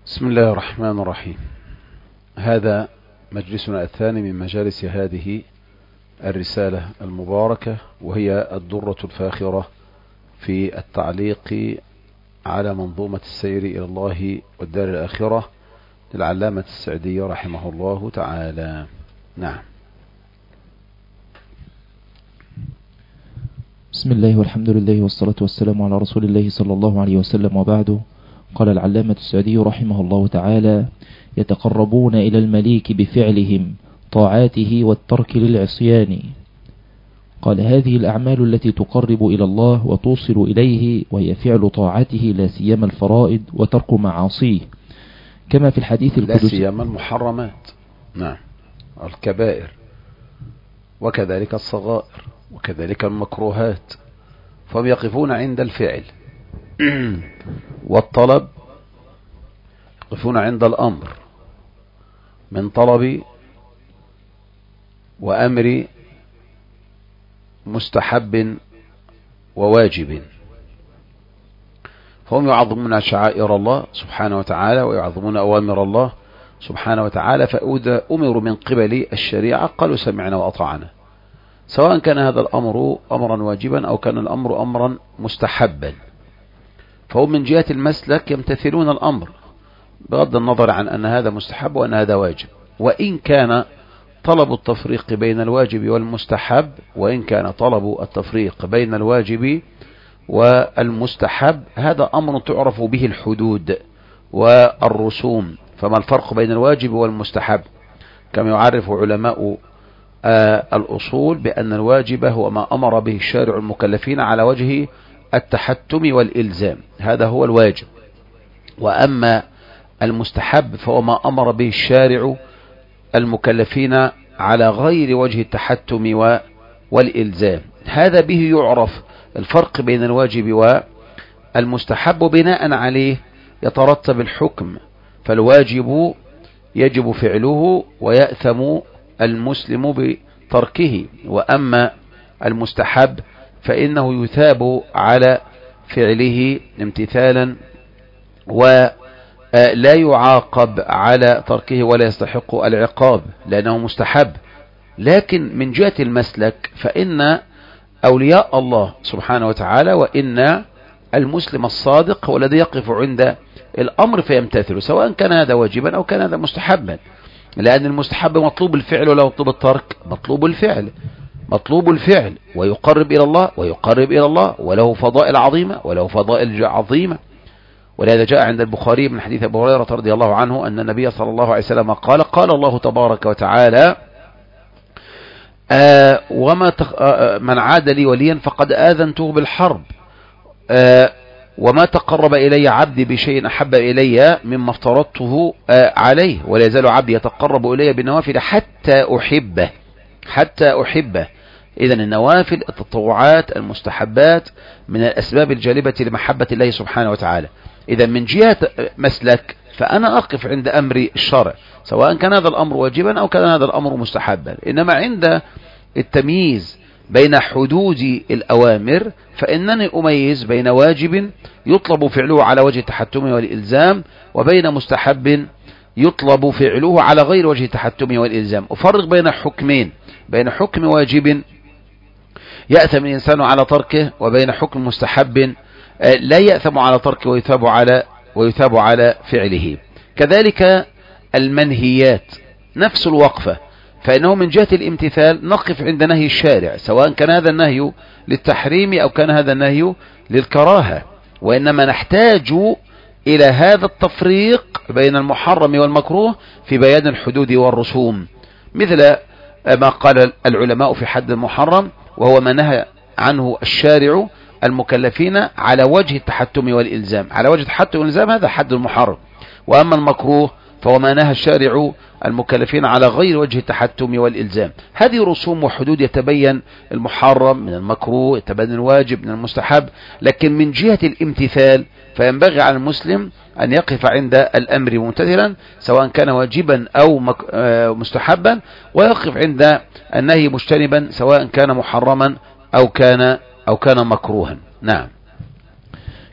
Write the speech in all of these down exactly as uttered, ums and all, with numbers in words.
بسم الله الرحمن الرحيم. هذا مجلسنا الثاني من مجالس هذه الرسالة المباركة، وهي الدرة الفاخرة في التعليق على منظومة السير إلى الله والدار الآخرة للعلامة السعدي رحمه الله تعالى. نعم. بسم الله والحمد لله والصلاة والسلام على رسول الله صلى الله عليه وسلم، وبعد. قال العلامة السعدي رحمه الله تعالى: يتقربون إلى المليك بفعلهم طاعاته والترك للعصيان. قال: هذه الأعمال التي تقرب إلى الله وتوصل إليه، وهي فعل طاعته لا سيما الفرائض وترك معاصيه، كما في الحديث القدسي لا سيما المحرمات، نعم، الكبائر، وكذلك الصغائر، وكذلك المكروهات. فهم يقفون عند الفعل والطلب، يقفون عند الأمر من طلب وأمر مستحب وواجب. فهم يعظمون شعائر الله سبحانه وتعالى ويعظمون أوامر الله سبحانه وتعالى، فإذا أمروا من قبل الشريعة قالوا سمعنا وأطعنا، سواء كان هذا الأمر أمرا واجبا أو كان الأمر أمرا مستحبا. فهم من جهة المسلك يمتثلون الأمر بغض النظر عن أن هذا مستحب وأن هذا واجب، وإن كان طلب التفريق بين الواجب والمستحب وإن كان طلب التفريق بين الواجب والمستحب هذا أمر تعرف به الحدود والرسوم. فما الفرق بين الواجب والمستحب؟ كما يعرف علماء آه الأصول بأن الواجب هو ما أمر به الشارع المكلفين على وجه التحتم والإلزام، هذا هو الواجب. وأما المستحب فهو ما أمر به الشارع المكلفين على غير وجه التحتم والإلزام، هذا به يعرف الفرق بين الواجب والمستحب، بناء عليه يترتب الحكم. فالواجب يجب فعله ويأثم المسلم بتركه، وأما المستحب فإنه يثاب على فعله امتثالا ولا يعاقب على تركه ولا يستحق العقاب لأنه مستحب. لكن من جهة المسلك فإن أولياء الله سبحانه وتعالى وإن المسلم الصادق هو الذي يقف عند الأمر فيمتثل، سواء كان هذا واجبا أو كان هذا مستحبا، لأن المستحب مطلوب الفعل ولا مطلوب الترك؟ مطلوب الفعل، مطلوب الفعل ويقرب إلى الله ويقرب إلى الله، وله فضائل عظيمة وله فضائل عظيمة. ولهذا جاء عند البخاري من حديث أبي هريرة رضي الله عنه أن النبي صلى الله عليه وسلم قال: قال الله تبارك وتعالى: آه وما تخ... آه من عاد لي وليا فقد آذنته بالحرب، آه وما تقرب إلي عبدي بشيء أحب إلي مما افترضته آه عليه، ولا يزال عبدي يتقرب إلي بالنوافل حتى أحبه، حتى أحبه. إذن النوافل التطوعات المستحبات من الأسباب الجالبة لمحبة الله سبحانه وتعالى. إذن من جهة مسلك فأنا أقف عند أمر الشرع، سواء كان هذا الأمر واجبا أو كان هذا الأمر مستحبا. إنما عند التمييز بين حدود الأوامر فإنني أميز بين واجب يطلب فعله على وجه التحتم والإلزام وبين مستحب يطلب فعله على غير وجه التحتم والإلزام. أفرق بين حكمين، بين حكم واجب يأثم الإنسان على تركه وبين حكم مستحب لا يأثم على تركه ويثاب على ويثاب على فعله. كذلك المنهيات نفس الوقفة، فإنه من جهة الامتثال نقف عند نهي الشارع، سواء كان هذا النهي للتحريم أو كان هذا النهي للكراهة، وإنما نحتاج إلى هذا التفريق بين المحرم والمكروه في بيان الحدود والرسوم، مثل ما قال العلماء في حد المحرم، وهو ما نهى عنه الشارع المكلفين على وجه التحتم والإلزام. على وجه التحتم والإلزام هذا حد المحرم، وأما المكروه فهو ما نهى الشارع المكلفين على غير وجه التحتم والإلزام. هذه رسوم وحدود يتبين المحرم من المكروه، يتبين الواجب من المستحب. لكن من جهة الامتثال فينبغي على المسلم أن يقف عند الأمر ممتثلا، سواء كان واجبا أو مستحبا، ويقف عند النهي مجتنبا، سواء كان محرما أو كان أو كان مكروها. نعم.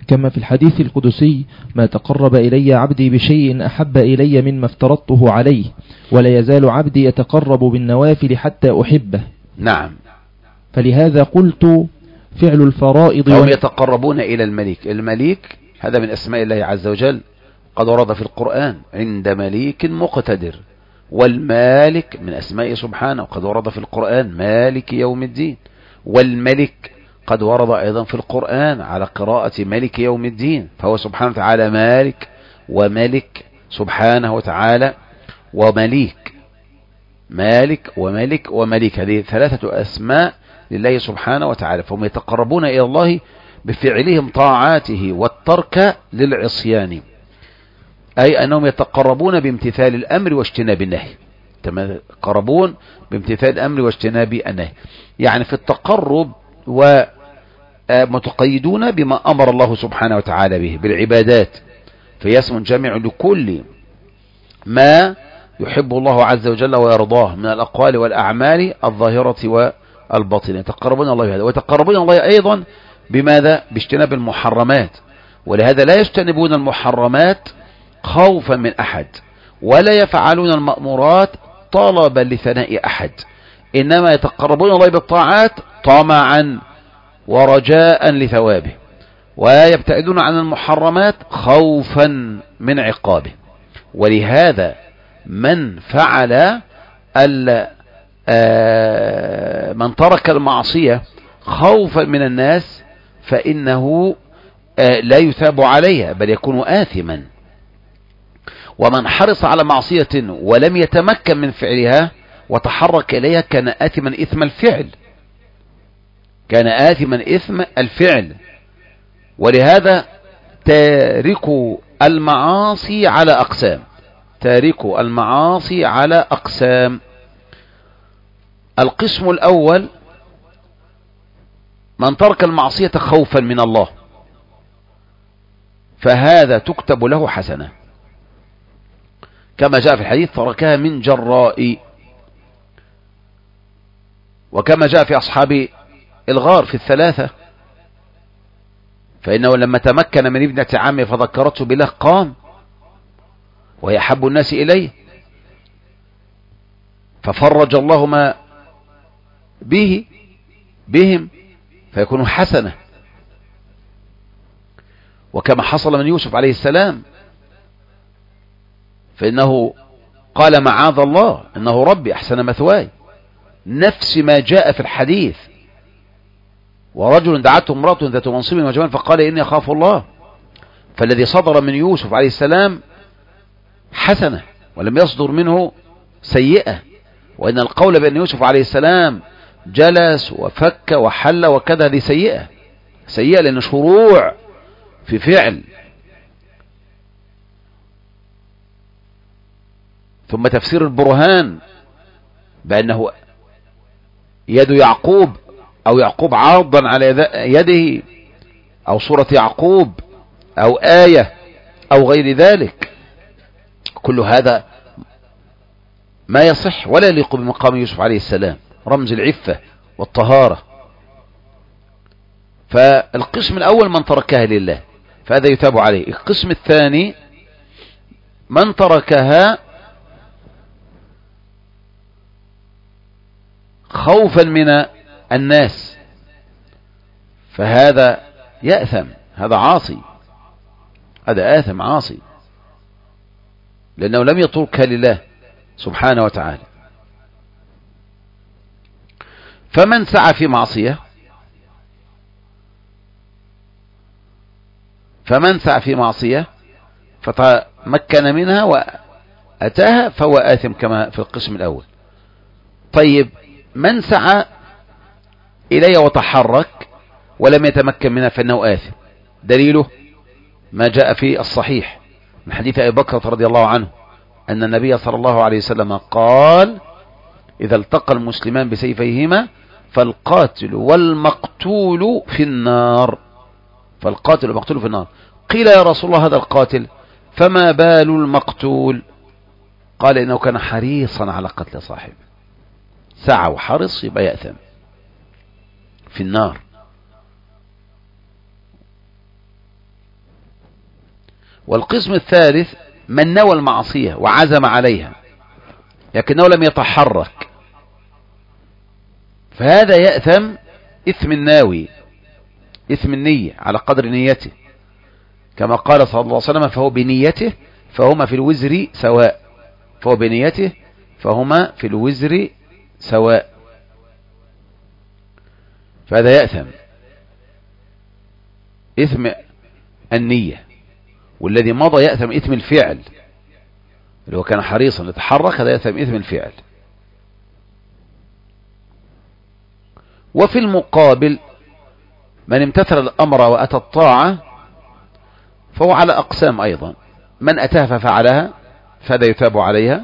كما في الحديث القدسي: ما تقرب إلي عبدي بشيء أحب إلي مما افترضته عليه، ولا يزال عبدي يتقرب بالنوافل حتى أحبه. نعم. فلهذا قلت فعل الفرائض هم يتقربون إلى المليك. المليك هذا من أسماء الله عز وجل، قد ورد في القرآن: عند مليك مقتدر. والمالك من أسمائه سبحانه، قد ورد في القرآن: مالك يوم الدين. والملك قد ورد أيضا في القرآن على قراءة ملك يوم الدين، فهو سبحانه وتعالى مالك وملك سبحانه وتعالى ومليك. مالك وملك ومليك، هذه ثلاثة أسماء لله سبحانه وتعالى. فهم يتقربون إلى الله بفعلهم طاعاته والترك للعصيان، أي أنهم يتقربون بامتثال الأمر واجتناب النهي. يتقربون بامتثال الأمر واجتناب النهي، يعني في التقرب ومتقيدون بما أمر الله سبحانه وتعالى به بالعبادات، فهي اسم جامع لكل ما يحب الله عز وجل ويرضاه من الأقوال والأعمال الظاهرة والباطنة. يتقربون الله بهذا، ويتقربون الله أيضا بماذا؟ باجتناب المحرمات. ولهذا لا يجتنبون المحرمات خوفا من أحد، ولا يفعلون المأمورات طلبا لثناء أحد، إنما يتقربون الله بالطاعات طمعا ورجاء لثوابه، ويبتعدون عن المحرمات خوفا من عقابه. ولهذا من فعل من ترك المعصية خوفا من الناس فإنه لا يثاب عليها، بل يكون آثما. ومن حرص على معصية ولم يتمكن من فعلها وتحرك إليها كان آثما إثم الفعل، كان آثما إثم الفعل. ولهذا تاركوا المعاصي على أقسام، تاركوا المعاصي على أقسام. القسم الأول من ترك المعصية خوفا من الله، فهذا تكتب له حسنة، كما جاء في الحديث: تركها من جراء. وكما جاء في أصحاب الغار في الثلاثة، فإنه لما تمكن من ابنة عمه فذكرته بالله قام، وهي أحب الناس إليه، ففرج الله ما به بهم فيكون حسنة. وكما حصل من يوسف عليه السلام، فإنه قال: معاذ الله إنه ربي أحسن مثواي، نفس ما جاء في الحديث: ورجل دعته امرأة ذات منصب وجمال فقال إني أخاف الله. فالذي صدر من يوسف عليه السلام حسنة ولم يصدر منه سيئة. وإن القول بأن يوسف عليه السلام جلس وفك وحل وكذا هذه سيئة، سيئة لأن شروع في فعل. ثم تفسير البرهان بأنه يد يعقوب أو يعقوب عاضا على يده أو صورة يعقوب أو آية أو غير ذلك، كل هذا ما يصح ولا يليق بمقام يوسف عليه السلام، رمز العفة والطهارة. فالقسم الأول من تركها لله فهذا يتاب عليه. القسم الثاني من تركها خوفا من الناس فهذا يأثم، هذا عاصي، هذا آثم عاصي، لأنه لم يتركها لله سبحانه وتعالى. فمن سعى في معصية فمن سعى في معصية فتمكن منها وأتاها فهو آثم كما في القسم الأول. طيب من سعى إلي وتحرك ولم يتمكن منها فإنه آثم. دليله ما جاء في الصحيح من حديث أبي بكر رضي الله عنه أن النبي صلى الله عليه وسلم قال: إذا التقى المسلمان بسيفيهما فالقاتل والمقتول في النار، فالقاتل والمقتول في النار. قيل: يا رسول الله هذا القاتل فما بال المقتول؟ قال: إنه كان حريصا على قتل صاحبه. سعى وحرص يبقى يأثم في النار. والقسم الثالث من نوى المعصية وعزم عليها لكنه لم يتحرك، فهذا يأثم إثم الناوي، إثم النية على قدر نيته، كما قال صلى الله عليه وسلم فهو بنيته فهما في الوزر سواء، فهو بنيته فهما في الوزر سواء، فهذا يأثم إثم النية. والذي مضى يأثم إثم الفعل، اللي هو كان حريصا يتحرك، هذا يأثم إثم الفعل. وفي المقابل من امتثل الأمر وأتى الطاعة فهو على أقسام أيضا، من أتاها ففعلها فهذا يثاب عليها،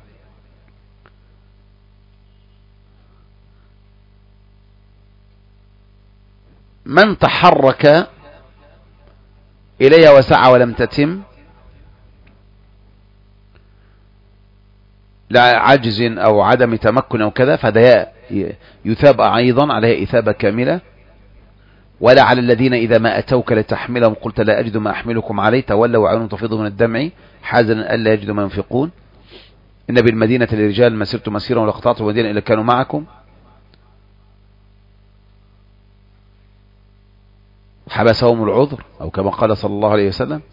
من تحرك إليها وسعى ولم تتم لعجز أو عدم تمكن أو كذا فهذا يثاب أيضا عليها إثابة كاملة. ولا على الذين إذا ما أتوك لتحملهم قلت لا أجد ما أحملكم عليه تولوا وعينهم تفيض من الدمع حزنا ألا يجدوا ما ينفقون إن بالمدينة لرجال ما سرتم مسيرا ولا قطعتم مدينة إلا كانوا معكم حبسهم العذر أو كما قال صلى الله عليه وسلم.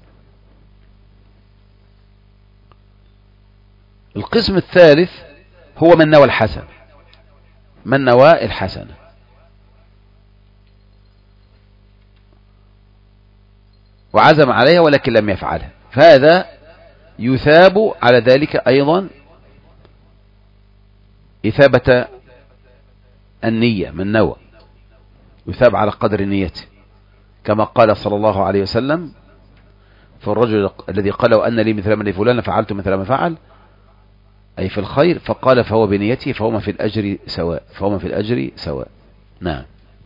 القسم الثالث هو من نوى الحسن، من نوى الحسنة، وعزم عليها ولكن لم يفعلها، فهذا يثاب على ذلك أيضا إثابة النية، من نوى يثاب على قدر نيته، كما قال صلى الله عليه وسلم في الرجل الذي قال وأن لي مثل ما لفلان فعلت مثل ما فعل، أي في الخير، فقال فهو بنيته فهما في الأجر سواء، فهما في الأجر سواء. نعم.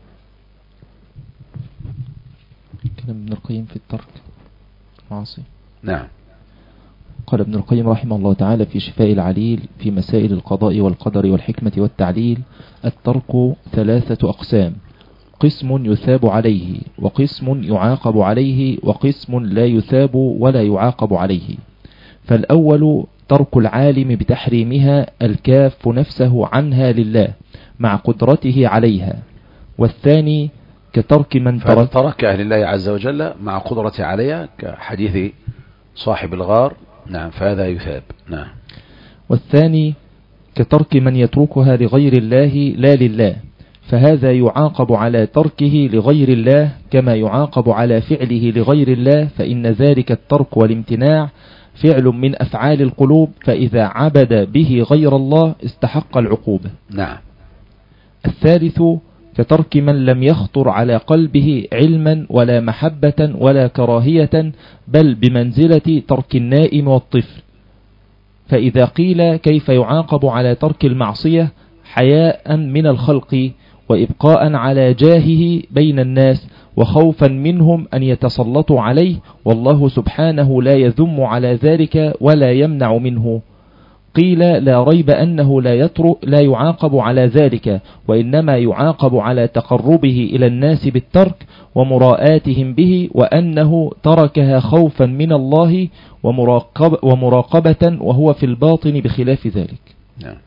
كلام ابن القيم في الترك معصية. نعم. قال ابن القيم رحمه الله تعالى في شفاء العليل في مسائل القضاء والقدر والحكمة والتعليل: الترك ثلاثة أقسام: قسم يثاب عليه، وقسم يعاقب عليه، وقسم لا يثاب ولا يعاقب عليه. فالأول ترك العالم بتحريمها الكاف نفسه عنها لله مع قدرته عليها، والثاني كترك من ترك ترك أهل الله عز وجل مع قدرته عليها كحديث صاحب الغار. نعم، فهذا يثاب. نعم. والثاني كترك من يتركها لغير الله لا لله، فهذا يعاقب على تركه لغير الله كما يعاقب على فعله لغير الله، فإن ذلك الترك والامتناع فعل من أفعال القلوب، فإذا عبد به غير الله استحق العقوبة. نعم. الثالث كترك من لم يخطر على قلبه علما ولا محبة ولا كراهية، بل بمنزلة ترك النائم والطفل. فإذا قيل كيف يعاقب على ترك المعصية حياء من الخلق وإبقاء على جاهه بين الناس وخوفا منهم أن يتسلطوا عليه، والله سبحانه لا يذم على ذلك ولا يمنع منه، قيل لا ريب أنه لا يترك لا يعاقب على ذلك، وإنما يعاقب على تقربه إلى الناس بالترك ومراءاتهم به، وأنه تركها خوفا من الله ومراقب ومراقبة، وهو في الباطن بخلاف ذلك. نعم.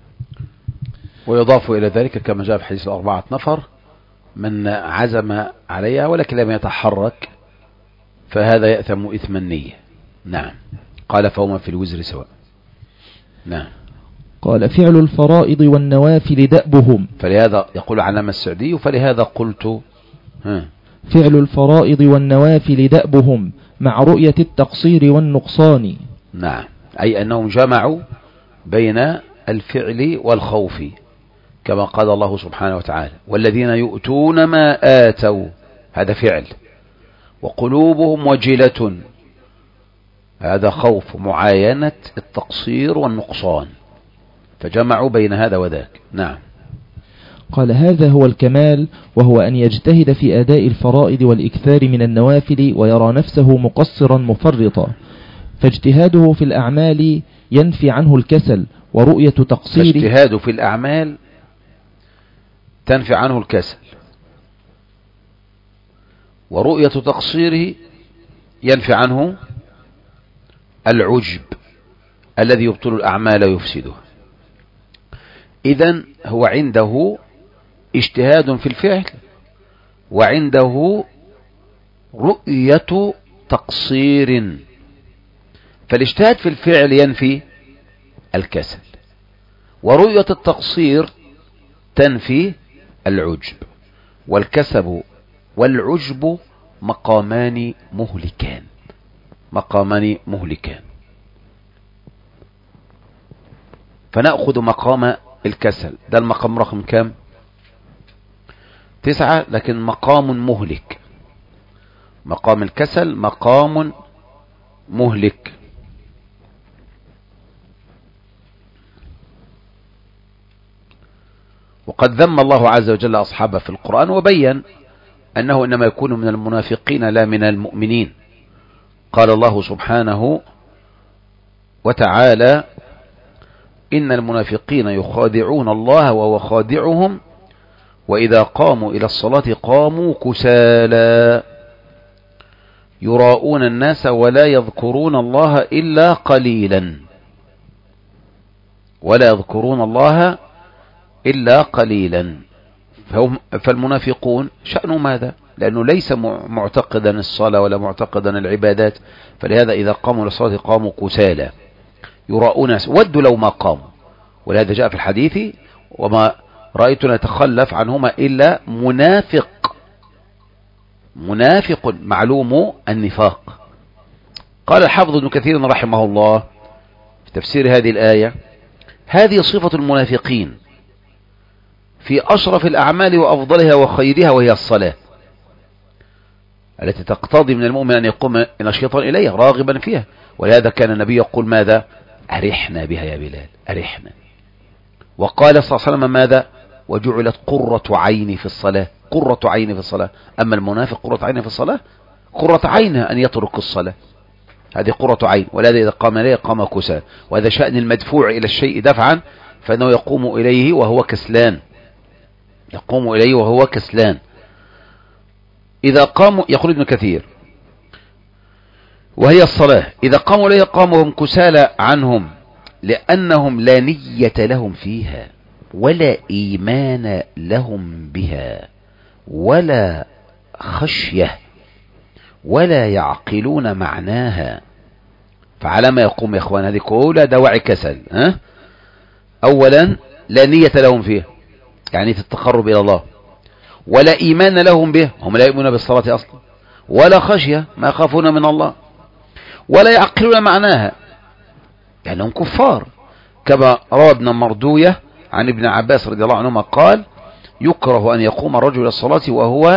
ويضاف إلى ذلك كما جاء في حديث الأربعة نفر: من عزم عليها ولكن لم يتحرك فهذا يأثم إثم النية. نعم. قال فهما في الوزر سواء. نعم. قال فعل الفرائض والنوافل دأبهم، فلهذا يقول علامة السعدي فلهذا قلت ها. فعل الفرائض والنوافل دأبهم مع رؤية التقصير والنقصان. نعم، أي أنهم جمعوا بين الفعل والخوف، كما قال الله سبحانه وتعالى: والذين يؤتون ما آتوا، هذا فعل، وقلوبهم وجلة، هذا خوف، معاينة التقصير والنقصان، فجمعوا بين هذا وذاك. نعم. قال هذا هو الكمال، وهو أن يجتهد في أداء الفرائض والإكثار من النوافل ويرى نفسه مقصرا مفرطا، فاجتهاده في الأعمال ينفي عنه الكسل ورؤية تقصيره. فاجتهاده في الأعمال تنفي عنه الكسل، ورؤية تقصيره ينفي عنه العجب الذي يبطل الأعمال ويفسدها. إذن هو عنده اجتهاد في الفعل وعنده رؤية تقصير، فالاجتهاد في الفعل ينفي الكسل، ورؤية التقصير تنفي العجب. والكسب والعجب مقامان مهلكان، مقامان مهلكان. فنأخذ مقام الكسل، ده المقام رقم كام؟ تسعة، لكن مقام مهلك. مقام الكسل مقام مهلك. وقد ذم الله عز وجل أصحابه في القرآن وبين أنه إنما يكون من المنافقين لا من المؤمنين. قال الله سبحانه وتعالى: إن المنافقين يخادعون الله وهو خادعهم وإذا قاموا إلى الصلاة قاموا كسالى يراءون الناس ولا يذكرون الله إلا قليلا ولا يذكرون الله إلا قليلا. فهم فالمنافقون شأنه ماذا؟ لأنه ليس معتقدا الصلاة ولا معتقدا العبادات، فلهذا إذا قاموا للصلاة قاموا كسالى يراءون، ودوا لو ما قاموا. ولهذا جاء في الحديث: وما رأيتنا يتخلف عنهما إلا منافق، منافق معلوم النفاق. قال الحافظ ابن كثير رحمه الله في تفسير هذه الآية: هذه صفة المنافقين في أشرف الأعمال وأفضلها وخيرها، وهي الصلاة التي تقتضي من المؤمن أن يقوم نشيطا إليها راغبا فيها. ولهذا كان النبي يقول ماذا؟ أرحنا بها يا بلال، أرحنا. وقال صلى الله عليه وسلم ماذا؟ وجعلت قرة عيني في الصلاة، قرة عيني في الصلاة. أما المنافق قرة عيني في الصلاة، قرة عينه أن يترك الصلاة، هذه قرة عين. ولهذا إذا قام إليه قام كسال. وهذا شأن المدفوع إلى الشيء دفعا، فإنه يقوم إليه وهو كسلان، يقوم إليه وهو كسلان. إذا قاموا، يقول ابن كثير: وهي الصلاة إذا قاموا إليه قاموا هم كسالى عنهم، لأنهم لا نية لهم فيها ولا إيمان لهم بها ولا خشية ولا يعقلون معناها. فعلى ما يقوم يا إخوان؟ هذه كلها دواعي كسل. ها؟ أولا لا نية لهم فيها، يعني في التقرب إلى الله، ولا إيمان لهم به، هم لا يؤمنون بالصلاة أصلا، ولا خشية، ما يخافون من الله، ولا يعقلون معناها، يعني هم كفار. كما روى ابن مردوية عن ابن عباس رضي الله عنهما قال: يكره أن يقوم الرجل إلى الصلاة وهو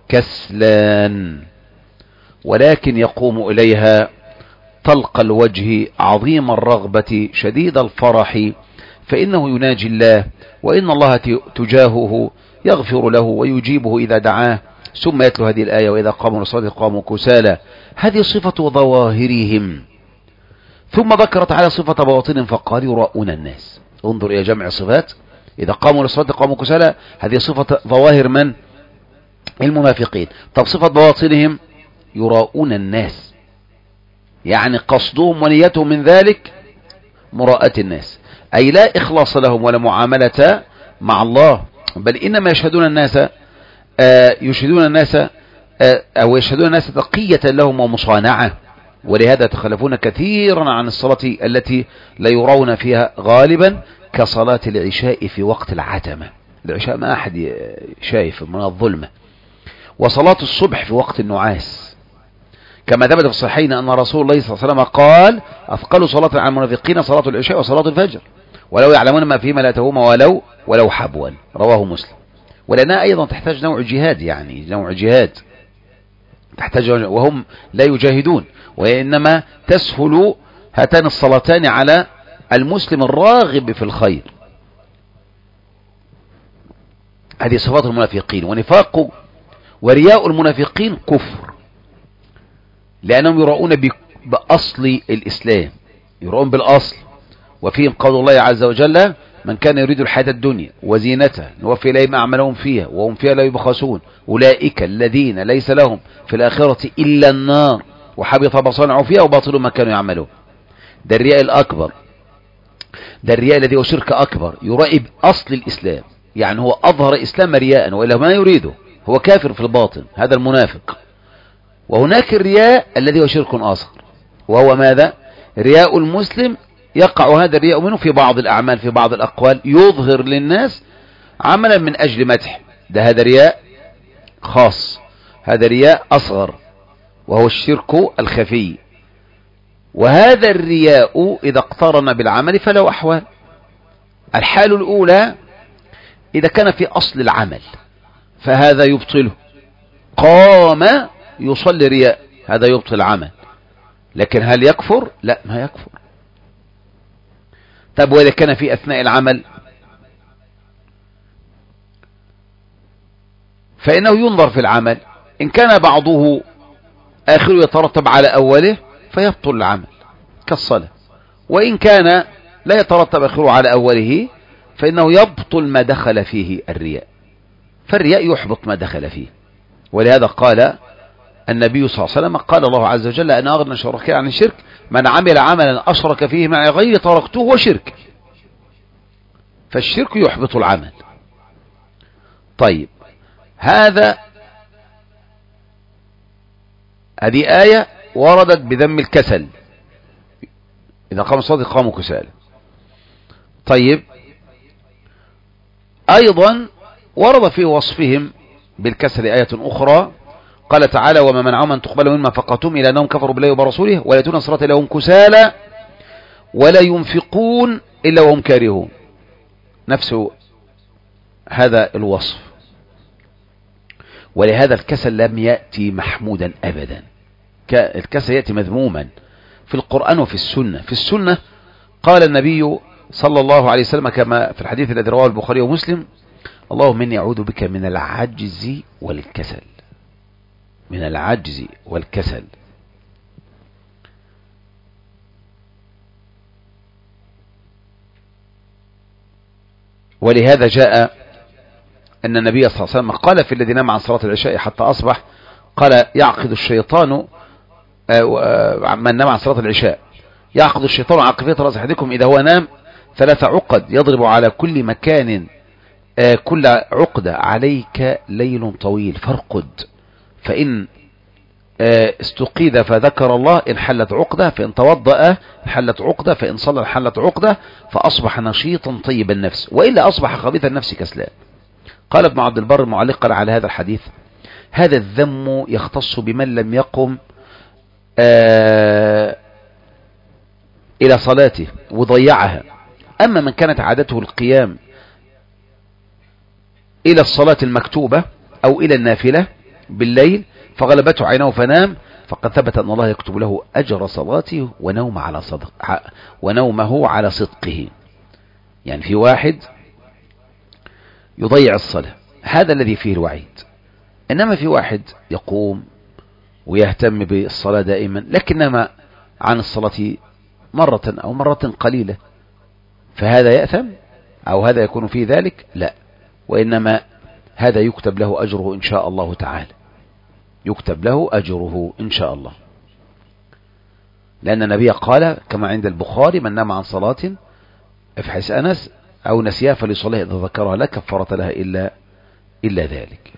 كسلان، ولكن يقوم إليها طلق الوجه عظيم الرغبة شديد الفرح، فإنه يناجي الله، وإن الله تجاهه يغفر له ويجيبه إذا دعاه. ثم يتلو هذه الآية: وإذا قاموا للصلاة قاموا كسالى. هذه صفة ظواهرهم. ثم ذكر تعالى صفة بواطنهم فقال: يراؤون الناس. انظر إلى جمع صفات. إذا قاموا للصلاة قاموا كسالى، هذه صفة ظواهر من؟ المنافقين. طب صفة بواطنهم: يراؤون الناس، يعني قصدهم ونيتهم من ذلك مراءة الناس، أي لا إخلاص لهم ولا معاملة مع الله، بل إنما يشهدون الناس آه يشهدون الناس آه أو يشهدون الناس تقية لهم ومصانعة. ولهذا يتخلفون كثيرا عن الصلاة التي لا يرون فيها غالبا، كصلاة العشاء في وقت العتمة. العشاء ما أحد شايف من الظلمة. وصلاة الصبح في وقت النعاس، كما ثبت في الصحيحين أن رسول الله صلى الله عليه وسلم قال: أثقل صلاة على المنافقين صلاة العشاء وصلاة الفجر، ولو يعلمون ما فيما لا تهوم ولو ولو حبوا. رواه مسلم. ولأنها أيضا تحتاج نوع جهاد، يعني نوع جهاد تحتاج، وهم لا يجاهدون، وإنما تسهل هاتان الصلاتان على المسلم الراغب في الخير. هذه صفات المنافقين. ونفاق ورياء المنافقين كفر، لأنهم يراؤون بأصل الإسلام، يراؤون بالأصل. وفيهم قول الله عز وجل: من كان يريد الحياة الدنيا وزينتها نوفي إليهم أعمالهم فيها وهم فيها لا يبخسون، أولئك الذين ليس لهم في الآخرة إلا النار وحبط ما صنعوا فيها وباطل ما كانوا يعملون. ده الرياء الأكبر، ده الرياء الذي هو شرك أكبر، يرائب أصل الإسلام، يعني هو أظهر إسلام رياء وإلا ما يريده، هو كافر في الباطن، هذا المنافق. وهناك الرياء الذي هو شرك أصغر، وهو ماذا؟ رياء المسلم يقع هذا الرياء منه في بعض الأعمال، في بعض الأقوال، يظهر للناس عملا من أجل مدح، ده هذا رياء خاص، هذا رياء أصغر وهو الشرك الخفي. وهذا الرياء إذا اقترن بالعمل فله أحوال. الحال الأولى إذا كان في أصل العمل فهذا يبطله، قام يصلي رياء، هذا يبطل العمل، لكن هل يكفر؟ لا، ما يكفر. طب وإذا كان في أثناء العمل فإنه ينظر في العمل، إن كان بعضه آخره يترتب على أوله فيبطل العمل كالصلاة، وإن كان لا يترتب آخره على أوله فإنه يبطل ما دخل فيه الرياء، فالرياء يحبط ما دخل فيه. ولهذا قال النبي صلى الله عليه وسلم، قال الله عز وجل: أن أغنى شركاء عن الشرك من عمل عملا أشرك فيه معي غيري تركته وشرك. فالشرك يحبط العمل. طيب، هذا هذه آية وردت بذم الكسل، إذا قام الصلاة قاموا كسالى. طيب، أيضا ورد في وصفهم بالكسل آية أخرى، قال تعالى: وما منعهم أن تقبل مما فقتهم إلى أنهم كفروا بالله وبرسوله ولا يأتون الصلاة إلا وهم كسالى ولا ينفقون إلا وهم كارهون. نفس هذا الوصف. ولهذا الكسل لم يأتي محمودا أبدا، الكسل يأتي مذموما في القرآن وفي السنة. في السنة قال النبي صلى الله عليه وسلم كما في الحديث الذي رواه البخاري ومسلم: اللهم إني أعوذ بك من العجز والكسل، من العجز والكسل. ولهذا جاء أن النبي صلى الله عليه وسلم قال في الذي نام عن صلاة العشاء حتى أصبح، قال: يعقد الشيطان من نام عن صلاة العشاء يعقد الشيطان عقفية رأس أحدكم إذا هو نام ثلاث عقد يضرب على كل مكان كل عقدة عليك ليل طويل فارقد، فإن استقيد فذكر الله انحلت عقدة، فإن توضأ انحلت عقدة، فإن صلى انحلت عقدة، فأصبح نشيطا طيب النفس، وإلا أصبح خبيث النفس كسلان. قال ابن عبد البر معلقا على هذا الحديث: هذا الذم يختص بمن لم يقم آه إلى صلاته وضيعها، أما من كانت عادته القيام إلى الصلاة المكتوبة أو إلى النافلة بالليل فغلبته عينه فنام، فقد ثبت أن الله يكتب له أجر صلاته ونوم على صدق ونومه على صدقه. يعني في واحد يضيع الصلاة، هذا الذي فيه الوعيد. إنما في واحد يقوم ويهتم بالصلاة دائما لكنما عن الصلاة مرة أو مرة قليلة، فهذا يأثم أو هذا يكون فيه ذلك؟ لا، وإنما هذا يكتب له أجره إن شاء الله تعالى، يكتب له أجره إن شاء الله، لأن النبي قال كما عند البخاري: من نام عن صلاة في حديث أنس أو نسيها فليصليها إذا ذكرها لا كفارة لها إلا إلا ذلك.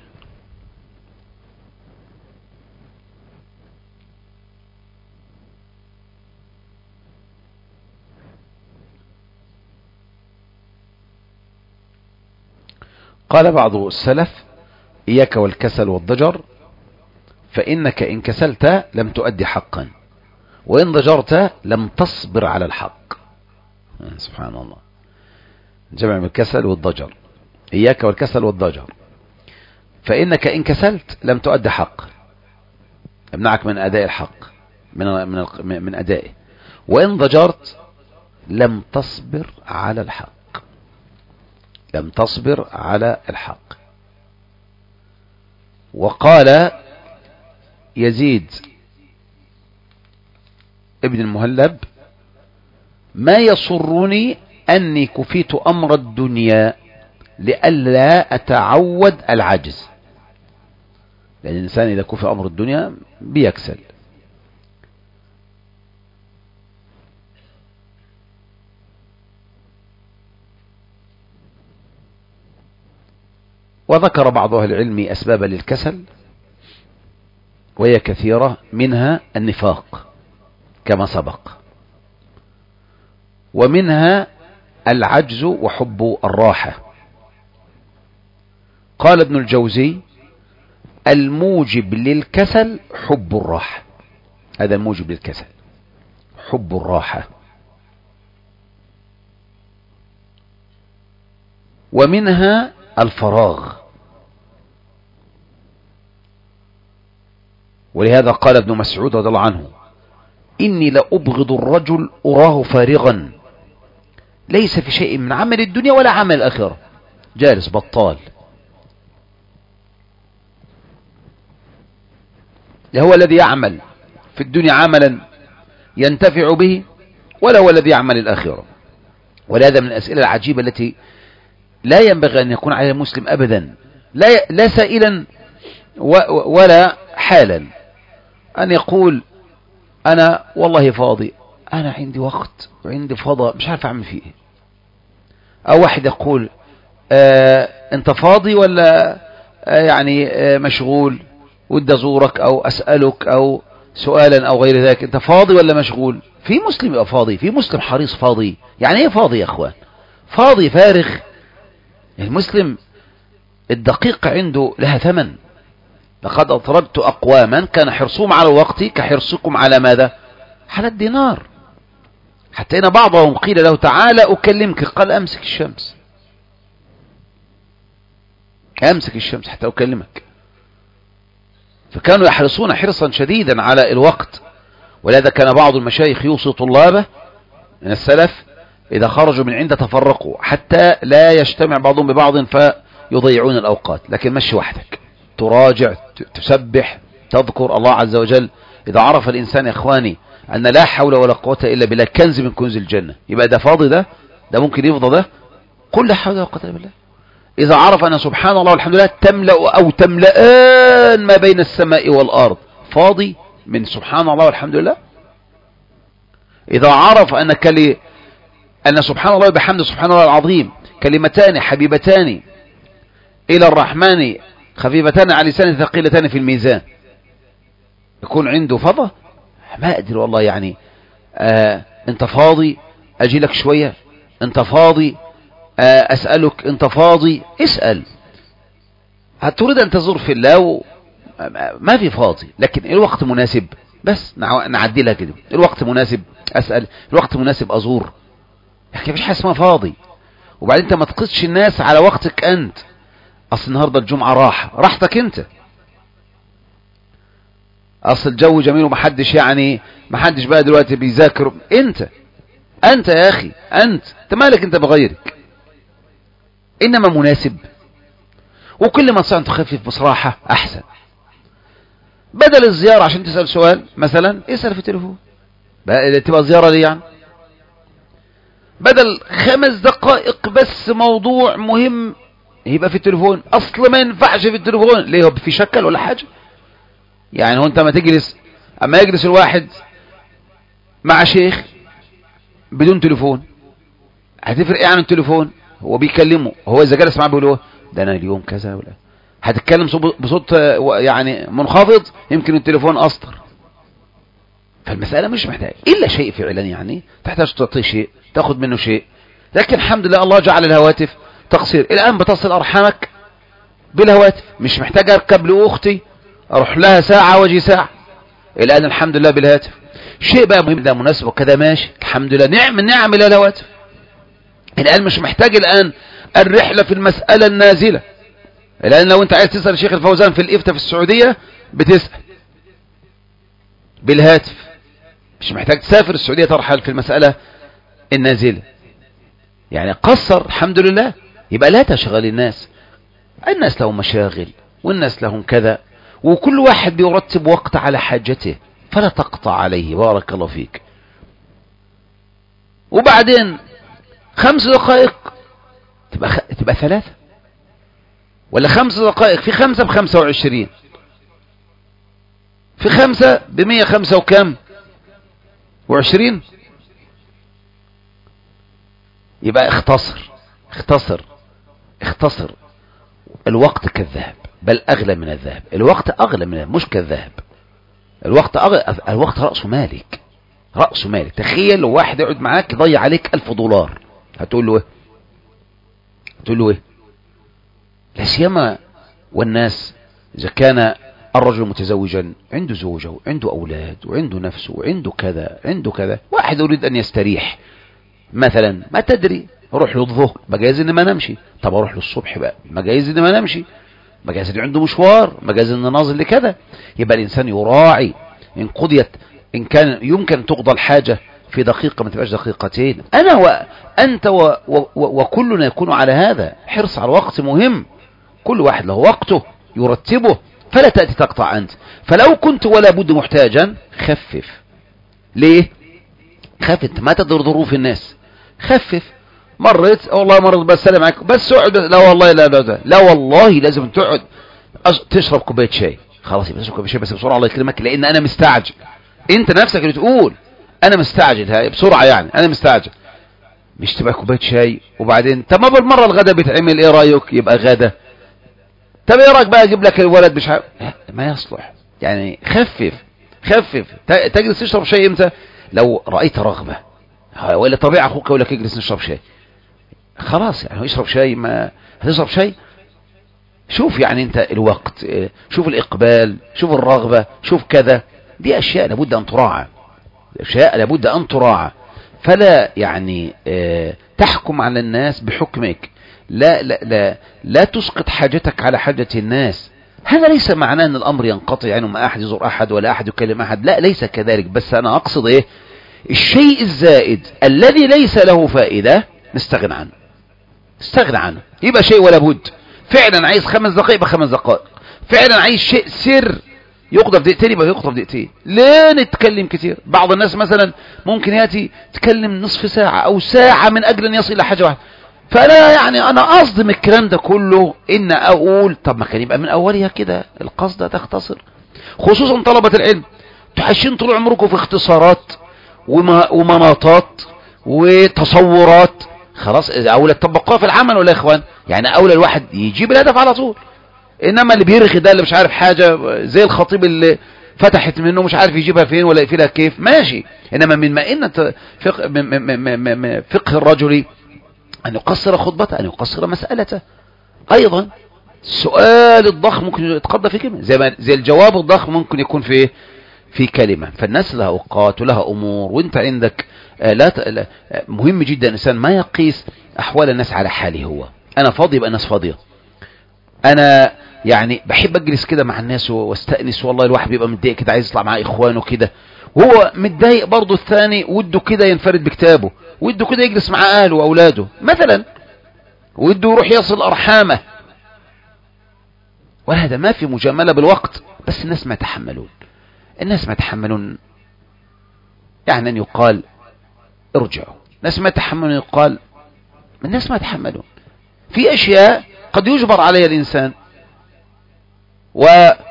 قال بعض السلف: إياك والكسل والضجر، فإنك إن كسلت لم تؤدي حقا، وإن ضجرت لم تصبر على الحق. سبحان الله، جمع من الكسل والضجر. إياك والكسل والضجر، فإنك إن كسلت لم تؤدي حق، يمنعك من أداء الحق، من من من أدائه، وإن ضجرت لم تصبر على الحق، لم تصبر على الحق. وقال يزيد ابن المهلب: ما يسرني أني كفيت أمر الدنيا لئلا أتعود العجز، لأن الإنسان إذا كفي أمر الدنيا بيكسل. وذكر بعض أهل العلم أسبابا للكسل وهي كثيرة، منها النفاق كما سبق، ومنها العجز وحب الراحة. قال ابن الجوزي: الموجب للكسل حب الراحة، هذا الموجب للكسل حب الراحة. ومنها الفراغ، ولهذا قال ابن مسعود رضي الله عنه: إني لأبغض الرجل أراه فارغا ليس في شيء من عمل الدنيا ولا عمل الآخرة، جالس بطال، هو الذي يعمل في الدنيا عملا ينتفع به ولا هو الذي يعمل الآخرة. ولهذا من الأسئلة العجيبة التي لا ينبغي أن يكون على المسلم أبدا، لا لا سائلا ولا حالا، أن يقول: أنا والله فاضي، أنا عندي وقت وعندي فضاء مش عارف أعمل فيه إيه. أو واحد يقول: آه أنت فاضي ولا آه يعني آه مشغول، ودي أزورك أو أسألك أو سؤالا أو غير ذلك، أنت فاضي ولا مشغول؟ في مسلم يبقى فاضي، في مسلم حريص فاضي. يعني إيه فاضي يا أخوان؟ فاضي فارغ. المسلم الدقيقة عنده لها ثمن. لقد أطردت أقواما كان حرصهم على الوقت كحرصكم على ماذا؟ على الدينار. حتى إن بعضهم قيل له: تعالى أكلمك، قال: أمسك الشمس، أمسك الشمس حتى أكلمك. فكانوا يحرصون حرصا شديدا على الوقت. ولهذا كان بعض المشايخ يوصي طلابه من السلف: إذا خرجوا من عنده تفرقوا حتى لا يجتمع بعضهم ببعض فيضيعون الأوقات، لكن مشي وحدك، تراجع، تسبح، تذكر الله عز وجل. إذا عرف الإنسان يا إخواني أن لا حول ولا قوة إلا بالله كنز من كنوز الجنة، يبقى ده فاضي، ده ده ممكن يفضى، ده قل لا حول ولا قوة إلا بالله. إذا عرف أن سبحان الله والحمد لله تملأ أو تملأان ما بين السماء والأرض، فاضي من سبحان الله والحمد لله. إذا عرف أن كلي أن سبحان الله بحمد سبحان الله العظيم كلمتان حبيبتان إلى الرحمن خفيفتان على لسان ثقيلتان في الميزان، يكون عنده فضة. ما أدري والله يعني آه أنت فاضي أجي لك شوية، أنت فاضي آه أسألك، أنت فاضي اسأل. هتريد أن تزور في الله و... ما في فاضي، لكن الوقت مناسب بس نعدي لها كده، الوقت مناسب أسأل، الوقت مناسب أزور، لكن مفيش حاجة اسمها فاضي. وبعدين انت ما تقصش الناس على وقتك انت. اصل النهارده الجمعة راحة، راحتك انت. اصل الجو جميل ومحدش يعني محدش بقى دلوقتي بيذاكر، انت انت يا اخي، انت انت مالك انت بغيرك. انما مناسب، وكل ما تستطيع ان تخفف بصراحة احسن. بدل الزيارة عشان تسأل سؤال مثلا اسأل في التليفون، تبقى زيارة ليه يعني؟ بدل خمس دقائق بس موضوع مهم يبقى في التليفون، اصل ما ينفعش في التليفون ليه؟ هو في شكل ولا حاجة يعني؟ هو انت ما تجلس، اما يجلس الواحد مع شيخ بدون تليفون هتفرق ايه عن التليفون؟ هو بيكلمه، هو اذا جلس معاه بيقول له ده انا اليوم كذا، ولا هتتكلم بصوت يعني منخفض، يمكن التليفون اسطر. فالمسألة مش محتاجة إلا شيء فعلا، يعني تحتاج تعطيه شيء تأخذ منه شيء. لكن الحمد لله الله جعل الهواتف تقصير، الآن بتصل أرحامك بالهواتف، مش محتاج أركب لأختي أروح لها ساعة واجي ساعة، الآن الحمد لله بالهاتف. شيء بقى مهم ده مناسب وكذا ماشي، الحمد لله نعم نعم إلى الهواتف. الآن مش محتاج الآن الرحلة في المسألة النازلة. الآن لو أنت عايز تسأل الشيخ الفوزان في الإفتاء في السعودية بتسأل بالهاتف، مش محتاج تسافر السعودية ترحل في المسألة النازلة. يعني قصر الحمد لله. يبقى لا تشغل الناس، الناس لهم مشاغل والناس لهم كذا، وكل واحد بيرتب وقت على حاجته، فلا تقطع عليه. بارك الله فيك. وبعدين خمس دقائق تبقى خ... تبقى ثلاثة، ولا خمس دقائق في خمسة بخمسة وعشرين، في خمسة بمية خمسة وكم وعشرين. يبقى اختصر اختصر اختصر الوقت كالذهب، بل أغلى من الذهب. الوقت أغلى من الذهب، مش كالذهب. الوقت أغلى، الوقت رأس مالك، رأس مالك. تخيل لو واحد يقعد معاك يضيع عليك ألف دولار، هتقول له ايه؟ هتقول له ايه؟ لا سيما والناس إذا كان الرجل متزوجا، عنده زوجة وعنده أولاد وعنده نفسه وعنده كذا عنده كذا. واحد يريد أن يستريح مثلا، ما تدري، اروح له الظهر، مجاز ان ما نمشي. طب اروح له الصبح بقى، مجاز ان ما نمشي، مجاز ان عنده مشوار، مجاز ان نازل لكذا. يبقى الانسان يراعي ان قضيت، ان كان يمكن تقضى الحاجة في دقيقة ما تبقاش دقيقتين. انا وانت و... و... وكلنا يكون على هذا. حرص على الوقت مهم، كل واحد له وقته يرتبه، فلا تأتي تقطع أنت. فلو كنت ولا بد محتاجا خفف. ليه؟ خفف، ما تدر ظروف الناس. خفف، مرت والله مرت بس سلام عليكم، بس اقعد. لا والله لا لا لا, لا والله لازم تقعد تشرب كوبايه شاي. خلاص يبقى تشرب كوبايه شاي بس بسرعه الله يكرمك، لان انا مستعجل. انت نفسك اللي تقول انا مستعجل، هاي بسرعه يعني انا مستعجل. مش تبقى كوبايه شاي وبعدين طب ما بالمره الغدا بيتعمل، ايه رايك؟ يبقى غدا. طب ايه رايك بقى اجيب لك الولد مش عارف، ما يصلح. يعني خفف خفف. تجلس تشرب شاي امتى؟ لو رايت رغبه، ولا طبيعي اخوك يقول لك اجلس نشرب شاي، خلاص يعني يشرب شاي. ما هتشرب شاي، شوف يعني انت الوقت، شوف الاقبال، شوف الرغبه، شوف كذا. دي اشياء لابد ان تراعى، اشياء لابد ان تراعى. فلا يعني اه تحكم على الناس بحكمك. لا لا لا لا تسقط حاجتك على حاجة الناس. هذا ليس معناه ان الامر ينقطع، يعني ما احد يزور احد ولا احد يكلم احد، لا ليس كذلك. بس انا اقصد ايه؟ الشيء الزائد الذي ليس له فائدة نستغنى عنه، نستغنى عنه. يبقى شيء ولا بد. فعلا عايز خمس دقائق يبقى خمس دقائق، فعلا عايز شيء سر يقضى في دقيقتين يبقى يقضى في دقيقتين. لا نتكلم كتير. بعض الناس مثلا ممكن ياتي تكلم نصف ساعة او ساعة من اجل ان يصل الى حاجة واحدة. فلا يعني انا قصد من الكلام ده كله ان اقول طب ما كان يبقى من اولها كده، القصد تختصر. خصوصا طلبة العلم تحشين طول عمركم في اختصارات ومناطات وتصورات. خلاص اولى تطبقوها في العمل ولا يا اخوان؟ يعني اولى الواحد يجيب الهدف على طول. انما اللي بيرخي ده اللي مش عارف حاجة، زي الخطيب اللي فتحت منه مش عارف يجيبها فين ولا يقفلها كيف، ماشي. انما من مئنة فقه, فقه الرجل أن يقصر خطبته، أن يقصر مسألته. أيضا السؤال الضخم ممكن يتقضى في كلمة، زي, ما زي الجواب الضخم ممكن يكون في في كلمة. فالناس لها أوقات ولها أمور، وانت عندك لا مهم جدا الإنسان ما يقيس أحوال الناس على حاله هو. أنا فاضي يبقى الناس فاضية. أنا يعني بحب أجلس كده مع الناس واستأنس، والله الواحد بيبقى متضايق كده عايز يطلع مع إخوانه كده، وهو متضايق برضه الثاني وده كده ينفرد بكتابه، وده كده يجلس مع أهله وأولاده مثلا، وده يروح يصل أرحامه. وهذا ما في مجاملة بالوقت، بس الناس ما يتحملون. الناس ما يتحملون يعني أن يقال ارجعوا، الناس ما يتحملون يقال، الناس ما يتحملون. في أشياء قد يجبر عليها الإنسان ويود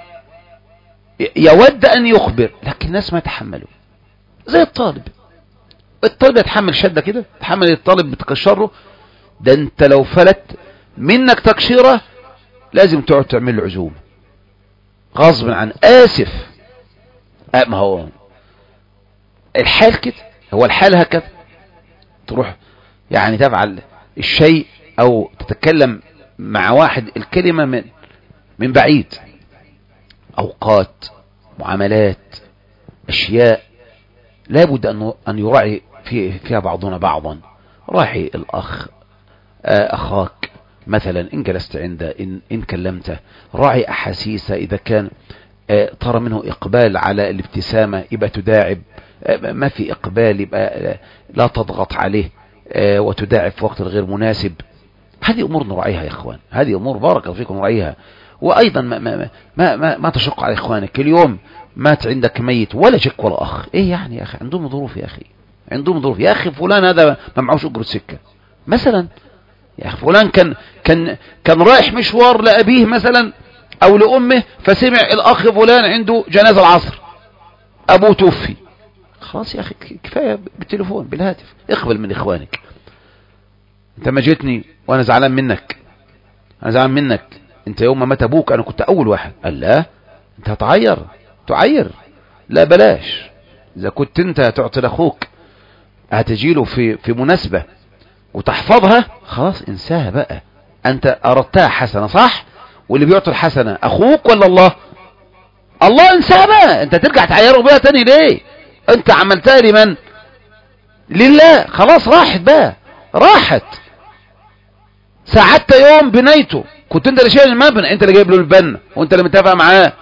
أن يخبر، لكن الناس ما يتحملون. زي الطالب، الطالب يتحمل شدة كده، يتحمل الطالب بتكشره ده. انت لو فلت منك تكشيره لازم تقعد تعمل له عزومه غصب عن اسف. اه ما هو الحال كده، هو الحال هكذا. تروح يعني تفعل الشيء او تتكلم مع واحد الكلمة من من بعيد، اوقات، معاملات، اشياء لابد ان ان يراعي في فيها بعضنا بعضا. راعي الاخ اخاك مثلا ان جلست عنده، ان ان كلمته، راعي احاسيسه. اذا كان ترى منه اقبال على الابتسامه يبقى تداعب، ما في اقبال يبقى لا تضغط عليه وتداعب في وقت غير مناسب. هذه امور نراعيها يا اخوان، هذه امور بارك الله فيكم نراعيها. وايضا ما ما ما ما, ما تشق على اخوانك. اليوم مات عندك ميت ولا جك ولا اخ، ايه يعني يا اخي؟ عندهم ظروف يا اخي، عندهم ظروف يا اخي. فلان هذا ما معهوش اجره سكه مثلا، يا اخي فلان كان كان كان رايح مشوار لابيه مثلا او لامه، فسمع الاخ فلان عنده جنازه العصر، ابوه توفي. خلاص يا اخي كفايه بالتليفون بالهاتف، اقبل من اخوانك. انت ما جيتني وانا زعلان منك، انا زعلان منك، انت يوم ما مات ابوك انا كنت اول واحد. قال لا، انت هتعير تعير. لا بلاش، اذا كنت انت تعطي لاخوك هتجيله في في مناسبة وتحفظها، خلاص انساها بقى. انت اردتها حسنة صح، واللي بيعطي الحسنة اخوك ولا الله؟ الله. انساها بقى، انت ترجع تعيره بقى تاني ليه؟ انت عملتها لمن؟ لله. خلاص راحت بقى، راحت. ساعدت يوم بنيته، كنت انت اللي شايل المبنى، انت اللي جايب له البنا، وانت اللي متابع معاه،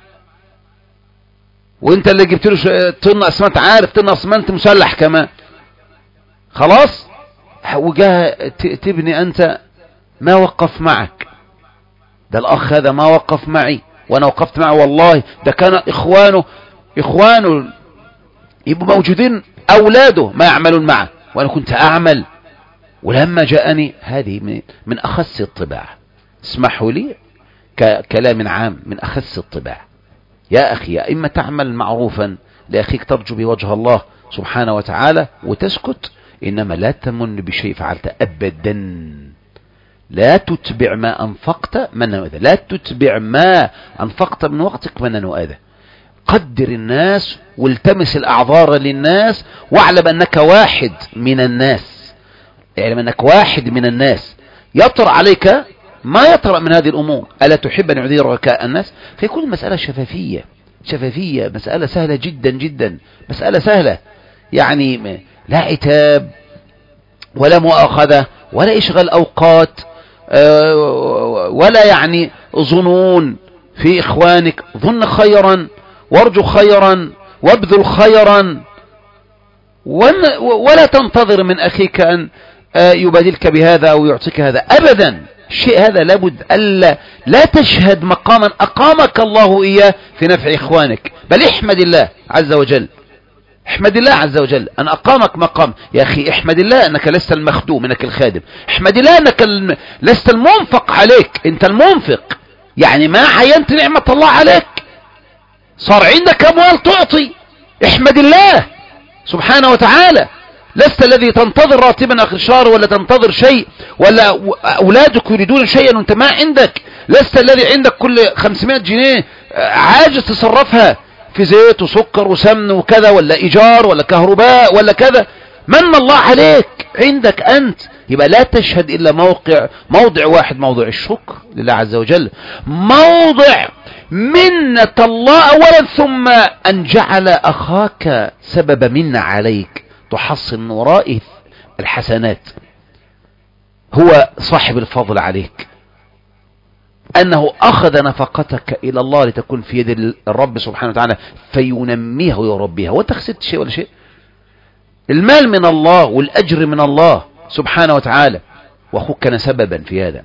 وانت اللي جبت له طن اسمنت، عارف طن اسمنت مسلح كمان. خلاص وجاء تبني انت، ما وقف معك. ده الاخ هذا ما وقف معي وانا وقفت معه والله. ده كان اخوانه اخوانه يبقوا موجودين، اولاده ما يعملون معه وانا كنت اعمل. ولما جاءني هذه من, من اخس الطباع، اسمحوا لي ككلام عام، من اخس الطباع. يا اخي، يا اما تعمل معروفا لاخيك ترجو بوجه الله سبحانه وتعالى وتسكت، انما لا تمن بشيء فعلت ابدا. لا تتبع ما انفقت من وأذى، لا تتبع ما انفقت من وقتك من وأذى. قدر الناس والتمس الاعذار للناس، واعلم انك واحد من الناس، اعلم انك واحد من الناس يطرأ عليك ما يطرأ من هذه الامور. الا تحب ان يعذرك الناس؟ فيكون المسألة شفافية شفافية، مسألة سهلة جدا جدا، مسألة سهلة، يعني لا عتاب ولا مؤاخذة ولا اشغال اوقات ولا يعني ظنون في اخوانك. ظن خيرا وارجو خيرا وابذل خيرا، ولا تنتظر من اخيك ان يبادلك بهذا او يعطيك هذا ابدا. الشيء هذا لابد الا لا تشهد مقاما اقامك الله اياه في نفع اخوانك، بل احمد الله عز وجل، احمد الله عز وجل ان اقامك مقام. يا اخي احمد الله انك لست المخدوم، انك الخادم. احمد الله انك الم... لست المنفق عليك، انت المنفق. يعني ما عينت نعمة الله عليك، صار عندك اموال تعطي. احمد الله سبحانه وتعالى. لست الذي تنتظر راتبا اخر الشهر، ولا تنتظر شيء، ولا اولادك يريدون شيئا وانت ما عندك. لست الذي عندك كل خمسمائة جنيه عاجز تصرفها في زيت وسكر وسمن وكذا، ولا ايجار ولا كهرباء ولا كذا. من الله عليك عندك انت. يبقى لا تشهد الا موقع موضع واحد، موضع الشكر لله عز وجل، موضع منة الله اولا، ثم ان جعل اخاك سبب منة عليك تحصل من ورائه الحسنات. هو صاحب الفضل عليك، أنه أخذ نفقتك إلى الله لتكون في يد الرب سبحانه وتعالى فينميها ويربيها، وأنت خسرت شيء ولا شيء. المال من الله والأجر من الله سبحانه وتعالى، وأخوك كان سببا في هذا.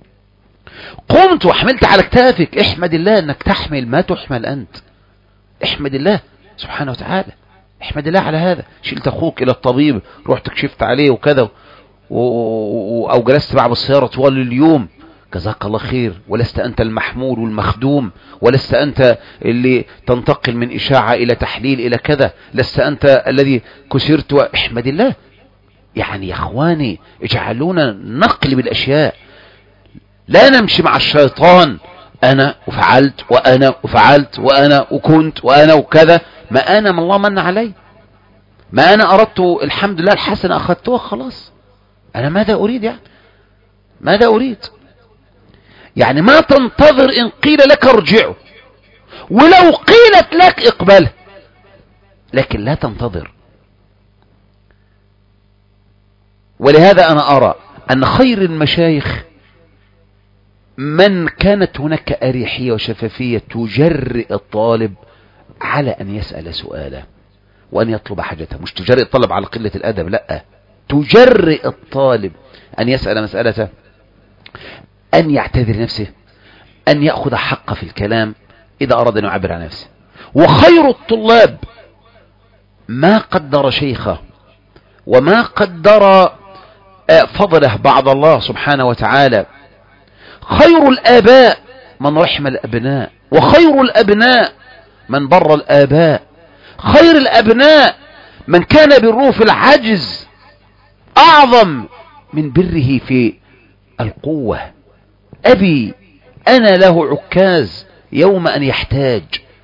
قمت وحملت على كتافك، احمد الله أنك تحمل ما تحمل أنت. احمد الله سبحانه وتعالى، احمد الله على هذا. شلت أخوك إلى الطبيب، رحت كشفت عليه وكذا، أو جلست معه بالسيارة طوال اليوم، جزاك الله خير. ولست أنت المحمول والمخدوم، ولست أنت اللي تنتقل من إشاعة إلى تحليل إلى كذا، لست أنت الذي كسرت. واحمد الله. يعني يا أخواني اجعلونا نقلب الأشياء، لا نمشي مع الشيطان أنا وفعلت وأنا وفعلت وأنا وكنت وأنا وكذا. ما أنا من الله من علي، ما أنا أردت الحمد لله الحسنة أخذتها خلاص. أنا ماذا أريد؟ يعني ماذا أريد؟ يعني ما تنتظر إن قيل لك ارجعوا، ولو قيلت لك اقبله، لكن لا تنتظر. ولهذا أنا أرى أن خير المشايخ من كانت هناك أريحية وشفافية تجرئ الطالب على أن يسأل سؤاله وأن يطلب حاجته. مش تجرئ الطالب على قلة الأدب، لا، تجرئ الطالب أن يسأل مسألته، أن يعتذر نفسه، أن يأخذ حقه في الكلام إذا أراد أن يعبر عن نفسه. وخير الطلاب ما قدر شيخه وما قدر فضله بعد الله سبحانه وتعالى. خير الآباء من رحم الأبناء، وخير الأبناء من بر الآباء. خير الأبناء من كان بره في العجز أعظم من بره في القوة. أبي أنا له عكاز يوم أن يحتاج.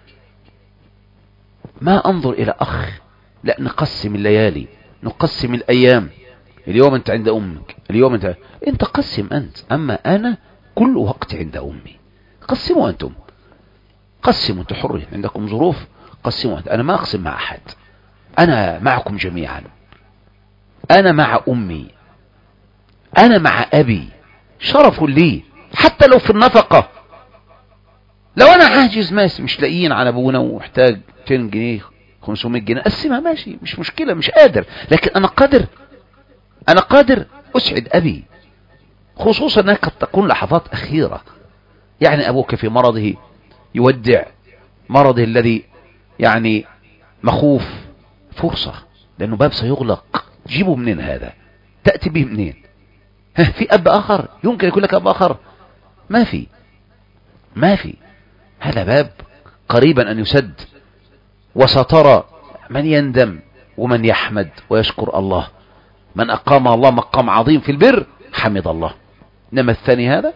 ما أنظر إلى أخ، لا، نقسم الليالي، نقسم الأيام. اليوم أنت عند أمك، اليوم أنت أنت قسم أنت، أما أنا كل وقت عند أمي. قسموا أنتم، قسموا أنتم حرين، عندكم ظروف قسموا أنت. أنا ما أقسم مع أحد، أنا معكم جميعا. أنا مع أمي، أنا مع أبي، شرف لي حتى لو في النفقة. لو أنا عاجز ماشي، مش لاقيين على أبونا ومحتاج مئتين جنيه خمسمائة جنيه، أقسمها ماشي، مش مشكلة، مش قادر، لكن أنا قادر، أنا قادر أسعد أبي، خصوصا أنها قد تكون لحظات أخيرة. يعني أبوك في مرضه يودع مرضه الذي يعني مخوف، فرصة، لأنه باب سيغلق. جيبه منين هذا؟ تأتي به منين؟ ها، في أب آخر يمكن يكون لك أب آخر؟ ما في، ما في. هذا باب قريبا أن يسد، وسترى من يندم ومن يحمد ويشكر الله. من أقام الله مقام عظيم في البر حمد الله. إنما الثاني هذا.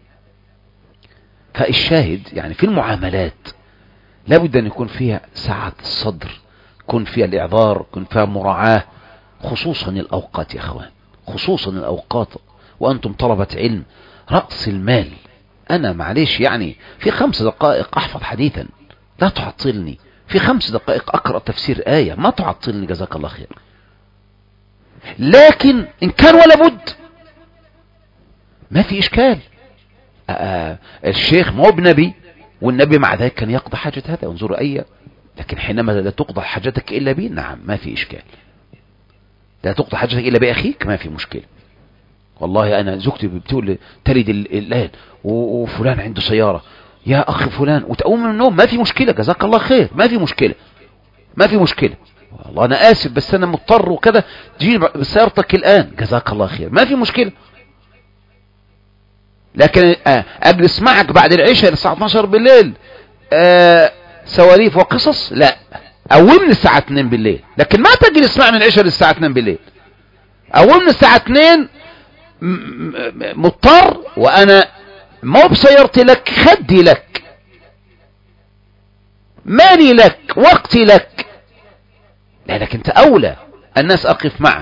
فالشاهد يعني في المعاملات لابد أن يكون فيها سعة الصدر، يكون فيها الإعذار، يكون فيها مراعاة، خصوصا الأوقات يا أخوان، خصوصا الأوقات. وأنتم طلبة علم، رأس المال. أنا معليش يعني في خمس دقائق أحفظ حديثا، لا تعطلني. في خمس دقائق أقرأ تفسير آية، ما تعطلني، جزاك الله خير. لكن إن كان ولا بد ما في إشكال. آه الشيخ ما هو بنبي، والنبي مع ذلك كان يقضى حاجة هذا، انظروا أي. لكن حينما لا تقضى حاجتك إلا بي، نعم ما في إشكال. لا تقضى حاجتك إلا بأخيك، ما في مشكلة. والله أنا زوجتي بتقول تلد الآن وفلان عنده سيارة، يا أخي فلان، وتقوم من النوم، ما في مشكلة، جزاك الله خير، ما في مشكلة، ما في مشكلة. والله أنا آسف بس أنا مضطر وكذا، تجيني بسيارتك الآن، جزاك الله خير، ما في مشكلة. لكن أجلس معك بعد العشاء الساعة اثناشر بالليل آه سواليف وقصص، لا، قومني الساعة اثنين بالليل، لكن ما تجلس معي من العشاء للساعة اثنين بالليل. قومني الساعة اثنين مضطر، وأنا مو بسيارتي لك، خدي لك، مالي لك، وقتي لك، لأنك أنت أولى الناس أقف معه.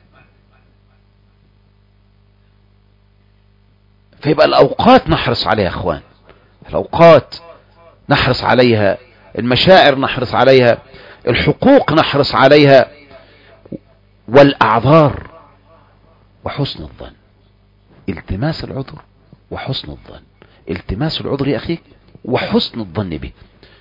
فيبقى الأوقات نحرص عليها يا أخوان، الأوقات نحرص عليها، المشاعر نحرص عليها، الحقوق نحرص عليها، والأعذار وحسن الظن. التماس العذر وحسن الظن، التماس العذر يا أخي وحسن الظن به،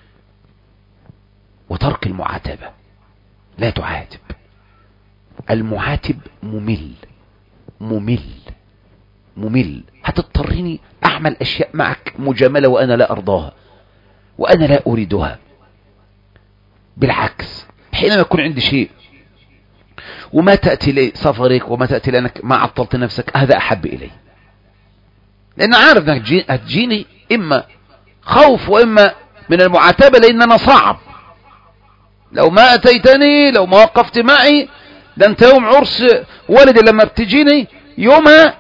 وترك المعاتبة. لا تعاتب، المعاتب ممل ممل ممل، هتضطرني أعمل أشياء معك مجاملة وأنا لا أرضاها وأنا لا أريدها. بالعكس، حينما يكون عندي شيء وما تأتي لي سفرك وما تأتي لأنك ما عطلت نفسك، هذا أحب إلي، لأن عارف أنك هتجيني إما خوف وإما من المعاتبة، لأن أنا صعب. لو ما أتيتني، لو ما وقفت معي، ده أنت يوم عرس ولدي لما بتجيني يومها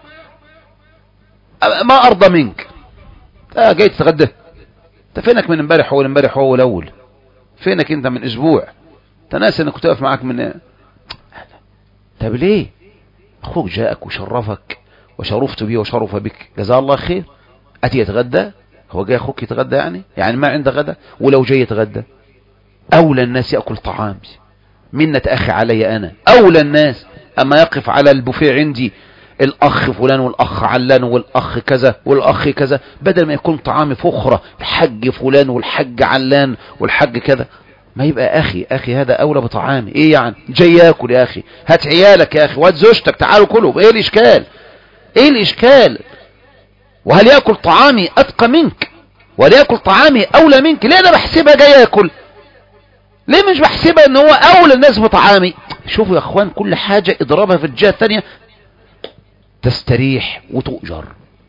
ما أرضى منك. آه جاي تتغدى، أنت فينك من امبارح أول امبارح أول أول، فينك أنت من أسبوع، تناسى أنك تقف معك من. طب ليه؟ أخوك جاءك وشرفك وشرفت به وشرف بك، جزاه الله خير. أتي يتغدى، هو جاي أخوك يتغدى يعني يعني ما عنده غدا؟ ولو جاي يتغدى أولى الناس يأكل طعامي، منة أخي علي أنا أولى الناس. أما يقف على البوفيه عندي الأخ فلان والأخ علان والأخ كذا والأخ كذا، بدل ما يكون طعامي فخرة الحج فلان والحج علان والحج كذا، ما يبقى أخي أخي هذا أولى بطعامي. إيه يعني جاي يأكل يا أخي؟ هات عيالك يا أخي وهات زوجتك، تعالوا كلوا. إيه الإشكال؟ إيه الإشكال؟ وهل يأكل طعامي أتقى منك؟ وهل يأكل طعامي أولى منك؟ ليه أنا بحسبها جاي يأكل؟ ليه مش بحسبها ان هو اولى الناس بطعامي؟ شوفوا يا اخوان، كل حاجة اضربها في الجهة الثانية تستريح وتؤجر،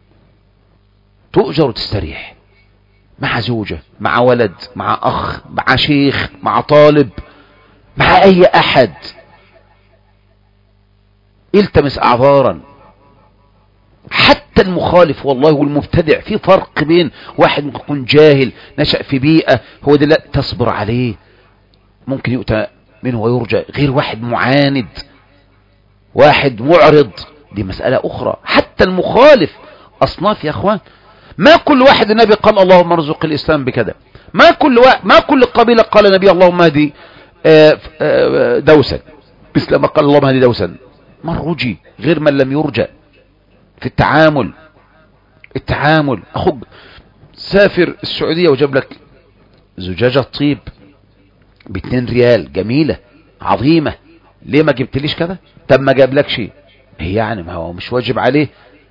تؤجر وتستريح، مع زوجة، مع ولد، مع اخ، مع شيخ، مع طالب، مع اي احد. التمس اعذارا، حتى المخالف والله والمبتدع، في فرق بين واحد ممكن يكون جاهل نشأ في بيئة هو ده لا تصبر عليه ممكن يؤتى منه ويرجى، غير واحد معاند واحد معرض، دي مسألة أخرى. حتى المخالف أصناف يا أخوان، ما كل واحد النبي قال اللهم ارزق الإسلام بكذا، ما كل واحد ما كل قبيلة قال النبي اللهم هدي دوسا مثل ما قال اللهم هدي دوسا. من رجي غير من لم يرجى في التعامل. التعامل أخوك سافر السعودية وجاب لك زجاجة طيب باتنين ريال جميلة عظيمة، ليه ما جبتليش كذا؟ طب ما جاب لك شيء، هي يعني ما هو مش واجب عليه.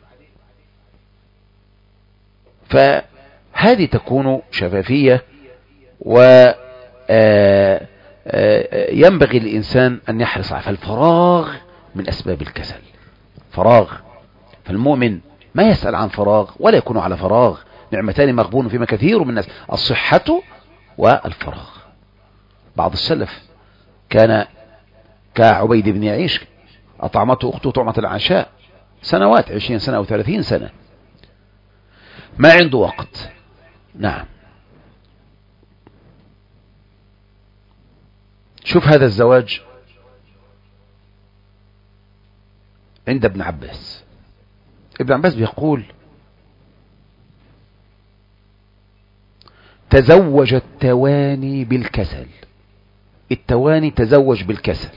فهذه تكون شفافية، وينبغي الإنسان أن يحرص على الفراغ من أسباب الكسل. فراغ، فالمؤمن ما يسأل عن فراغ ولا يكون على فراغ، نعمتان مغبون فيما كثير من الناس، الصحة والفراغ. بعض السلف كان كعبيد بن يعيش أطعمته أخته طعمة العشاء سنوات، عشرين سنة أو ثلاثين سنة، ما عنده وقت. نعم، شوف هذا الزواج عند ابن عباس. ابن عباس بيقول تزوج التواني بالكسل، التواني تزوج بالكسل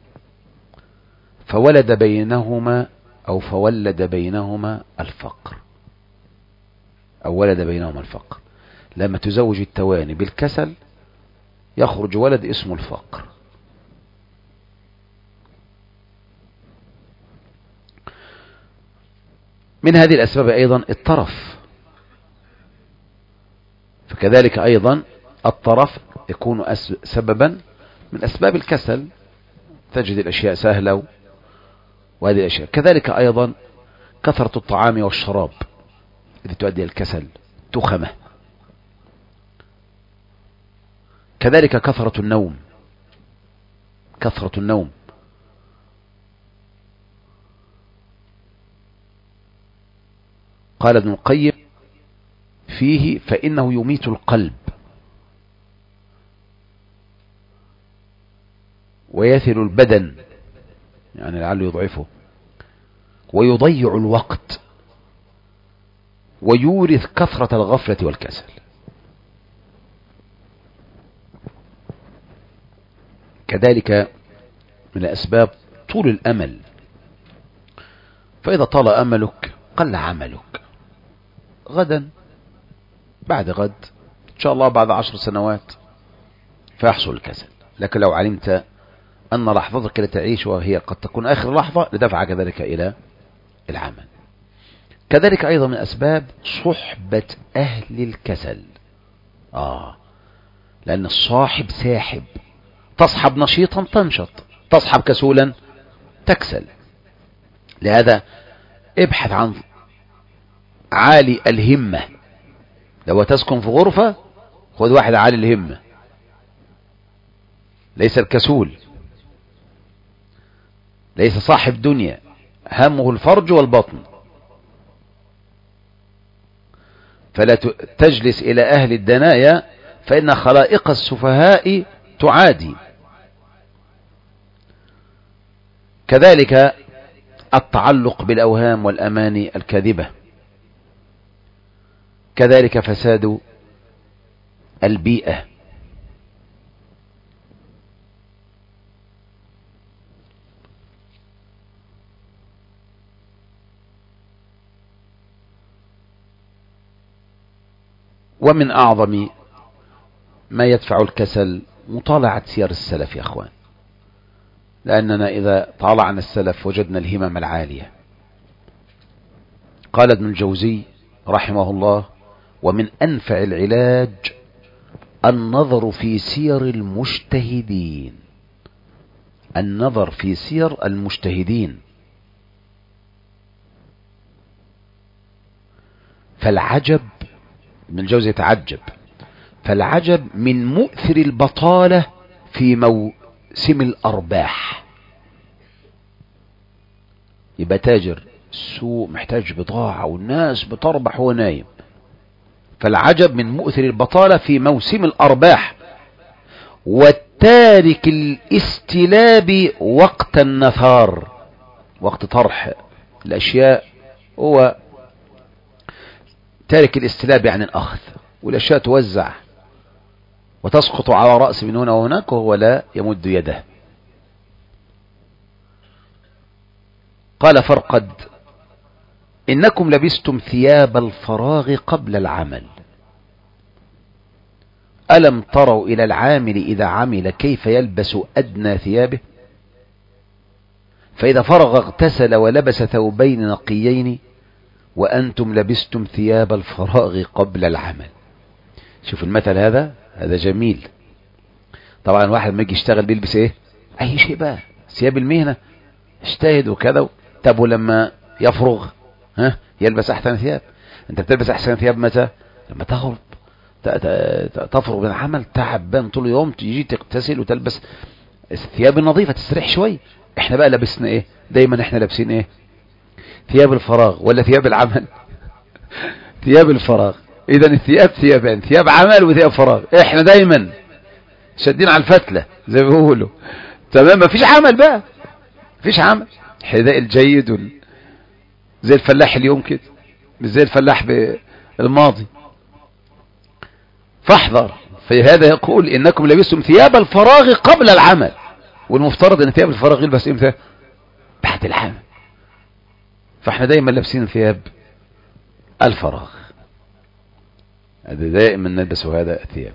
فولد بينهما أو فولد بينهما الفقر، أو ولد بينهما الفقر. لما تزوج التواني بالكسل يخرج ولد اسمه الفقر. من هذه الأسباب أيضا الطرف، فكذلك أيضا الطرف يكون سببا من أسباب الكسل، تجد الأشياء سهلة وهذه الأشياء. كذلك أيضا كثرة الطعام والشراب التي تؤدي إلى الكسل، تخمة. كذلك كثرة النوم، كثرة النوم. قال ابن القيم فيه فإنه يميت القلب ويثل البدن، يعني لعله يضعفه، ويضيع الوقت، ويورث كثرة الغفلة والكسل. كذلك من الأسباب طول الأمل، فإذا طال أملك قل عملك، غدا بعد غد إن شاء الله بعد عشر سنوات فيحصل الكسل. لكن لو علمت أن لحظتك التي تعيش وهي قد تكون آخر لحظة لدفعك ذلك إلى العمل. كذلك أيضا من أسباب صحبة أهل الكسل، آه لأن الصاحب ساحب، تصحب نشيطا تنشط، تصحب كسولا تكسل. لهذا ابحث عن عالي الهمة، لو تسكن في غرفة خذ واحد عالي الهمة، ليس الكسول، ليس صاحب دنيا همه الفرج والبطن. فلا تجلس إلى أهل الدنايا فإن خلائق السفهاء تعادي. كذلك التعلق بالأوهام والأماني الكاذبة. كذلك فساد البيئة. ومن أعظم ما يدفع الكسل مطالعة سير السلف يا أخوان، لأننا إذا طالعنا السلف وجدنا الهمم العالية. قال ابن الجوزي رحمه الله ومن أنفع العلاج النظر في سير المجتهدين، النظر في سير المجتهدين. فالعجب، ابن الجوزي يتعجب، فالعجب من مؤثر البطالة في موسم الأرباح. يبقى تاجر السوق محتاج بضاعة والناس بتربح وهو نايم. فالعجب من مؤثر البطالة في موسم الأرباح، والتارك الاستلاب وقت النثار، وقت طرح الأشياء، هو تارك الاستلاب يعني الأخذ، والأشياء توزع وتسقط على رأس من هنا وهناك وهو لا يمد يده. قال فرقد: إنكم لبستم ثياب الفراغ قبل العمل، ألم تروا إلى العامل إذا عمل كيف يلبس أدنى ثيابه، فإذا فرغ اغتسل ولبس ثوبين نقيين، وأنتم لبستم ثياب الفراغ قبل العمل. شوف المثل هذا، هذا جميل. طبعا واحد ما يجي يشتغل بيلبس ايه؟ اي شيء بقى، ثياب المهنة، اجتهد وكذا. طب ولما يفرغ ها يلبس احسن ثياب. انت بتلبس احسن ثياب متى؟ لما تغرب، تفرغ من العمل، تعبان طول اليوم، تيجي تغتسل وتلبس الثياب النظيفة تستريح شوي. احنا بقى لبسنا ايه؟ دايما احنا لابسين ايه؟ ثياب الفراغ ولا ثياب العمل؟ ثياب الفراغ. اذا الثياب ثيابان، ثياب عمل وثياب فراغ. احنا دايما شادين على الفتلة زي ما بيقولوا. تمام، مفيش عمل بقى، مفيش عمل. الحذاء الجيد وال... زي الفلاح اليوم كده، مش زي الفلاح بالماضي. فاحذر. فهذا يقول انكم لبستم ثياب الفراغ قبل العمل، والمفترض ان ثياب الفراغ يلبس امتى؟ بعد العمل. فاحنا دايما لابسين ثياب الفراغ، هذا دائما نلبس هذا الثياب.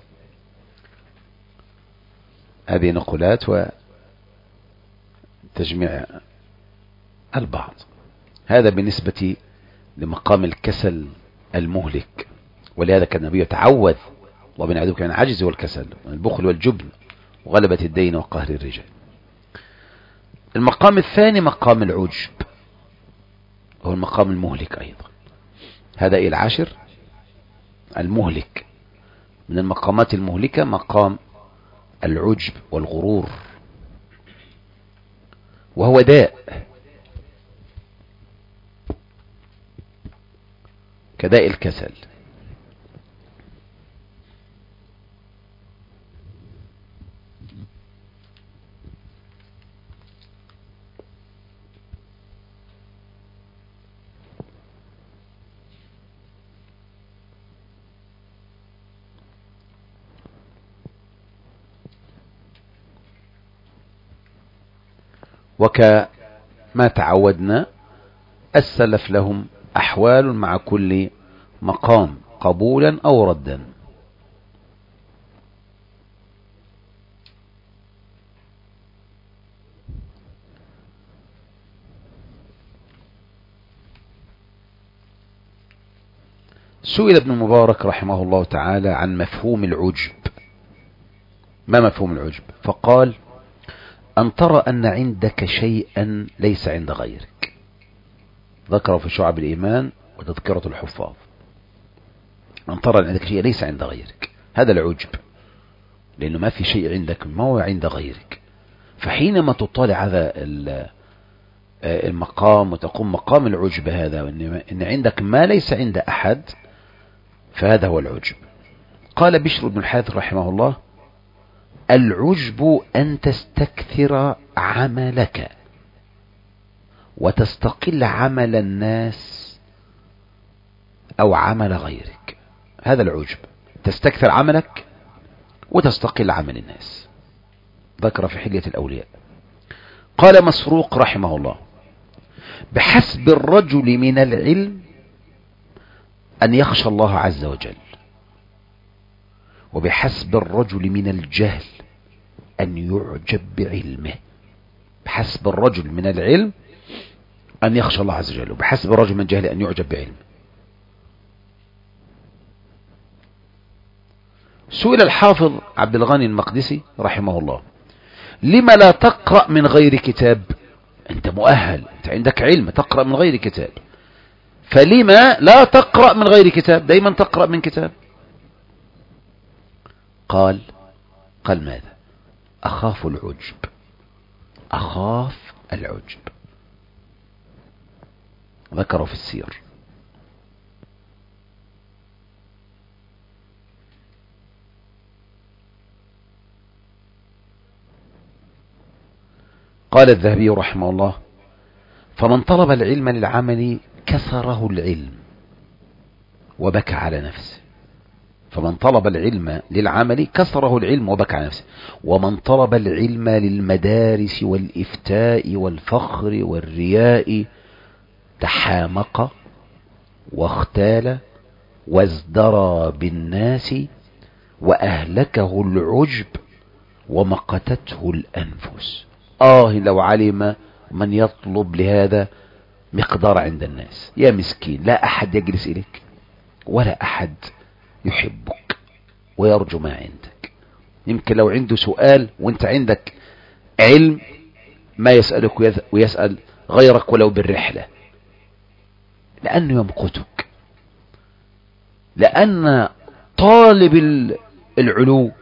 هذه نقولات وتجميع البعض. هذا بالنسبة لمقام الكسل المهلك. ولهذا كان النبي يتعوذ: ومن يعوذك من العجز والكسل ومن البخل والجبن وغلبة الدين وقهر الرجال. المقام الثاني مقام العجب، هو المقام المهلك أيضا. هذا إيه العاشر المهلك. من المقامات المهلكة مقام العجب والغرور، وهو داء كداء الكسل. وكما تعودنا السلف لهم أحوال مع كل مقام، قبولا أو ردا. سئل ابن المبارك رحمه الله تعالى عن مفهوم العجب. ما مفهوم العجب؟ فقال: أن ترى أن عندك شيئا ليس عند غيرك. ذكره في شعب الإيمان وتذكرة الحفاظ. أن ترى أن عندك شيء ليس عند غيرك، هذا العجب، لأنه ما في شيء عندك ما هو عند غيرك. فحينما تطالع هذا المقام وتقوم مقام العجب هذا، إن عندك ما ليس عند أحد، فهذا هو العجب. قال بشر بن الحارث رحمه الله: العجب أن تستكثر عملك وتستقل عمل الناس أو عمل غيرك. هذا العجب، تستكثر عملك وتستقل عمل الناس. ذكر في حلية الأولياء. قال مسروق رحمه الله: بحسب الرجل من العلم أن يخشى الله عز وجل، وبحسب الرجل من الجهل أن يعجب بعلمه. بحسب الرجل من العلم أن يخشى الله عز وجل، وبحسب الرجل من الجهل أن يعجب بعلمه. سئل الحافظ عبد الغني المقدسي رحمه الله: لما لا تقرأ من غير كتاب؟ أنت مؤهل، أنت عندك علم، تقرأ من غير كتاب، فلما لا تقرأ من غير كتاب؟ دايما تقرأ من كتاب. قال قال ماذا؟ أخاف العجب. أخاف العجب. ذكره في السير. قال الذهبي رحمه الله: فمن طلب العلم للعمل كسره العلم وبكى على نفسه. فمن طلب العلم للعمل كسره العلم وبكى على نفسه. ومن طلب العلم للمدارس والإفتاء والفخر والرياء تحامق واختال وازدرى بالناس وأهلكه العجب ومقتته الأنفس. آه لو علم من يطلب لهذا مقدار عند الناس. يا مسكين، لا أحد يجلس إليك ولا أحد يحبك ويرجو ما عندك. يمكن لو عنده سؤال وانت عندك علم ما يسألك ويسأل غيرك ولو بالرحلة، لأنه يمقتك. لأن طالب العلو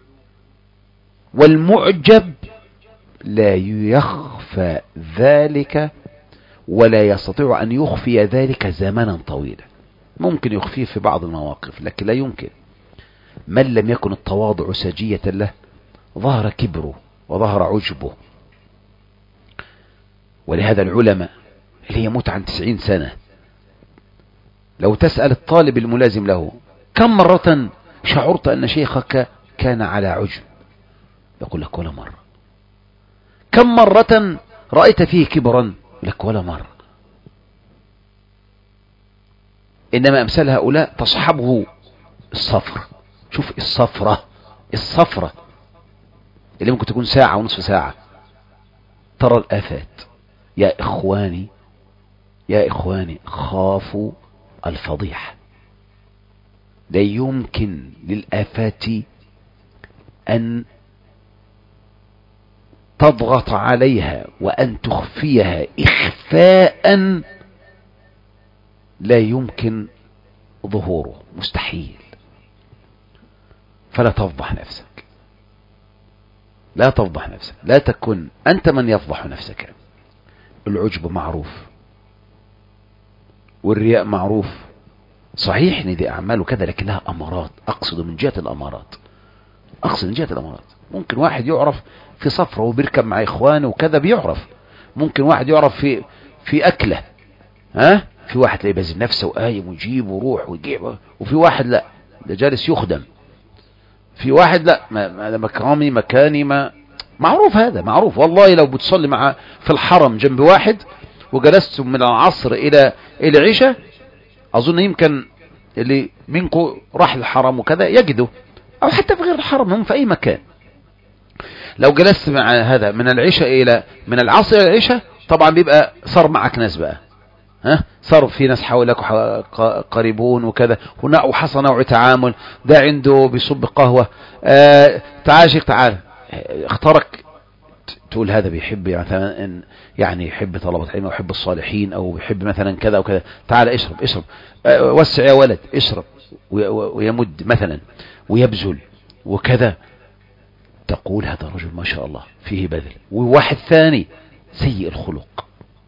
والمعجب لا يخفى ذلك ولا يستطيع أن يخفي ذلك زمنا طويلا. ممكن يخفيه في بعض المواقف لكن لا يمكن. من لم يكن التواضع سجية له ظهر كبره وظهر عجبه. ولهذا العلماء اللي يموت عن تسعين سنة لو تسأل الطالب الملازم له كم مرة شعرت أن شيخك كان على عجب، يقول لك ولا مرة. كم مرة رأيت فيه كبرا، لك ولا مرة. إنما أمثال هؤلاء تصحبه الصفر. شوف الصفرة الصفرة اللي ممكن تكون ساعة ونصف ساعة، ترى الآفات. يا إخواني يا إخواني خافوا الفضيحة. لا يمكن للآفات أن تضغط عليها وأن تخفيها إخفاء لا يمكن ظهوره، مستحيل. فلا تفضح نفسك، لا تفضح نفسك، لا تكن أنت من يفضح نفسك. العجب معروف والرياء معروف. صحيح ان دي أعمال وكذا لكن لها أمارات. أقصد من جهة الأمارات، أقصد من جهة الأمارات. ممكن واحد يعرف في صفره وبيركب مع إخوانه وكذا بيعرف. ممكن واحد يعرف في في أكله، ها في واحد لا يبذل نفسه وقايم ويجيب ويروح ويجيب، وفي واحد لا ده جالس يخدم، في واحد لا ما مكرمي مكاني ما معروف. هذا معروف. والله لو بتصلي مع في الحرم جنب واحد وجلستم من العصر إلى إلى العشاء، أظن يمكن اللي منكم راح الحرم وكذا يجده، أو حتى في غير الحرم، هم في أي مكان. لو جلست مع هذا من العشاء إلى من العصر إلى العشاء، طبعا بيبقى صار معك ناس بقى، ها صار في ناس حولك قريبون وكذا، وحصل نوع تعامل. ده عنده بيصب قهوة، آه تعال شيخ تعال، اختارك تقول هذا بيحب مثلا يعني يحب طلبة العلم ويحب الصالحين او بيحب مثلا كذا وكذا، تعال اشرب اشرب، آه وسع يا ولد اشرب، ويمد مثلا ويبذل وكذا. تقول هذا رجل ما شاء الله فيه بذل. وواحد ثاني سيء الخلق،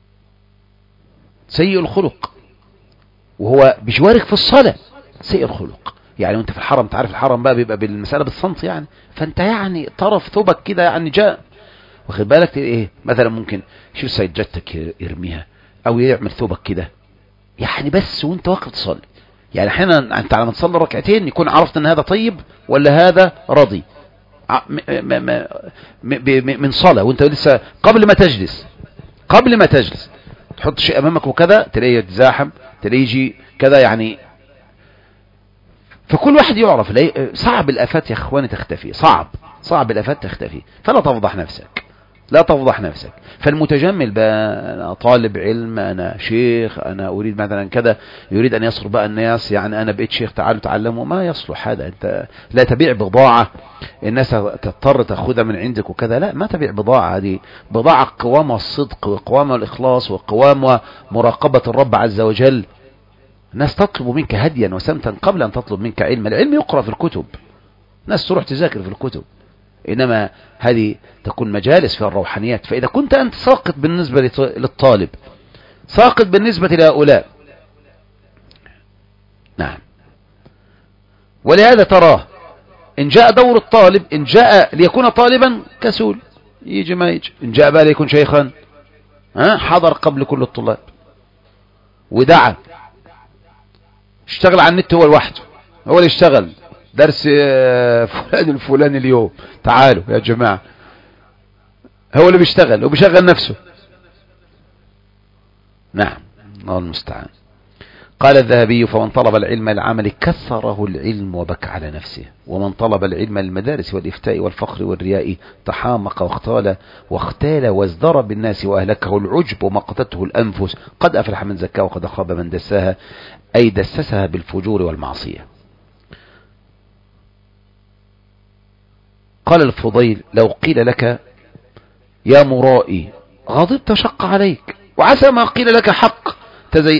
سيء الخلق وهو بيشارك في الصلاة، سيء الخلق. يعني وانت في الحرم تعرف الحرم بقى بيبقى بالمسألة بالصمت يعني، فانت يعني طرف ثوبك كده يعني جاء واخد بالك ايه، مثلا ممكن شو سيجتك يرميها او يعمل ثوبك كده يعني بس وانت واقف تصلي. يعني احيانا انت على ما تصلي ركعتين يكون عرفت ان هذا طيب ولا هذا راضي من صلاة، وانت لسه قبل ما تجلس قبل ما تجلس تحط شيء امامك وكذا تلاقيه يتزاحم، تلاقيه يجي كذا يعني. فكل واحد يعرف. صعب الافات يا اخواني تختفي، صعب صعب الافات تختفي. فلا تفضح نفسك، لا تفضح نفسك. فالمتجمل بقى انا طالب علم، انا شيخ، انا اريد مثلا كذا، يريد ان يصرف بقى الناس، يعني انا بقيت شيخ تعالوا تعلموا، ما يصلح هذا. انت لا تبيع بضاعة الناس تضطر تاخذها من عندك وكذا، لا ما تبيع بضاعة. هذه بضاعة قوامها الصدق وقوامها الاخلاص وقوامها مراقبة الرب عز وجل. الناس تطلب منك هديا وسمتا قبل ان تطلب منك علم. العلم يقرأ في الكتب، ناس تروح تذاكر في الكتب، إنما هذه تكون مجالس فيها الروحانيات. فإذا كنت أنت ساقط بالنسبة للطالب ساقط بالنسبة لهؤلاء. نعم. ولهذا تراه إن جاء دور الطالب، إن جاء ليكون طالبا كسول يجي ما يجي، إن جاء بقى ليكون شيخا ها حضر قبل كل الطلاب ودعا، اشتغل على النت هو لوحده، هو اللي اشتغل درس فلان الفلاني اليوم، تعالوا يا جماعة، هو اللي بيشتغل وبيشغل نفسه. نعم الله المستعان. قال الذهبي: فمن طلب العلم العمل كثره العلم وبكى على نفسه، ومن طلب العلم المدارس والإفتاء والفخر والرياء تحامق واختال واختال وازدر بالناس وأهلكه العجب ومقتته الأنفس. قد أفلح من زكاها وقد خاب من دساها، أي دسسها بالفجور والمعصية. قال الفضيل: لو قيل لك يا مرائي غضبت شق عليك، وعسى ما قيل لك حق تزي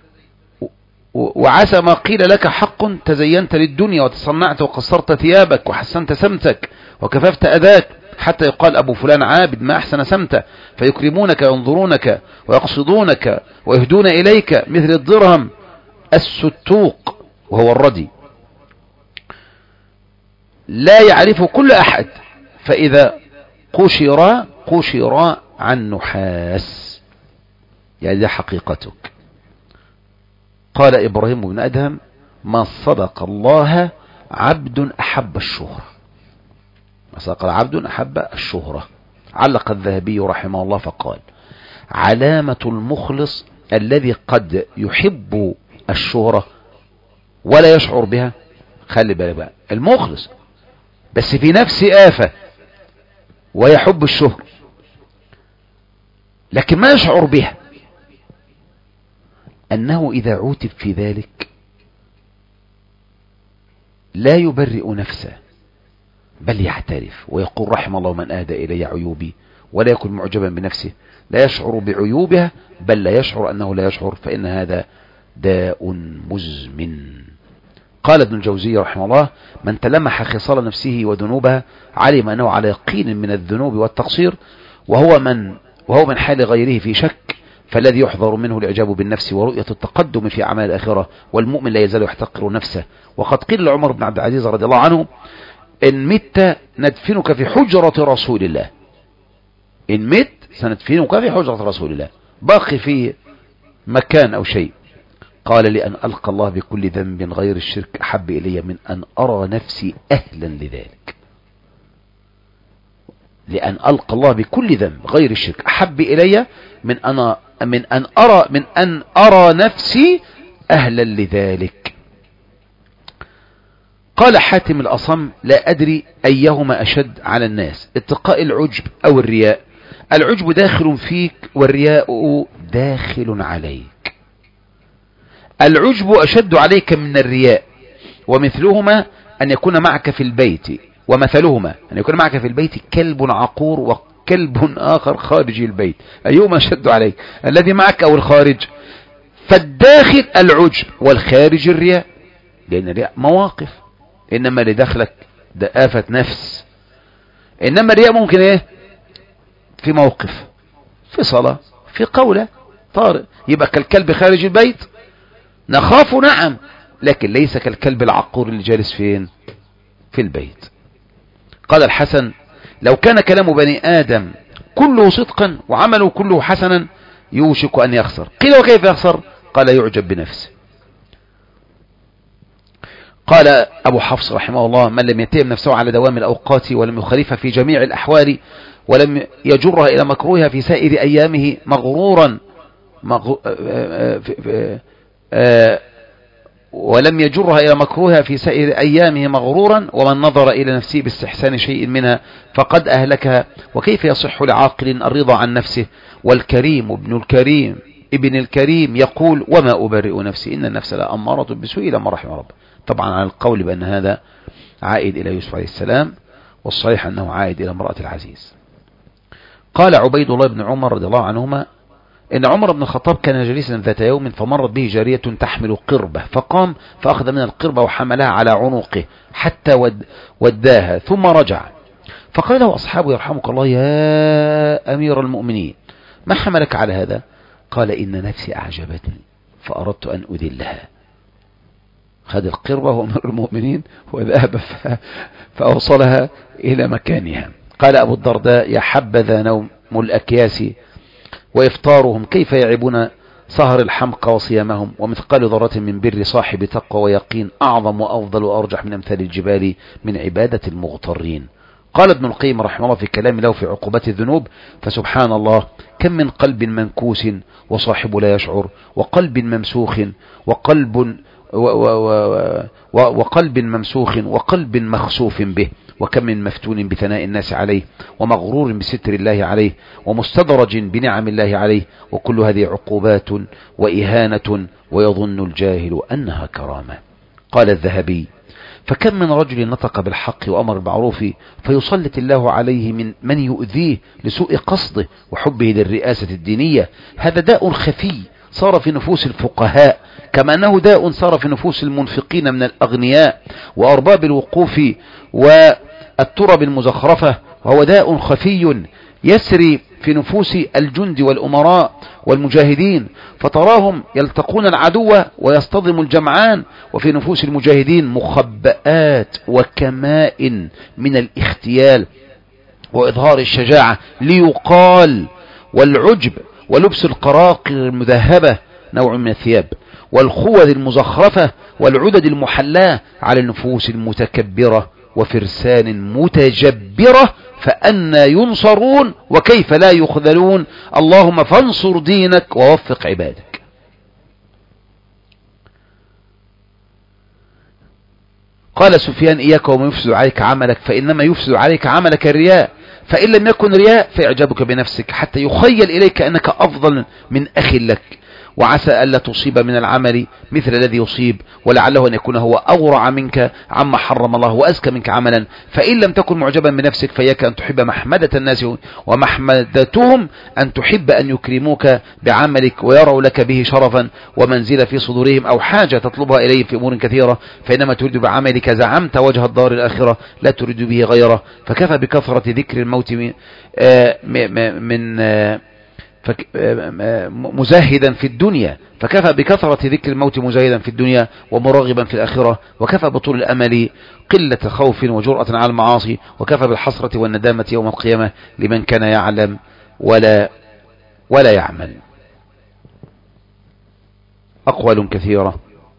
وعسى ما قيل لك حق تزينت للدنيا وتصنعت وقصرت ثيابك وحسنت سمتك وكففت أذاك، حتى يقال أبو فلان عابد ما أحسن سمته، فيكرمونك وينظرونك ويقصدونك ويهدون إليك مثل الدرهم الستوق وهو الردي، لا يعرف كل أحد، فإذا قشر قشر عن نحاس، يعني ده حقيقتك. قال إبراهيم بن أدهم: ما صدق الله عبد أحب الشهرة، ما صدق عبد أحب الشهرة. علق الذهبي رحمه الله فقال: علامة المخلص الذي قد يحب الشهرة ولا يشعر بها. خلي بالك بقى، المخلص بس في نفس آفة ويحب الشهرة لكن ما يشعر بها، أنه إذا عوتب في ذلك لا يبرئ نفسه بل يعترف ويقول: رحم الله من أهدى إلي عيوبي، ولا يكون معجبا بنفسه، لا يشعر بعيوبها بل لا يشعر أنه لا يشعر، فإن هذا داء مزمن. قال ابن الجوزي رحمه الله: من تلمح خصال نفسه وذنوبها علم أنه على يقين من الذنوب والتقصير، وهو من وهو من حال غيره في شك، فالذي يحذر منه الإعجاب بالنفس ورؤية التقدم في أعمال الآخرة، والمؤمن لا يزال يحتقر نفسه. وقد قيل لعمر بن عبد العزيز رضي الله عنه: إن مت ندفنك في حجرة رسول الله، إن مت سندفنك في حجرة رسول الله، باقي في مكان أو شيء. قال: لأن ألقى الله بكل ذنب غير الشرك أحب إلي من أن أرى نفسي أهلا لذلك. لأن ألقى الله بكل ذنب غير الشرك أحب إلي من أنا من أن أرى من أن أرى نفسي أهلا لذلك. قال حاتم الأصم: لا أدري أيهما أشد على الناس، اتقاء العجب أو الرياء. العجب داخل فيك والرياء داخل عليك. العجب أشد عليك من الرياء، ومثلهما أن يكون معك في البيت ومثلهما أن يكون معك في البيت كلب عقور وكلب آخر خارج البيت، أيهما أشد عليك، الذي معك أو الخارج؟ فالداخل العجب والخارج الرياء، لأن الرياء مواقف، إنما اللي داخلك ده آفة نفس، إنما الرياء ممكن إيه؟ في موقف، في صلاة، في قولة طارئ، يبقى كالكلب خارج البيت نخاف نعم، لكن ليس كالكلب العقور اللي جالس فين؟ في البيت. قال الحسن: لو كان كلام بني آدم كله صدقا وعمله كله حسنا يوشك أن يخسر. قيل: وكيف يخسر؟ قال: يعجب بنفسه. قال أبو حفص رحمه الله: من لم يتهم نفسه على دوام الأوقات ولم يخالفها في جميع الأحوال ولم يجرها إلى مكروهها في سائر أيامه مغرورا مغ... ولم يجرها إلى مكروهها في سائر أيامه مغرورا، ومن نظر إلى نفسه باستحسان شيء منها فقد أهلكها. وكيف يصح لعاقل الرضا عن نفسه؟ والكريم ابن الكريم ابن الكريم يقول: وما أبرئ نفسي إن النفس لأمارة بالسوء لما رحم رب. طبعا على القول بأن هذا عائد إلى يوسف عليه السلام، والصحيح أنه عائد إلى امرأة العزيز. قال عبيد الله بن عمر رضي الله عنهما: إن عمر بن الخطاب كان جليسا ذات يوم فمرت به جارية تحمل قربة، فقام فأخذ من القربة وحملها على عنقه حتى ود وداها ثم رجع، فقال له أصحابه: يرحمك الله يا أمير المؤمنين، ما حملك على هذا؟ قال إن نفسي أعجبتني فأردت أن أذلها. خد القربة وأمر المؤمنين وذهب فأوصلها إلى مكانها. قال أبو الدرداء يا حبذا نوم الأكياس وإفطارهم، كيف يعبون سهر الحمقى وصيامهم، ومثقال ذرة من بر صاحب تقوى ويقين أعظم وأفضل وأرجح من أمثال الجبال من عبادة المغترين. قال ابن القيم رحمه الله في كلام له في عقوبات الذنوب فسبحان الله كم من قلب منكوس وصاحب لا يشعر، وقلب ممسوخ وقلب و و و وقلب ممسوخ وقلب مخسوف به، وكم من مفتون بثناء الناس عليه ومغرور بستر الله عليه ومستدرج بنعم الله عليه، وكل هذه عقوبات وإهانة ويظن الجاهل أنها كرامة. قال الذهبي فكم من رجل نطق بالحق وأمر بالمعروف فيسلط الله عليه من من يؤذيه لسوء قصده وحبه للرئاسة الدينية. هذا داء خفي صار في نفوس الفقهاء، كما أنه داء صار في نفوس المنفقين من الأغنياء وأرباب الوقوف والترب المزخرفة، وهو داء خفي يسري في نفوس الجند والأمراء والمجاهدين، فتراهم يلتقون العدو ويصطدم الجمعان، وفي نفوس المجاهدين مخبآت وكمائن من الاختيال وإظهار الشجاعة ليقال، والعجب ولبس القراقر المذهبة نوع من الثياب، والخوذ المزخرفة والعدد المحلاة على النفوس المتكبرة وفرسان متجبرة، فأنا ينصرون وكيف لا يخذلون. اللهم فانصر دينك ووفق عبادك. قال سفيان إياك وما يفسد عليك عملك فإنما يفسد عليك عملك الرياء، فإن لم يكن رياء فإعجابك بنفسك حتى يخيل إليك أنك أفضل من أخ لك، وعسى ألا تصيب من العمل مثل الذي يصيب، ولعله أن يكون هو أورع منك عما حرم الله وأزكى منك عملا. فإن لم تكن معجبا بنفسك فإياك أن تحب محمدة الناس، ومحمدتهم أن تحب أن يكرموك بعملك ويروا لك به شرفا ومنزلة في صدورهم أو حاجة تطلبها إليه في أمور كثيرة، فإنما تريد بعملك زعمت وجه الدار الآخرة لا تريد به غيره. فكفى بكثرة ذكر الموت من, من مزاهدا في الدنيا، فكفى بكثرة ذكر الموت مزاهدا في الدنيا ومرغبا في الآخرة، وكفى بطول الأمل قلة خوف وجرأة على المعاصي، وكفى بالحسرة والندامة يوم القيامة لمن كان يعلم ولا ولا يعمل. أقوال كثيرة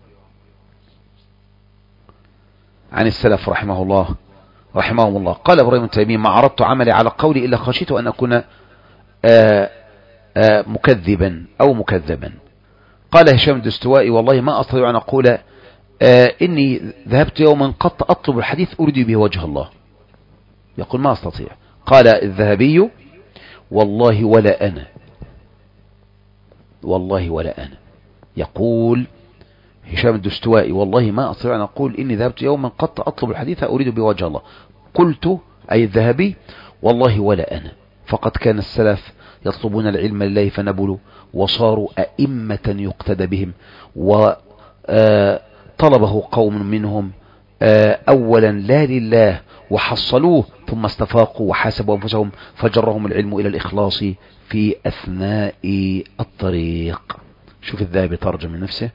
عن السلف رحمه الله رحمهم الله. قال ابراهيم التيمي ما عرضت عملي على قولي إلا خشيت أن أكون آه آه مكذبا أو مكذبا. قال هشام الدستوائي والله ما أستطيع أن أقول آه إني ذهبت يوما قط أطلب الحديث أريد به وجه الله، يقول ما أستطيع. قال الذهبي والله ولا أنا، والله ولا أنا، يقول هشام الدستوائي والله ما أستطيع أن أقول إني ذهبت يوما قط أطلب الحديث أريد به وجه الله. قلت أي الذهبي والله ولا أنا، فقد كان السلف يطلبون العلم لله فنبلوا وصاروا أئمة يقتدى بهم، وطلبه قوم منهم أولا لا لله وحصلوه ثم استفاقوا وحاسبوا أنفسهم فجرهم العلم إلى الإخلاص في أثناء الطريق. شوف الذهبي ترجم من نفسه.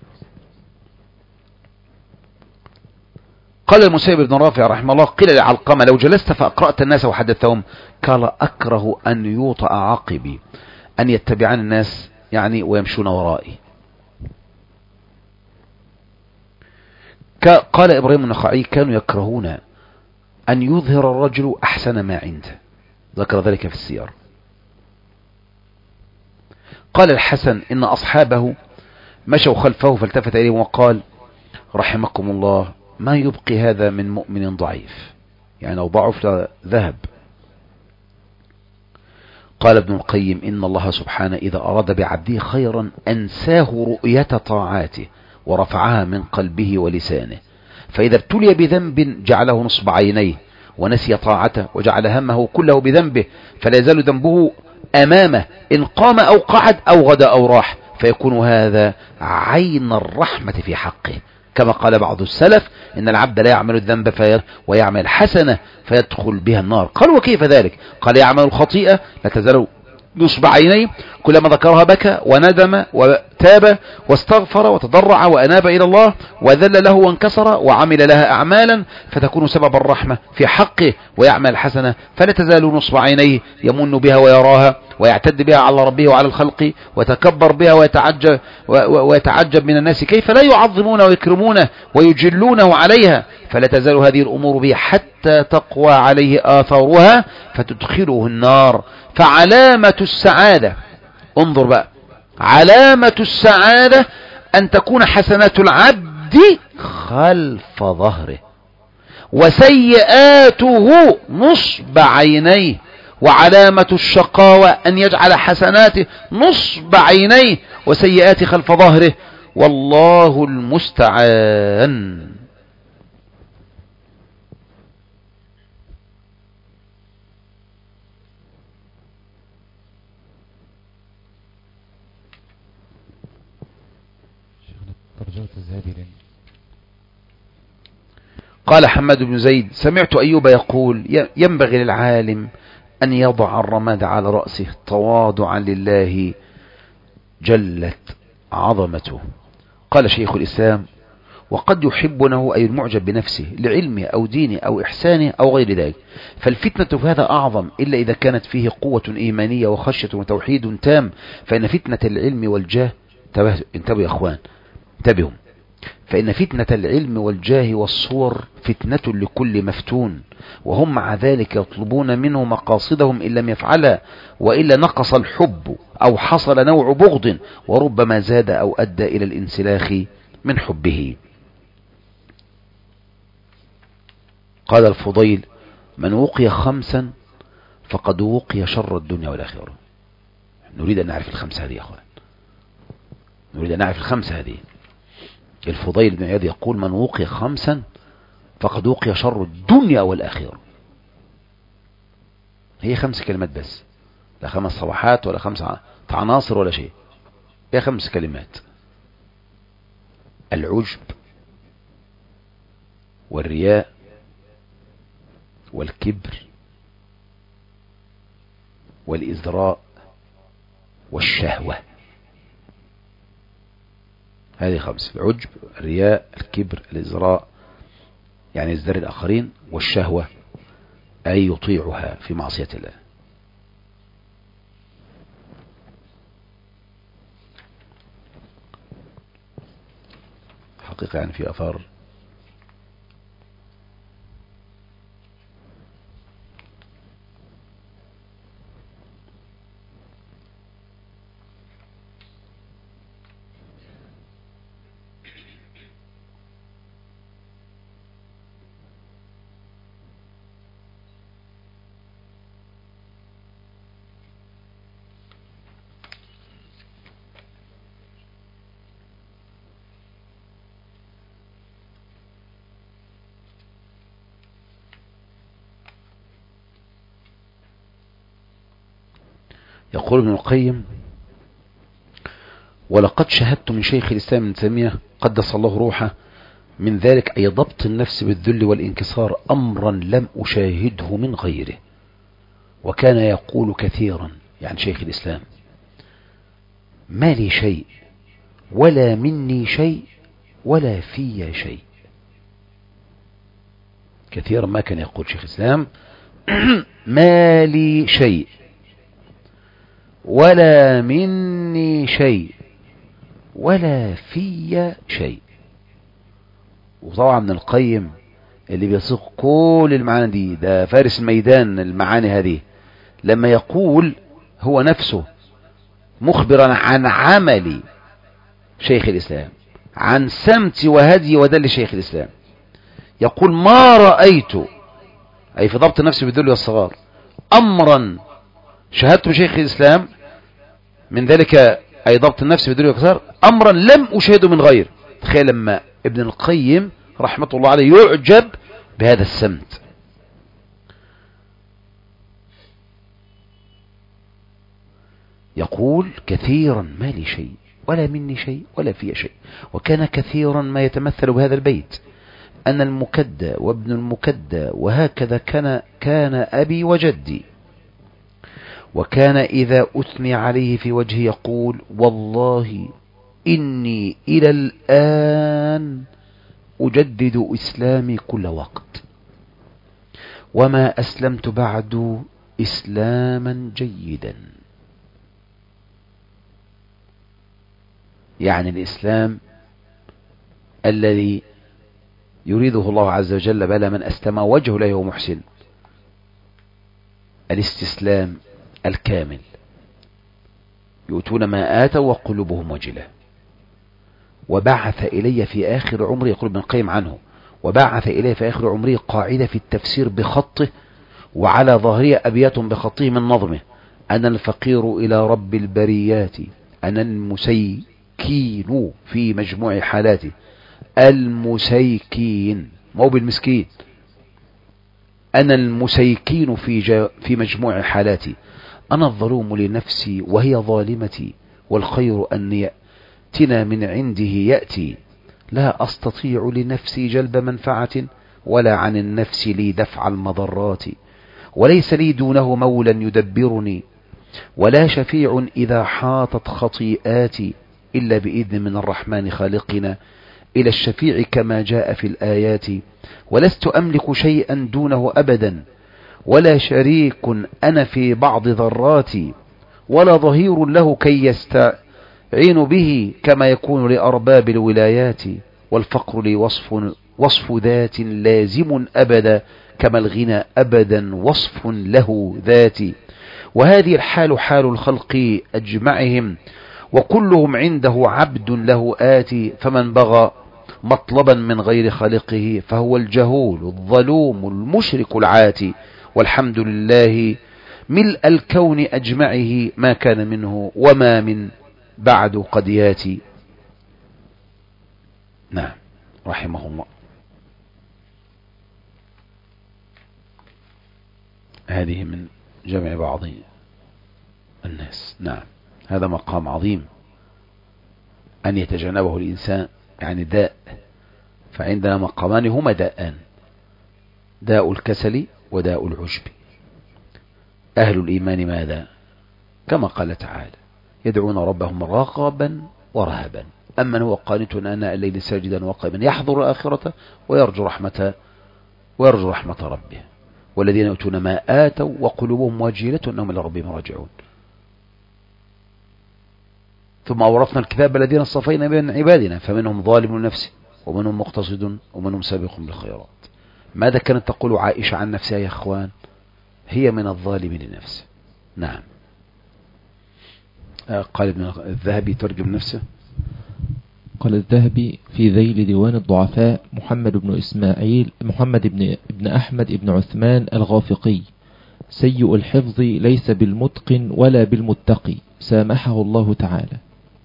قال المسيب بن رافع رحمه الله قيل لعلقمة لو جلست فأقرأت الناس وحدثتهم قال أكره أن يوطأ عقبي، أن يتبعان الناس يعني ويمشون ورائي. قال إبراهيم النخعي كانوا يكرهون أن يظهر الرجل أحسن ما عنده، ذكر ذلك في السير. قال الحسن إن أصحابه مشوا خلفه فالتفت إليهم وقال رحمكم الله ما يبقي هذا من مؤمن ضعيف، يعني لو ضعف ذهب. قال ابن القيم إن الله سبحانه إذا أراد بعبده خيرا أنساه رؤية طاعاته ورفعها من قلبه ولسانه، فإذا ابتلي بذنب جعله نصب عينيه ونسي طاعته وجعل همه كله بذنبه، فلا يزال ذنبه أمامه إن قام أو قعد أو غدا أو راح، فيكون هذا عين الرحمة في حقه. كما قال بعض السلف إن العبد لا يعمل الذنب في ويعمل حسنة فيدخل بها النار. قال وكيف ذلك؟ قال يعمل الخطيئة لا تزال نصب عينيه، كلما ذكرها بكى وندم وتاب واستغفر وتضرع وأناب إلى الله وذل له وانكسر وعمل لها أعمالا فتكون سبب الرحمة في حقه ويعمل حسنة، فلا تزال نصب عينيه يمن بها ويراها ويعتد بها على ربه وعلى الخلق وتكبر بها ويتعجب, ويتعجب من الناس كيف لا يعظمونه ويكرمونه ويجلونه عليها، فلا تزال هذه الأمور به حتى تقوى عليه آثارها فتدخله النار. فعلامة السعادة، انظر بقى، علامة السعادة أن تكون حسنات العبد خلف ظهره وسيئاته نصب عينيه، وعلامة الشقاوة أن يجعل حسناته نصب عينيه وسيئاته خلف ظهره، والله المستعان. قال حماد بن زيد سمعت أيوب يقول ينبغي للعالم أن يضع الرماد على رأسه تواضعا لله جلت عظمته. قال شيخ الإسلام وقد يحبونه أي المعجب بنفسه لعلمه أو دينه أو إحسانه أو غير ذلك، فالفتنة في هذا أعظم إلا إذا كانت فيه قوة إيمانية وخشية وتوحيد تام، فإن فتنة العلم والجاه، انتبهوا يا أخوان انتبهوا، فإن فتنة العلم والجاه والصور فتنة لكل مفتون، وهم مع ذلك يطلبون منه مقاصدهم إن لم يفعلها، وإلا نقص الحب أو حصل نوع بغض، وربما زاد أو أدى إلى الانسلاخ من حبه. قال الفضيل من وقي خمسا فقد وقي شر الدنيا والآخرة. نريد أن نعرف الخمسة هذه يا أخوان، نريد أن نعرف الخمسة هذه. الفضيل بن عياض يقول من وقي خمسا فقد وقي شر الدنيا والآخرة. هي خمس كلمات بس، لا خمس صفحات ولا خمس عناصر ولا شيء، هي خمس كلمات: العجب والرياء والكبر والإزراء والشهوة. هذه خمسة: العجب، الرياء، الكبر، الإزراء يعني ازدراء الآخرين، والشهوة أي يطيعها في معصية الله. حقيقة يعني في أثار يقول ابن القيم: ولقد شهدت من شيخ الإسلام ابن تيمية قدس الله روحه من ذلك أي ضبط النفس بالذل والانكسار أمرا لم أشاهده من غيره. وكان يقول كثيرا، يعني شيخ الإسلام: ما لي شيء ولا مني شيء ولا في شيء. كثيرا ما كان يقول شيخ الإسلام ما لي شيء ولا مني شيء ولا في شيء. وطبعا ابن القيم اللي بيصيغ كل المعاني دي ده فارس الميدان المعاني هذه، لما يقول هو نفسه مخبرا عن عمل شيخ الإسلام، عن سمت وهدي ودل شيخ الإسلام، يقول: ما رأيت، أي في ضبط النفس بالذل والصغار، أمرا شهدت شيخ الإسلام من ذلك أي ضبط النفس بالذل والصغار أمرا لم أشهده من غير. تخيل لما ابن القيم رحمة الله عليه يعجب بهذا السمت. يقول: كثيرا ما لي شيء ولا مني شيء ولا في شيء. وكان كثيرا ما يتمثل بهذا البيت أن المكدى وابن المكدى وهكذا كان كان أبي وجدي. وكان إذا أثني عليه في وجهه يقول والله إني إلى الآن أجدد إسلامي كل وقت، وما أسلمت بعد إسلاما جيدا. يعني الإسلام الذي يريده الله عز وجل بلا من أسلم وجه له محسن، الاستسلام الكامل، يؤتون ما آتوا وقلوبهم وجلة. وبعث إلي في آخر عمري، يقول ابن القيم عنه، وبعث إلي في آخر عمري قاعدة في التفسير بخطه وعلى ظهرها أبيات بخطه من نظمه: أنا الفقير إلى رب البريات، أنا المسيكين في مجموع حالاتي. المسيكين مو بالمسكين، أنا المسيكين في, في مجموع حالاتي. أنا الظلوم لنفسي وهي ظالمتي، والخير أن يأتنا من عنده يأتي. لا أستطيع لنفسي جلب منفعة، ولا عن النفس لي دفع المضرات. وليس لي دونه مولا يدبرني، ولا شفيع إذا حاطت خطيئاتي، إلا بإذن من الرحمن خالقنا إلى الشفيع كما جاء في الآيات. ولست أملك شيئا دونه أبدا، ولا شريك أنا في بعض ذراتي، ولا ظهير له كي يستعين به كما يكون لأرباب الولايات. والفقر لي وصف, وصف ذات لازم أبدا، كما الغنى أبدا وصف له ذاتي. وهذه الحال حال الخلق أجمعهم، وكلهم عنده عبد له آتي. فمن بغى مطلبا من غير خالقه فهو الجهول الظلوم المشرك العاتي. والحمد لله ملء الكون أجمعه، ما كان منه وما من بعد قد ياتي. نعم، رحمه الله. هذه من جمع بعض الناس. نعم، هذا مقام عظيم أن يتجنبه الإنسان، يعني داء. فعندنا مقامان هما داءان: داء الكسل وداء العجب. أهل الإيمان ماذا؟ كما قال تعالى: يدعون ربهم رغبا ورهبا. أمن هو قانت آناء الليل ساجدا وقائما يحضر الآخرة ويرجو رحمة ويرجو رحمة ربه. والذين يؤتون ما آتوا وقلوبهم وجلة أنهم إلى ربهم راجعون. ثم أورثنا الكتاب الذين اصطفينا من عبادنا فمنهم ظالم لنفسه ومنهم مقتصد ومنهم سابق بالخيرات. ماذا كانت تقول عائشة عن نفسها يا أخوان؟ هي من الظالم لنفسه. نعم. قال ابن الذهبي ترجم نفسه. قال الذهبي في ذيل ديوان الضعفاء: محمد بن إسماعيل محمد بن, بن أحمد بن عثمان الغافقي، سيء الحفظ، ليس بالمتقن ولا بالمتقي، سامحه الله تعالى.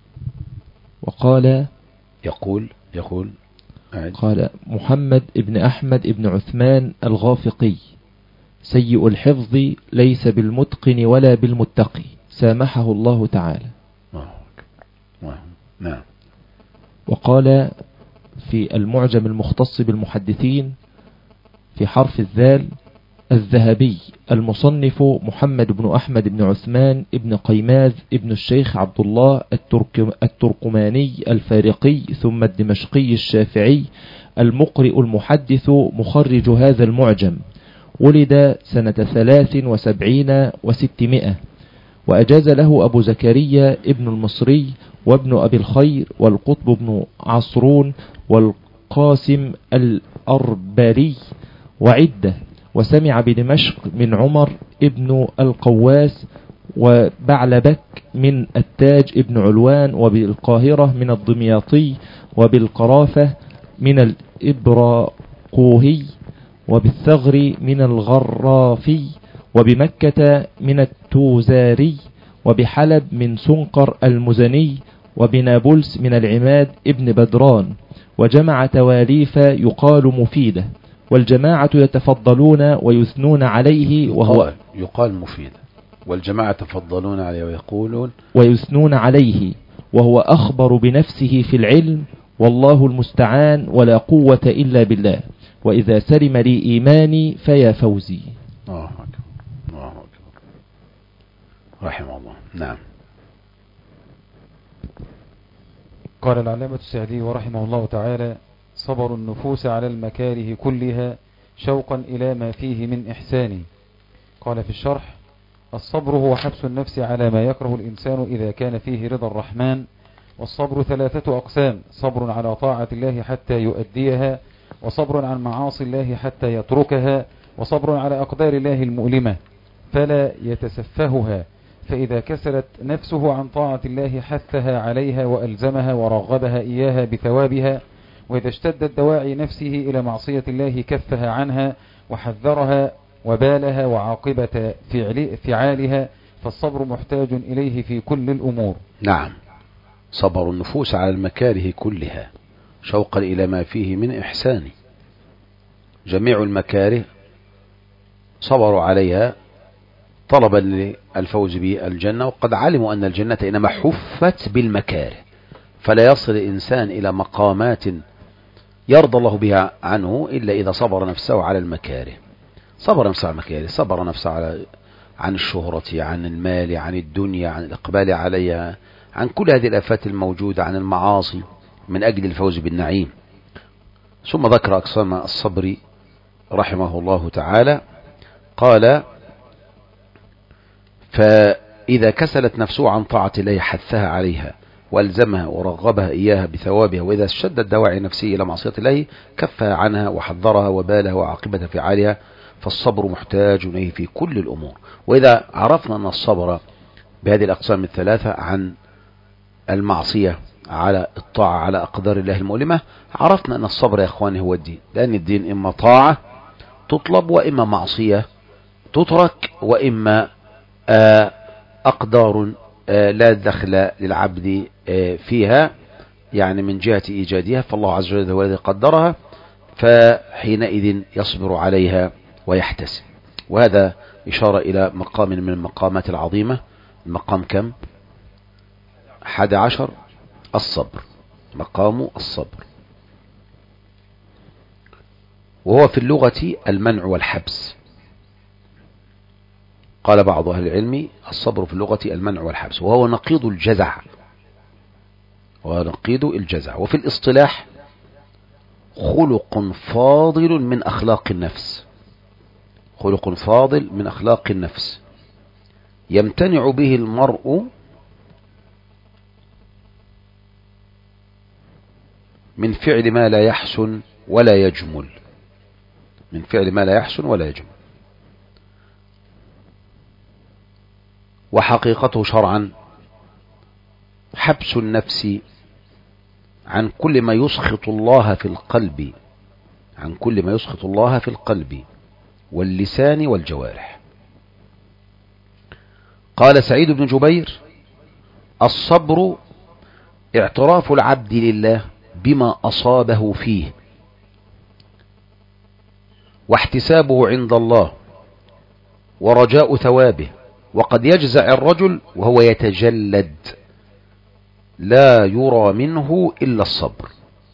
وقال يقول يقول قال محمد بن أحمد بن عثمان الغافقي، سيء الحفظ، ليس بالمتقن ولا بالمتقي، سامحه الله تعالى. نعم. وقال في المعجم المختص بالمحدثين في حرف الذال: الذهبي المصنف محمد بن أحمد بن عثمان بن قيماذ ابن الشيخ عبد الله التركماني الفارقي ثم الدمشقي الشافعي المقرئ المحدث مخرج هذا المعجم، ولد سنة ثلاث وسبعين وستمائة، وأجاز له أبو زكريا ابن المصري وابن أبي الخير والقطب بن عصرون والقاسم الأربري وعدة. وسمع بدمشق من عمر ابن القواس، وبعلبك من التاج ابن علوان، وبالقاهرة من الدمياطي، وبالقرافة من الإبراقوهي، وبالثغر من الغرافي، وبمكة من التوزاري، وبحلب من سنقر المزني، وبنابلس من العماد ابن بدران. وجمع تواليف يقال مفيدة. والجماعة يتفضلون ويثنون عليه، وهو يقال مفيدة. والجماعة يتفضلون عليه ويقولون ويثنون عليه، وهو أخبر بنفسه في العلم، والله المستعان، ولا قوة إلا بالله. وإذا سلم لي إيماني فيا فوزي. الله أكبر. الله أكبر. رحمه الله. نعم. قال العلامة السعدي ورحمه الله تعالى: صبر النفوس على المكاره كلها شوقا إلى ما فيه من إحسان. قال في الشرح: الصبر هو حبس النفس على ما يكره الإنسان إذا كان فيه رضا الرحمن. والصبر ثلاثة أقسام: صبر على طاعة الله حتى يؤديها، وصبر عن معاصي الله حتى يتركها، وصبر على أقدار الله المؤلمة فلا يتسفهها، فإذا كسلت نفسه عن طاعة الله حثها عليها وألزمها ورغبها إياها بثوابها، وإذا اشتدت دواعي نفسه إلى معصية الله كفها عنها وحذرها وبالها وعاقبة فعل فعالها، فالصبر محتاج إليه في كل الأمور. نعم. صبر النفوس على المكاره كلها شوقا إلى ما فيه من إحسان. جميع المكاره صبروا عليها طلبا للفوز بالجنة، وقد علموا أن الجنة إنما حفت بالمكاره، فلا يصل الإنسان إلى مقامات يرضى الله بها عنه إلا إذا صبر نفسه على المكاره. صبر نفسه على المكاره، صبر نفسه على عن الشهرة، عن المال، عن الدنيا، عن الإقبال عليها، عن كل هذه الآفات الموجودة، عن المعاصي، من أجل الفوز بالنعيم. ثم ذكر أقسام الصبر رحمه الله تعالى. قال: فإذا كسلت نفسه عن طاعة الله حثها عليها والزمها ورغبها إياها بثوابها، وإذا اشتدت دواعي نفسه إلى معصية الله كفها عنها وحذرها وبالها وعاقبة فعالها، فالصبر محتاج إليه في كل الأمور. وإذا عرفنا أن الصبر بهذه الأقسام الثلاثة عن المعصية على الطاعة على أقدار الله المؤلمة، عرفنا أن الصبر يا إخواني هو الدين، لأن الدين إما طاعة تطلب وإما معصية تترك، وإما أقدار لا دخل للعبد فيها، يعني من جهة إيجادها فالله عز وجل هو الذي قدرها، فحينئذ يصبر عليها ويحتسب. وهذا إشارة إلى مقام من المقامات العظيمة. المقام كم؟ حادي عشر، الصبر، مقام الصبر، وهو في اللغة المنع والحبس. قال بعض أهل العلم: الصبر في اللغة المنع والحبس، وهو نقيض الجزع، وهو نقيض الجزع. وفي الاصطلاح خلق فاضل من أخلاق النفس، خلق فاضل من أخلاق النفس يمتنع به المرء من فعل ما لا يحسن ولا يجمل، من فعل ما لا يحسن ولا يجمل. وحقيقته شرعا حبس النفس عن كل ما يسخط الله في القلب، عن كل ما يسخط الله في القلب واللسان والجوارح. قال سعيد بن جبير: الصبر اعتراف العبد لله بما أصابه فيه، واحتسابه عند الله، ورجاء ثوابه. وقد يجزع الرجل وهو يتجلد لا يرى منه إلا الصبر.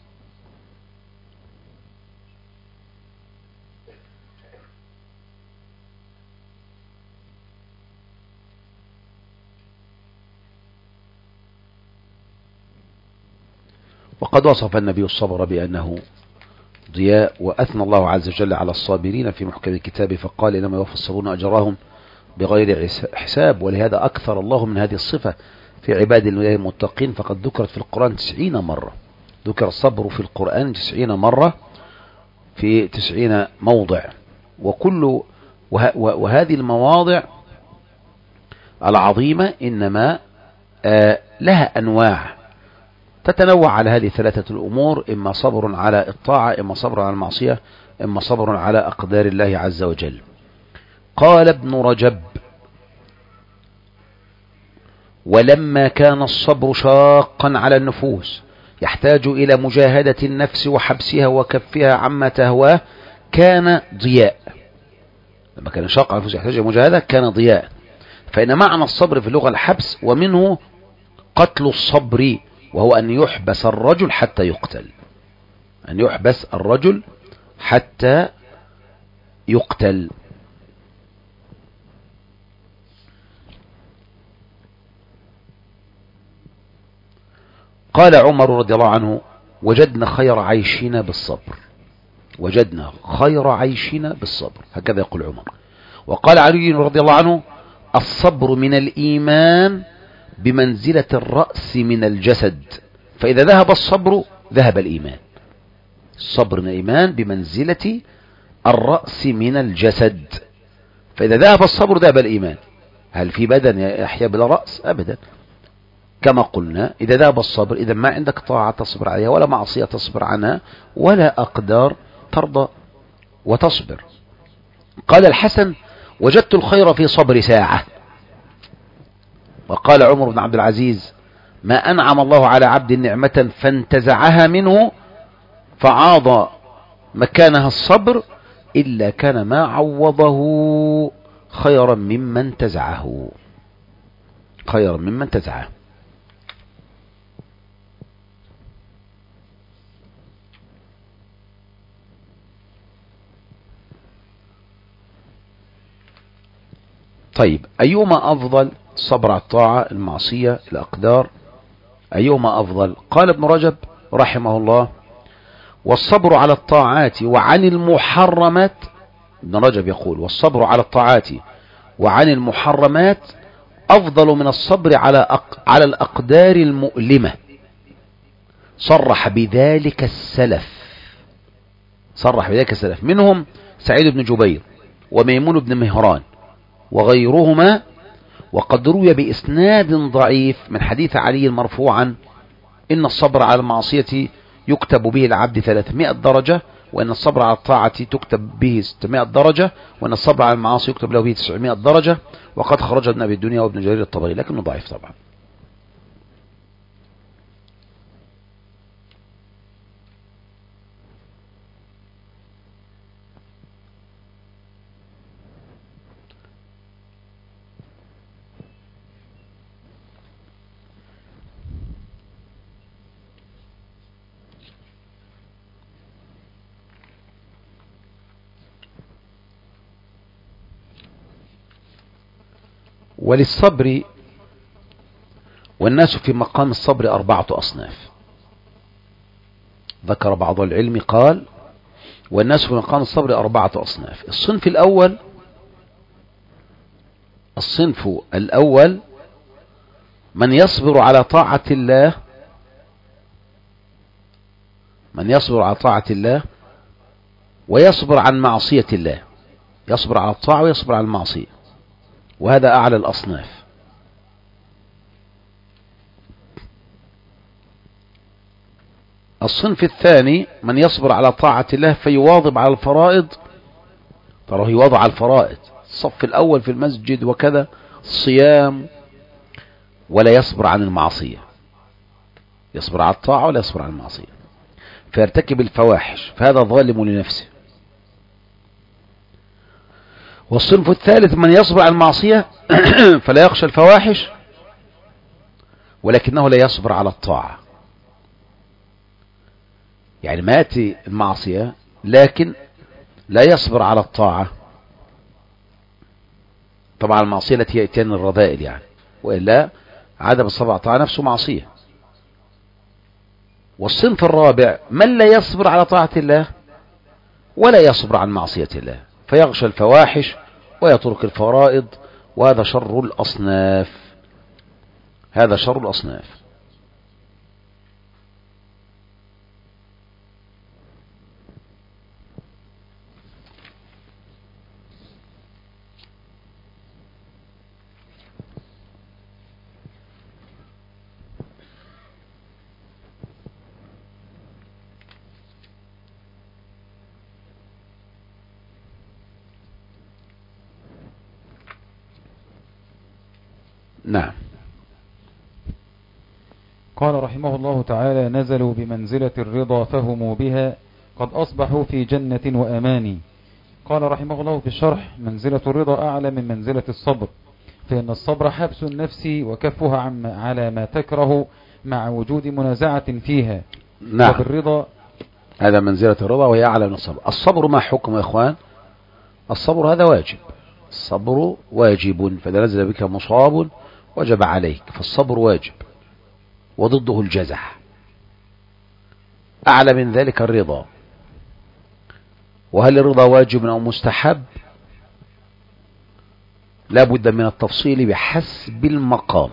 وقد وصف النبي الصبر بأنه ضياء، وأثنى الله عز وجل على الصابرين في محكم الكتاب فقال: إنما يوفى الصابرون أجرهم بغير حساب. ولهذا أكثر الله من هذه الصفة في عباد الله المتقين، فقد ذكرت في القرآن تسعين مرة، ذكر الصبر في القرآن تسعين مرة في تسعين موضع. وكل وه وهذه المواضع العظيمة إنما آه لها أنواع تتنوع على هذه ثلاثة الأمور: إما صبر على الطاعة، إما صبر على المعصية، إما صبر على أقدار الله عز وجل. قال ابن رجب: ولما كان الصبر شاقا على النفوس يحتاج إلى مجاهدة النفس وحبسها وكفها عما تهواه كان ضياء. لما كان شاق على النفوس يحتاج إلى مجاهدة كان ضياء. فإن معنى الصبر في اللغة الحبس، ومنه قتل الصبر، وهو أن يحبس الرجل حتى يقتل، أن يحبس الرجل حتى يقتل. قال عمر رضي الله عنه وجدنا خير عيشنا بالصبر، وجدنا خير عيشنا بالصبر، هكذا يقول عمر. وقال علي رضي الله عنه الصبر من الإيمان بمنزلة الرأس من الجسد، فإذا ذهب الصبر ذهب الإيمان. الصبر من الإيمان بمنزلة الرأس من الجسد، فإذا ذهب الصبر ذهب الإيمان. هل في بدن يحيا بلا رأس؟ أبدا. كما قلنا إذا ذهب الصبر إذا ما عندك طاعة تصبر عليها ولا معصية تصبر عنها ولا أقدار ترضى وتصبر. قال الحسن وجدت الخير في صبر ساعة. وقال عمر بن عبد العزيز ما أنعم الله على عبد نعمة فانتزعها منه فعاض مكانها الصبر إلا كان ما عوضه خيرا ممن انتزعه، خيرا ممن انتزعه. طيب أيهما أفضل؟ الصبر على الطاعة، المعصية، الأقدار، أيهما أفضل؟ قال ابن رجب رحمه الله والصبر على الطاعات وعن المحرمات، ابن رجب يقول والصبر على الطاعات وعن المحرمات أفضل من الصبر على أق... على الأقدار المؤلمة. صرح بذلك السلف، صرح بذلك السلف منهم سعيد بن جبير وميمون بن مهران وغيرهما. وقد روي بإسناد ضعيف من حديث علي مرفوعا إن الصبر على المعصية يكتب به العبد ثلاثمائة درجة، وإن الصبر على الطاعة تكتب به ستمائة درجة، وإن الصبر على المعاصي يكتب له به تسعمائة درجة. وقد خرج ابن أبي الدنيا وابن جرير الطبري لكنه ضعيف طبعا. وللصبر والناس في مقام الصبر أربعة أصناف. ذكر بعض العلم قال والناس في مقام الصبر أربعة أصناف. الصنف الأول الصنف الأول من يصبر على طاعة الله، من يصبر على طاعة الله ويصبر عن معصية الله، يصبر على الطاعة ويصبر على المعصية، وهذا أعلى الأصناف. الصنف الثاني من يصبر على طاعة الله فيواظب على الفرائض، تراه يواظب على الفرائض، الصف الأول في المسجد وكذا الصيام، ولا يصبر عن المعصية، يصبر على الطاعة ولا يصبر عن المعصية، فيرتكب الفواحش، فهذا ظالم لنفسه. والصنف الثالث من يصبر على المعصية فلا يخشى الفواحش ولكنه لا يصبر على الطاعة، يعني ما يأتي المعصية لكن لا يصبر على الطاعة. طبعا المعصية التي يأتيان الرذائل يعني، وإلا عدم الصبر على الطاعة نفسه معصية. والصنف الرابع من لا يصبر على طاعة الله ولا يصبر عن معصية الله، فيغشى الفواحش ويترك الفرائض، وهذا شر الأصناف، هذا شر الأصناف. نعم. قال رحمه الله تعالى نزلوا بمنزلة الرضا فهموا بها قد أصبحوا في جنة وأمان. قال رحمه الله في الشرح منزلة الرضا أعلى من منزلة الصبر، فإن الصبر حبس النفس وكفها عن على ما تكره مع وجود منازعة فيها. نعم. وبالرضا هذا منزلة الرضا وهي أعلى من الصبر. الصبر ما حكم يا إخوان؟ الصبر هذا واجب، الصبر واجب، فإذا نزل بك مصاب وجب عليك، فالصبر واجب، وضده الجزع، أعلى من ذلك الرضا. وهل الرضا واجب أو مستحب؟ لا بد من التفصيل بحسب المقام.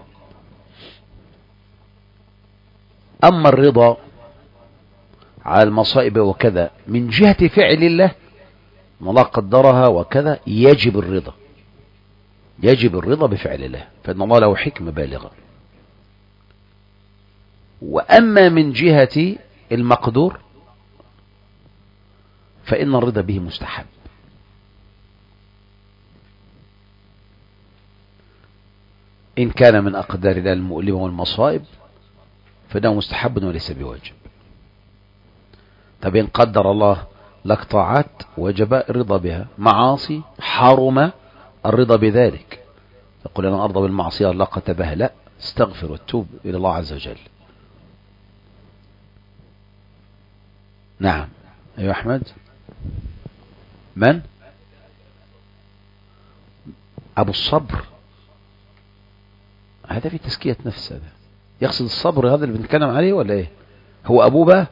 أما الرضا على المصائب وكذا من جهة فعل الله، الله قدرها وكذا، يجب الرضا، يجب الرضا بفعل الله، فإن الله له حكمة بالغة. وأما من جهة المقدور فإن الرضا به مستحب. إن كان من أقدار الله المؤلمة والمصائب فإنه مستحب وليس بواجب. طب إن قدر الله لك طاعات وجب الرضا بها، معاصي حرم الرضا بذلك، تقول أنا أرضى بالمعصية الله كتبها، لا، استغفر وتوب إلى الله عز وجل. نعم. أيها أحمد. من؟ أبو الصبر، هذا في تزكية نفس، هذا يقصد الصبر هذا اللي بنتكلم عليه ولا إيه؟ هو أبوه بقى؟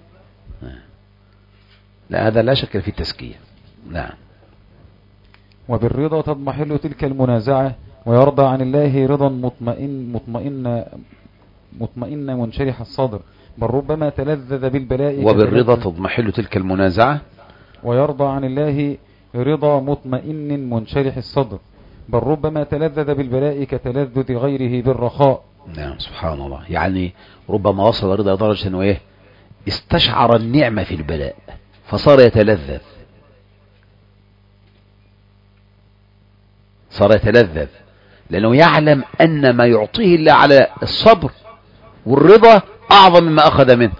لا، هذا لا شك في التزكية. نعم. وبالرضا تضمحل تلك المنازعة، ويرضى عن الله رضا مطمئن مطمئن مطمئن منشرح الصدر، بل ربما تلذذ بالبلاء. وبالرضا تضمحل تلك المنازعة، ويرضى عن الله رضا مطمئن منشرح الصدر، بل ربما تلذذ بالبلاء كتلذذ غيره بالرخاء. نعم، سبحان الله. يعني ربما وصل رضا درجة أنه إيه؟ استشعر النعمة في البلاء فصار يتلذذ، صار يتلذذ لأنه يعلم أن ما يعطيه الله على الصبر والرضا أعظم مما أخذ منه.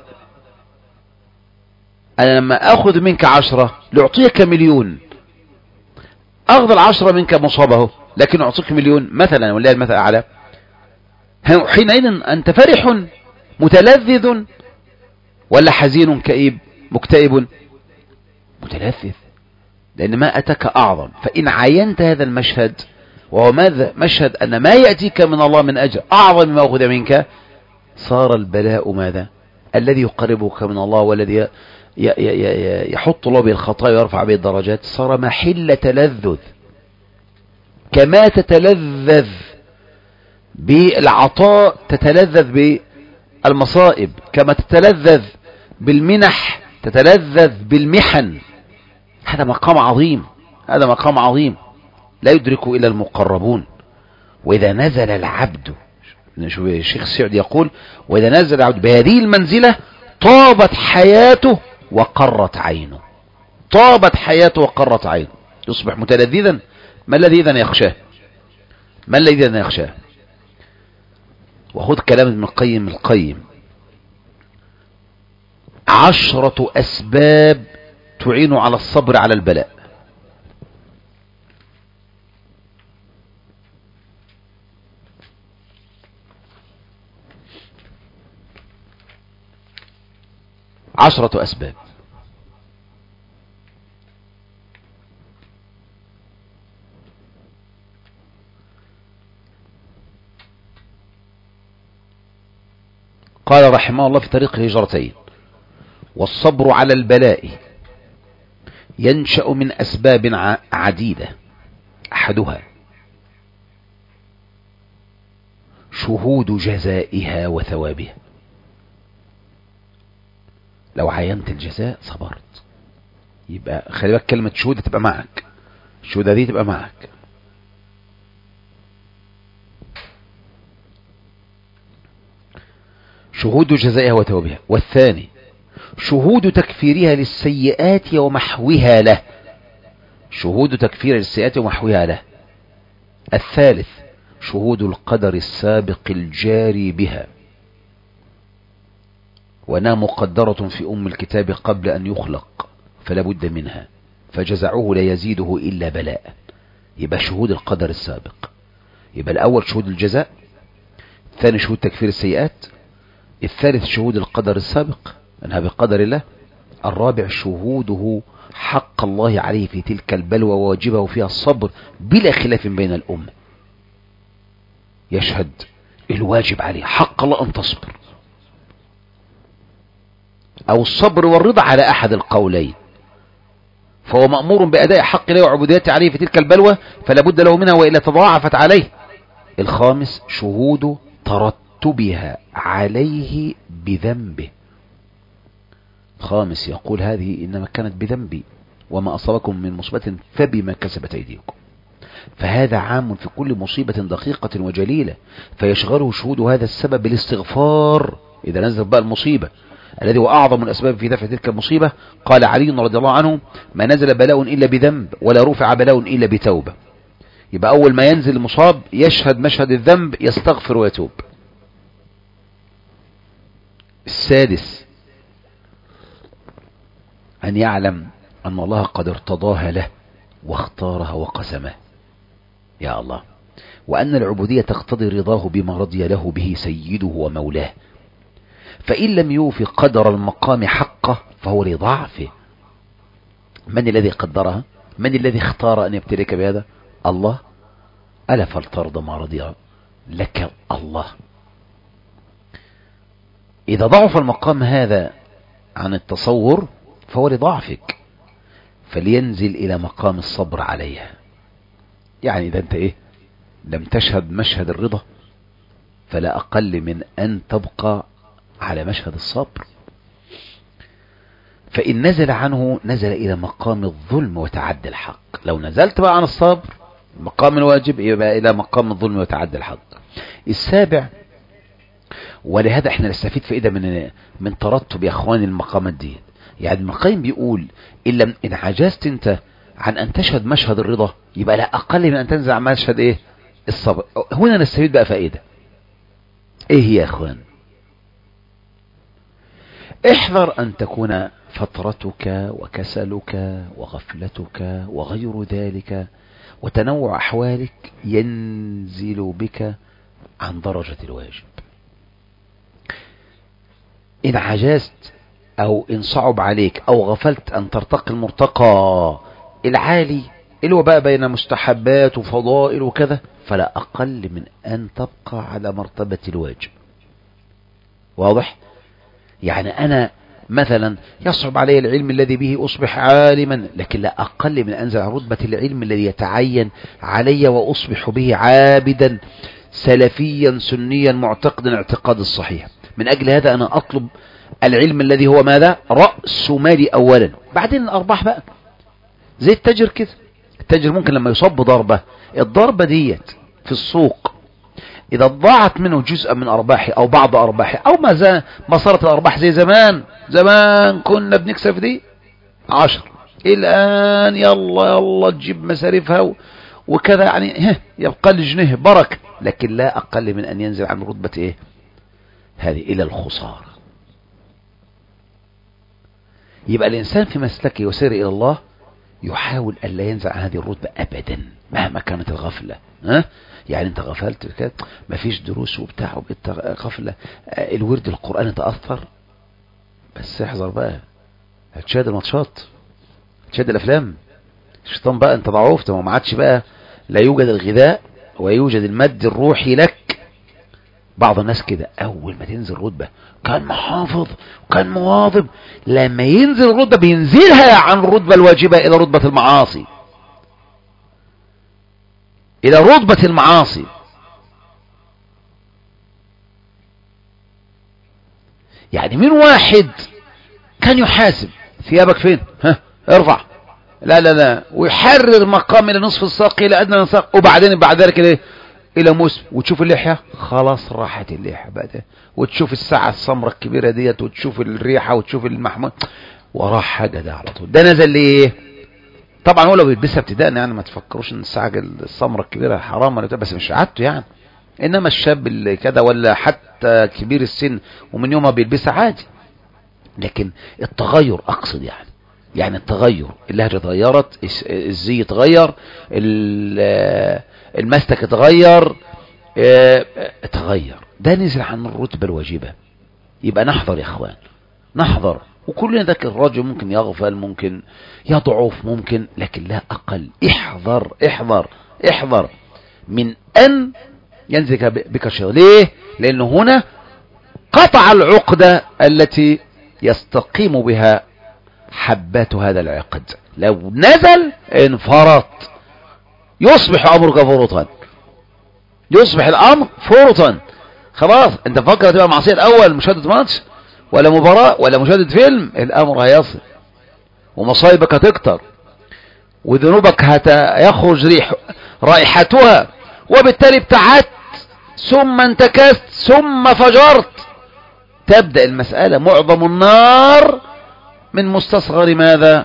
أنا لما أخذ منك عشرة لأعطيك مليون، أخذ العشرة منك مصابه لكن أعطيك مليون مثلا، والله المثل أعلى، حينئذ أنت فرح متلذذ ولا حزين كئيب مكتئب؟ متلذذ، لأن ما أتاك أعظم. فإن عينت هذا المشهد، وهو ماذا؟ مشهد أن ما يأتيك من الله من أجر أعظم مما أخذ منك، صار البلاء ماذا؟ الذي يقربك من الله والذي يحط الله به الخطايا ويرفع به الدرجات، صار محل تلذذ. كما تتلذذ بالعطاء تتلذذ بالمصائب، كما تتلذذ بالمنح تتلذذ بالمحن. هذا مقام عظيم، هذا مقام عظيم لا يدرك إلا المقربون. وإذا نزل العبد، شوف الشيخ السعدي يقول: وإذا نزل العبد بهذه المنزلة طابت حياته وقرت عينه، طابت حياته وقرت عينه، يصبح متلذذا. ما الذي إذن يخشاه؟ ما الذي إذن يخشاه؟ وخذ كلام ابن القيم القيم: عشرة أسباب تعين على الصبر على البلاء. عشرة أسباب. قال رحمه الله في طريق الهجرتين: والصبر على البلاء ينشأ من أسباب عديدة، أحدها شهود جزائها وثوابها. لو عينت الجزاء صبرت، يبقى خلي بالك كلمة شهود تبقى معك، الشهودة دي تبقى معك. شهود جزائها وثوابها. والثاني شهود تكفيرها للسيئات ومحوها له، شهود تكفير للسيئات ومحوها له. الثالث شهود القدر السابق الجاري بها، وأنها مقدرة في أم الكتاب قبل أن يخلق فلا بد منها، فجزعه لا يزيده إلا بلاء. يبقى شهود القدر السابق. يبقى الأول شهود الجزاء، الثاني شهود تكفير السيئات، الثالث شهود القدر السابق أنها بقدر الله، الرابع شهوده حق الله عليه في تلك البلوى وواجبه فيها الصبر بلا خلاف بين الأمة. يشهد الواجب عليه حق الله أن تصبر، أو الصبر والرضا على أحد القولين، فهو مأمور بأداء حق الله وعبوديته عليه في تلك البلوى فلا بد له منها وإلا تضاعفت عليه. الخامس شهود ترتبها عليه بذنبه. خامس يقول هذه إنما كانت بذنبي وما أصابكم من مصيبة فبما كسبت أيديكم، فهذا عام في كل مصيبة دقيقة وجليلة، فيشغله شهود هذا السبب بالاستغفار إذا نزل بقى المصيبة الذي هو أعظم الأسباب في دفع تلك المصيبة. قال علي رضي الله عنه ما نزل بلاء إلا بذنب ولا رفع بلاء إلا بتوبة. يبقى أول ما ينزل المصاب يشهد مشهد الذنب يستغفر ويتوب. السادس أن يعلم أن الله قد ارتضاها له واختارها وقسمه، يا الله، وأن العبودية تقتضي رضاه بما رضي له به سيده ومولاه، فإن لم يوفي قدر المقام حقه فهو لضعفه. من الذي قدرها؟ من الذي اختار أن يبتليك بهذا؟ الله. ألا فلترضى ما رضي لك الله. إذا ضعف المقام هذا عن التصور فهو لضعفك، فلينزل إلى مقام الصبر عليها. يعني إذا أنت إيه لم تشهد مشهد الرضا فلا أقل من أن تبقى على مشهد الصبر. فإن نزل عنه نزل إلى مقام الظلم وتعدي الحق. لو نزلت بقى عن الصبر مقام الواجب يبقى إلى مقام الظلم وتعدي الحق. السابع، ولهذا احنا نستفيد فائدة من من ترتب يا اخواني المقامات دي. يعني ابن القيم بيقول إن لم إن عجزت انت عن أن تشهد مشهد الرضا يبقى لا أقل من أن تنزع مشهد إيه الصبر. هنا نستفيد بقى فائدة. إيه هي يا اخوان؟ احذر أن تكون فترتك وكسلك وغفلتك وغير ذلك وتنوع أحوالك ينزل بك عن درجة الواجب. إن عجزت أو إن صعب عليك أو غفلت أن ترتقي المرتقى العالي اللي هو بقى بين مستحبات وفضائل وكذا فلا أقل من أن تبقى على مرتبة الواجب. واضح؟ يعني أنا مثلا يصعب علي العلم الذي به أصبح عالما، لكن لا أقل من أنزل عن رتبة العلم الذي يتعين علي وأصبح به عابدا سلفيا سنيا معتقدا اعتقاد الصحيح. من أجل هذا أنا أطلب العلم الذي هو ماذا؟ رأس مالي أولا، بعدين الأرباح بقى. زي التاجر كده، التاجر ممكن لما يصاب بضربة، الضربة ديت في السوق إذا ضاعت منه جزء من أرباحي أو بعض أرباحي أو ما زال ما صارت الأرباح زي زمان، زمان كنا بنكسب دي عشر، الآن يلا يلا تجيب مصاريفها وكذا، يعني يبقى الجنيه بركة، لكن لا أقل من أن ينزل عن رتبة إيه هذه إلى الخسارة. يبقى الإنسان في مسلكه يسير إلى الله يحاول ألا ينزل عن هذه الرتبة أبدا مهما كانت الغفلة. ها؟ يعني انت غفلت كده مفيش دروس وبتاع وبقيت غفلة، الورد القرآن تأثر، بس احذر بقى هتشاهد الماتشات، هتشاهد الأفلام، الشيطان بقى انت ضعفت وما عادش بقى لا يوجد الغذاء ويوجد المد الروحي لك. بعض الناس كده أول ما تنزل رتبة كان محافظ وكان مواظب، لما ينزل الرتبة بينزلها عن الرتبة الواجبة إلى رتبة المعاصي، إلى رتبة المعاصي. يعني من واحد كان يحاسب ثيابك فين؟ ها ارفع، لا لا لا، ويحرر مقام إلى نصف الساق إلى أدنى الساق، وبعدين بعد ذلك إليه إلى موسم، وتشوف اللحية خلاص راحت اللحية بعدين، وتشوف الساعة السمراء الكبيرة ديت، وتشوف الريحة وتشوف المحمود، وراه حاجة ده على طول. ده نزل ليه؟ طبعا هو لو بيلبسها ابتداء يعني ما تفكروش ان الساعة السمراء الكبيرة حرام ولا بس مش عادته يعني، انما الشاب اللي كده ولا حتى كبير السن ومن يومها بيلبسها عادي. لكن التغير اقصد يعني يعني التغير، اللهجة اتغيرت، الزي اتغير، المسلك اتغير، اتغير، ده نزل عن الرتبة الواجبة. يبقى نحذر يا اخوان، نحذر. وكلنا ذاك الرجل ممكن يغفل، ممكن يضعف، ممكن، لكن لا أقل. احذر احذر احذر من أن ينزل بك شيء. ليه؟ لأنه هنا قطع العقدة التي يستقيم بها حبات هذا العقد. لو نزل انفرط، يصبح أمرك فرطا، يصبح الأمر فرطا. خلاص انت فكر تبقى معصية الأول مشاهدة ماتش ولا مباراة ولا مشاهدة فيلم، الأمر هيصل ومصايبك هتكتر وذنوبك هيخرج ريح رائحتها، وبالتالي ابتعدت ثم انتكست ثم فجرت. تبدأ المسألة معظم النار من مستصغر ماذا؟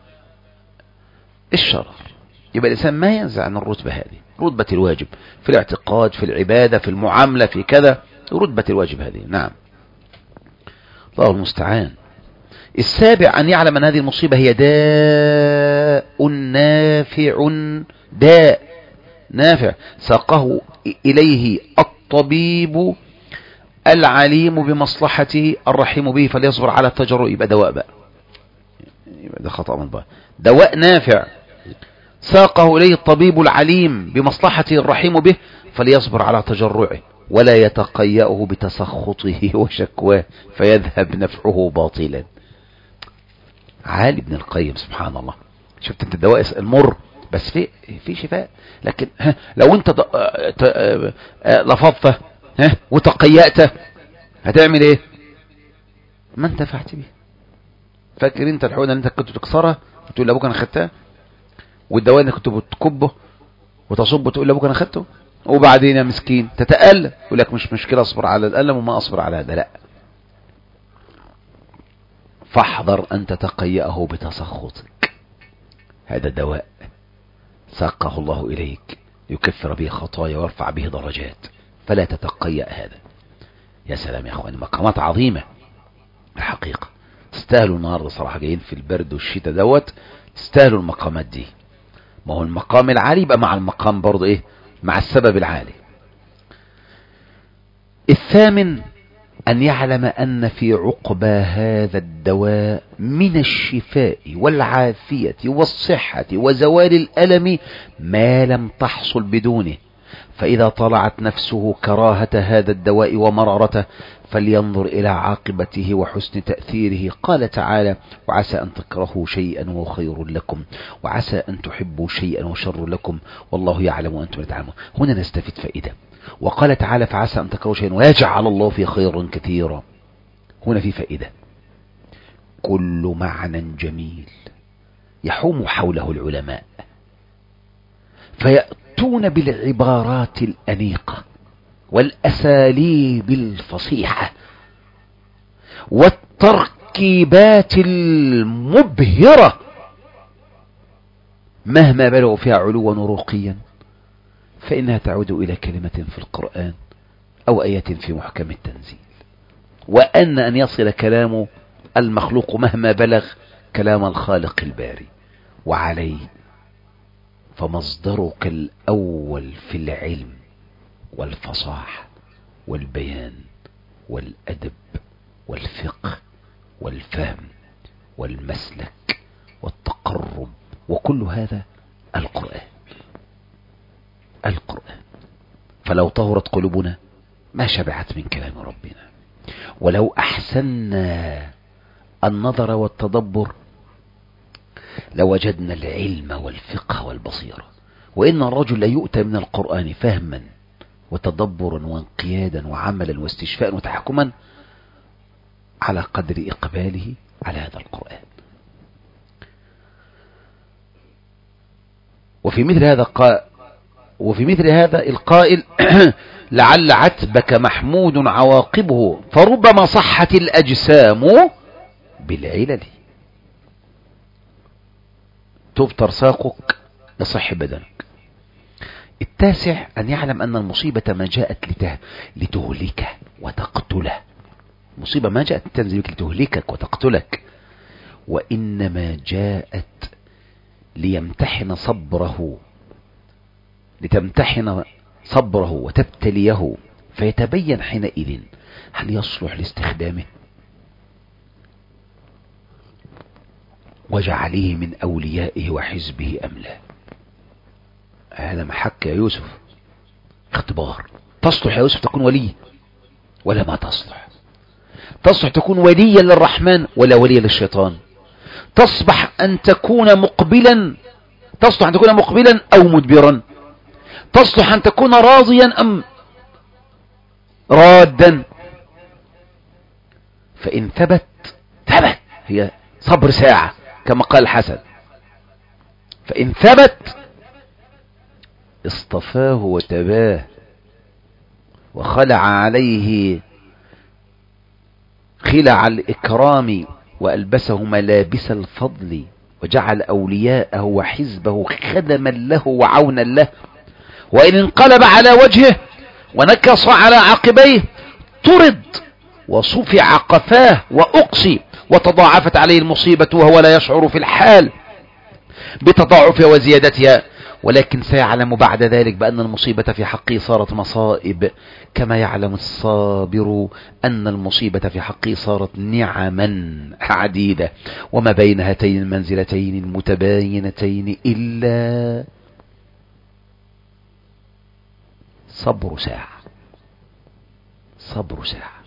الشرر. يبقى الإنسان ما ينزع عن الرتبة هذه، رتبة الواجب في الاعتقاد، في العبادة، في المعاملة، في كذا، رتبة الواجب هذه. نعم، الله المستعان. السابع أن يعلم أن هذه المصيبة هي داء نافع، داء نافع ساقه إليه الطبيب العليم بمصلحته الرحيم به فليصبر على التجرؤ. يبقى دواء بقى، يبقى ده خطأ من بقى. دواء نافع ساقه إليه الطبيب العليم بمصلحته الرحيم به فليصبر على تجرعه ولا يتقيأه بتسخطه وشكواه فيذهب نفعه باطلا. عالي ابن القيم سبحان الله. شفت انت الدواء المر بس في في شفاء، لكن ها لو انت لفظته ها وتقيأته هتعمل ايه؟ ما انتفعت به. فاكر انت الحقنه اللي انت كنت تكسرها وتقول لابوك انا خدتها، والدواء اللي كنت بتكبه وتصبه تقول لابوك انا خدته، وبعدين يا مسكين تتألم يقول لك مش مشكله اصبر على الألم وما اصبر على هذا. لا، فاحذر ان تتقيأه بتسخطك. هذا دواء ساقه الله اليك يكفر به خطايا ويرفع به درجات، فلا تتقيأ هذا. يا سلام يا اخواني، مقامات عظيمة الحقيقة. تستاهلوا النهاردة صراحة، جايين في البرد والشتاء دوت، تستاهلوا المقامات دي. ما هو المقام العالي يبقى مع المقام برضه ايه؟ مع السبب العالي. الثامن أن يعلم أن في عقبى هذا الدواء من الشفاء والعافية والصحة وزوال الألم ما لم تحصل بدونه، فإذا طلعت نفسه كراهة هذا الدواء ومرارته فلينظر إلى عاقبته وحسن تأثيره. قال تعالى: وعسى أن تكرهوا شيئا وهو خير لكم وعسى أن تحبوا شيئا وشر لكم والله يعلم وأنتم لا تعلمون. هنا نستفيد فائدة. وقال تعالى: فعسى أن تكرهوا شيئا ويجعل الله فيه خيرا كثيرا. هنا في فائدة. كل معنى جميل يحوم حوله العلماء فيأتون بالعبارات الأنيقة والأساليب الفصيحة والتركيبات المبهرة مهما بلغوا فيها علوا ورقيا، فإنها تعود إلى كلمة في القرآن أو آية في محكم التنزيل. وأن أن يصل كلام المخلوق مهما بلغ كلام الخالق الباري. وعليه فمصدرك الأول في العلم والفصاحة والبيان والأدب والفقه والفهم والمسلك والتقرب وكل هذا القرآن. القرآن. فلو طهرت قلوبنا ما شبعت من كلام ربنا، ولو أحسننا النظر والتدبر لوجدنا العلم والفقه والبصيرة. وإن الرجل لا يؤتى من القرآن فهما وتدبرا وانقيادا وعملا واستشفاء وتحكما على قدر إقباله على هذا القرآن. وفي مثل هذا قا... وفي مثل هذا القائل: لعل عتبك محمود عواقبه فربما صحت الأجسام بالعلل. تبتر ساقك لصح بدنك. التاسع أن يعلم أن المصيبة ما جاءت لته... لتهلكه وتقتله. مصيبة ما جاءت تنزلك لتهلكك وتقتلك، وإنما جاءت ليمتحن صبره لتمتحن صبره وتبتليه، فيتبين حينئذ هل يصلح لاستخدامه وجعله من أوليائه وحزبه أم لا. هذا محك يا يوسف، اختبار. تصلح يا يوسف تكون ولي ولا ما تصلح؟ تصلح تكون وليا للرحمن ولا وليا للشيطان؟ تصبح أن تكون مقبلا تصلح أن تكون مقبلا أو مدبرا؟ تصلح أن تكون راضيا أم رادا؟ فإن ثبت ثبت، هي صبر ساعة كما قال الحسن، فإن ثبت اصطفاه وتباه وخلع عليه خلع الإكرام وألبسه ملابس الفضل وجعل أولياءه وحزبه خدما له وعونا له. وإن انقلب على وجهه ونكص على عقبيه طرد وصفع قفاه وأقصي وتضاعفت عليه المصيبة وهو لا يشعر في الحال بتضاعفها وزيادتها، ولكن سيعلم بعد ذلك بأن المصيبة في حقه صارت مصائب، كما يعلم الصابر أن المصيبة في حقه صارت نعما عديدة. وما بين هاتين المنزلتين المتباينتين إلا صبر ساعة، صبر ساعة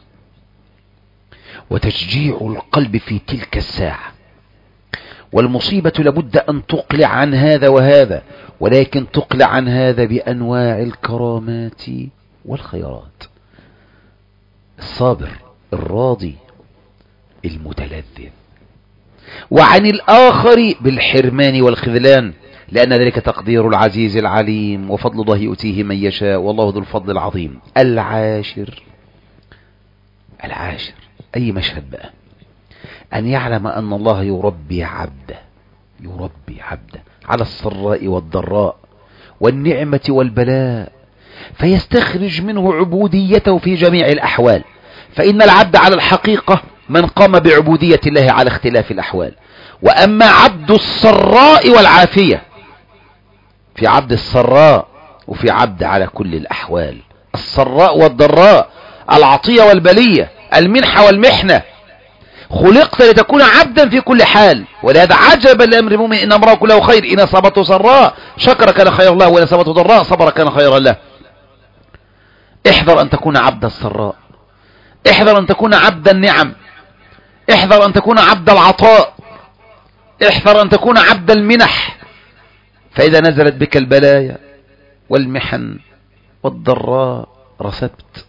وتشجيع القلب في تلك الساعة. والمصيبة لابد أن تقلع عن هذا وهذا، ولكن تقلع عن هذا بأنواع الكرامات والخيرات. الصابر الراضي المتلذذ، وعن الآخر بالحرمان والخذلان، لأن ذلك تقدير العزيز العليم وفضل الله يؤتيه من يشاء والله ذو الفضل العظيم. العاشر العاشر أي مشهد بقى؟ أن يعلم أن الله يربي عبده يربي عبده على السراء والضراء والنعمة والبلاء، فيستخرج منه عبوديته في جميع الأحوال. فإن العبد على الحقيقة من قام بعبودية الله على اختلاف الأحوال. وأما عبد السراء والعافية، في عبد السراء وفي عبد على كل الأحوال، السراء والضراء، العطية والبلية، المنحة والمحنة. خلقت لتكون عبدا في كل حال، ولهذا عجبا لأمر المؤمن إن أمره كله خير، إن أصابته سراء شكر كان خير الله، وإن أصابته ضراء صبر كان خيرا له. احذر أن تكون عبد السراء، احذر أن تكون عبد النعم، احذر أن تكون عبد العطاء، احذر أن تكون عبد المنح. فإذا نزلت بك البلايا والمحن والضراء رسبت.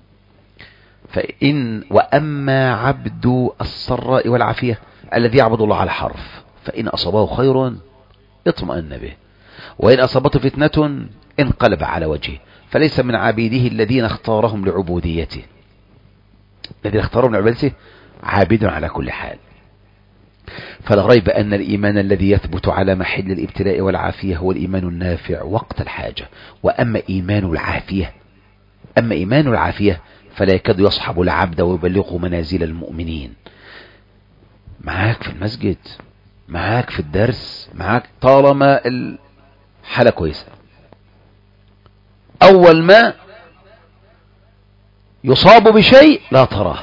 فإن وأما عبد السراء والعافية الذي يعبد الله على حرف، فإن أصابه خير اطمأن به، وإن أصابته فتنة انقلب على وجهه. فليس من عبيده الذين اختارهم لعبوديته، الذين اختارهم لعبوديته عابد على كل حال. فلا ريب أن الإيمان الذي يثبت على محل الابتلاء والعافية هو الإيمان النافع وقت الحاجة. وأما إيمان العافية أما إيمان العافية فلا يكاد يصحب العبد ويبلغه منازل المؤمنين. معاك في المسجد، معاك في الدرس، معاك طالما الحالة كويسة. أول ما يصاب بشيء لا تراه،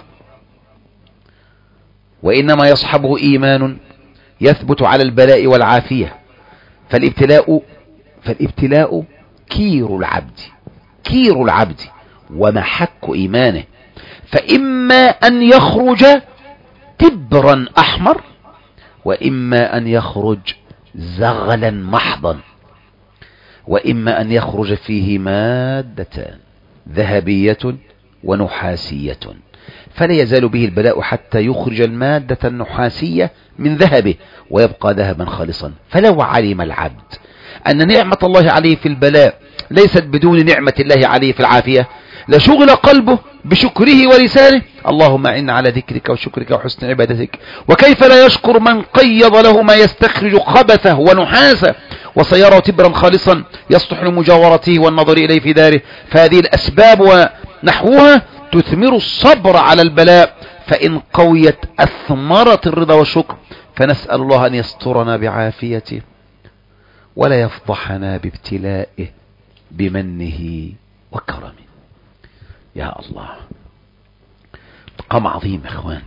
وإنما يصحبه إيمان يثبت على البلاء والعافية. فالابتلاء فالابتلاء كير العبد كير العبد ومحك إيمانه، فإما أن يخرج تبرا أحمر، وإما أن يخرج زغلا محضا، وإما أن يخرج فيه مادتان ذهبية ونحاسية، فلا يزال به البلاء حتى يخرج المادة النحاسية من ذهبه ويبقى ذهبا خالصا. فلو علم العبد أن نعمة الله عليه في البلاء ليست بدون نعمة الله عليه في العافية لشغل قلبه بشكره ولسانه اللهم إن على ذكرك وشكرك وحسن عبادتك. وكيف لا يشكر من قيض له ما يستخرج خبثه ونحاسه وسيره تبرا خالصا يصلح لمجاورته والنظر إليه في داره. فهذه الأسباب ونحوها تثمر الصبر على البلاء، فإن قويت أثمرت الرضا والشكر. فنسأل الله أن يسترنا بعافيته ولا يفضحنا بابتلائه بمنه وكرمه. يا الله، مقام عظيم يا اخوان،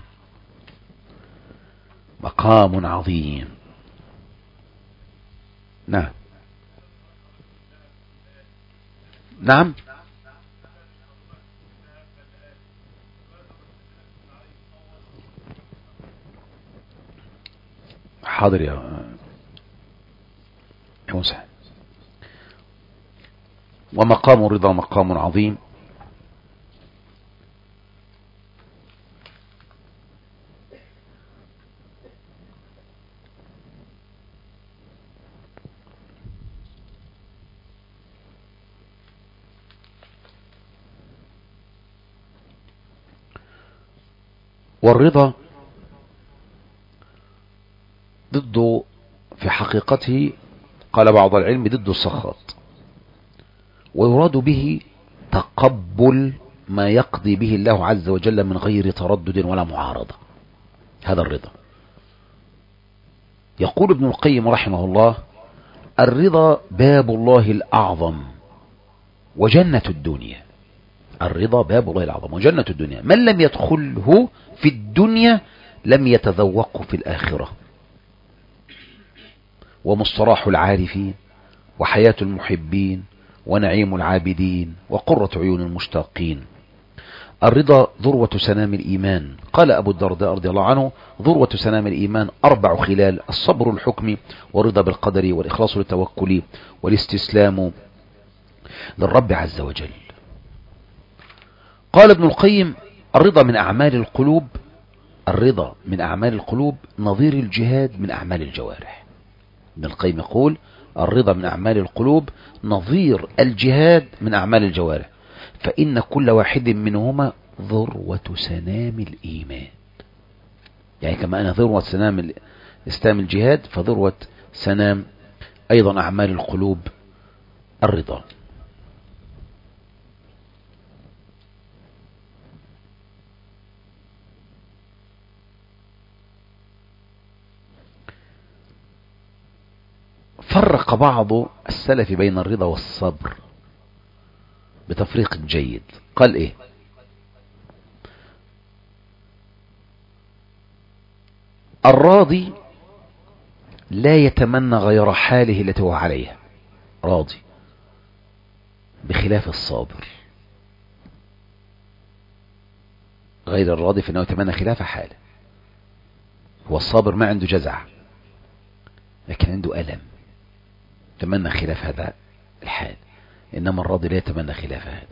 مقام عظيم. نعم نعم حاضر يا موسى. ومقام الرضا مقام عظيم، والرضا ضده في حقيقته قال بعض العلم ضد السخط، ويراد به تقبل ما يقضي به الله عز وجل من غير تردد ولا معارضة، هذا الرضا. يقول ابن القيم رحمه الله: الرضا باب الله الأعظم وجنة الدنيا. الرضا باب الله الأعظم وجنة الدنيا، من لم يدخله في الدنيا لم يتذوقه في الآخرة، ومستراح العارفين، وحياة المحبين، ونعيم العابدين، وقرة عيون المشتاقين. الرضا ذروة سنام الإيمان. قال أبو الدرداء رضي الله عنه: ذروة سنام الإيمان أربع خلال: الصبر الحكمي، والرضا بالقدر، والإخلاص للتوكل، والاستسلام للرب عز وجل. قال ابن القيم: الرضا من أعمال القلوب. الرضا من أعمال القلوب نظير الجهاد من أعمال الجوارح. ابن القيم يقول: الرضا من أعمال القلوب نظير الجهاد من أعمال الجوارح، فإن كل واحد منهما ذروة سنام الإيمان. يعني كما أنا ذروة سنام إسلام الجهاد، فذروة سنام أيضا أعمال القلوب الرضا. فرق بعض السلف بين الرضا والصبر بتفريق جيد. قال ايه؟ الراضي لا يتمنى غير حاله التي هو عليها، راضي، بخلاف الصابر. غير الراضي فإنه يتمنى خلاف حاله. هو الصابر ما عنده جزع، لكن عنده ألم، يتمنى خلاف هذا الحال. إنما الراضي لا يتمنى خلاف هذا.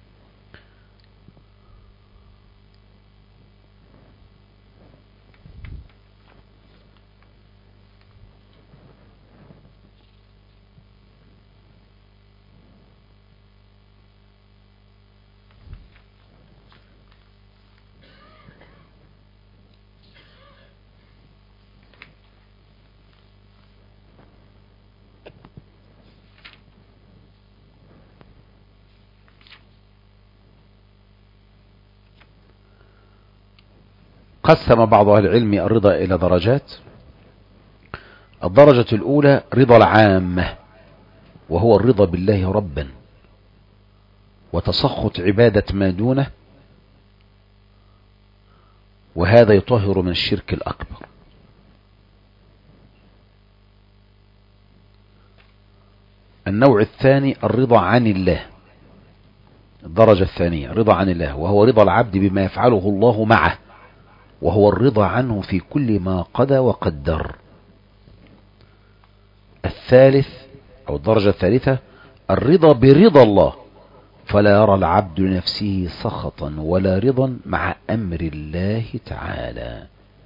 قسم بعض أهل العلم الرضا إلى درجات. الدرجة الأولى رضا العامة، وهو الرضا بالله ربا، وتسخط عبادة ما دونه، وهذا يطهر من الشرك الأكبر. النوع الثاني الرضا عن الله. الدرجة الثانية رضا عن الله، وهو رضا العبد بما يفعله الله معه، وهو الرضا عنه في كل ما قضى وقدر. الثالث أو الدرجة الثالثة الرضا برضا الله، فلا يرى العبد لنفسه سخطا ولا رضا مع أمر الله تعالى.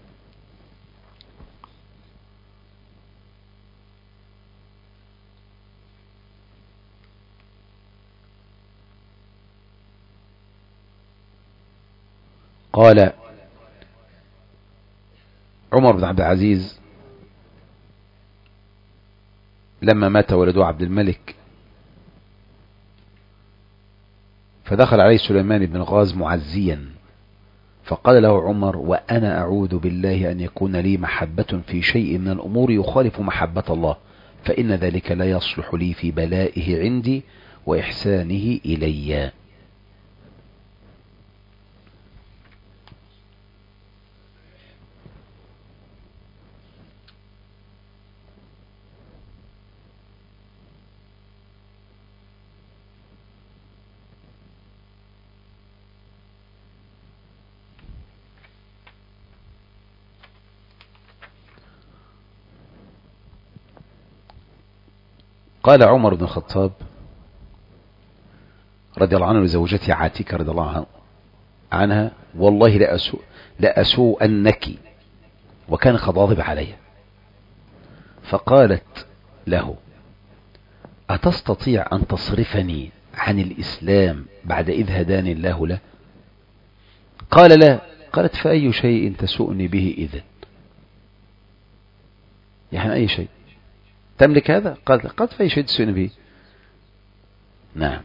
قال عمر بن عبد العزيز لما مات ولده عبد الملك، فدخل عليه سليمان بن الغاز معزيا، فقال له عمر: وأنا أعوذ بالله أن يكون لي محبة في شيء من الأمور يخالف محبة الله، فإن ذلك لا يصلح لي في بلائه عندي وإحسانه إلي. قال عمر بن الخطاب رضي الله عنه لزوجته عاتكة رضي الله عنها: والله لأسوء لأسوء أنك، وكان قد غضب عليها. فقالت له: أتستطيع أن تصرفني عن الإسلام بعد إذ هداني الله له؟ قال: لا. قالت: فأي شيء تسؤني به إذن؟ يعني أي شيء تملك هذا؟ قالت: قد فأي شيء تسؤني به؟ نعم.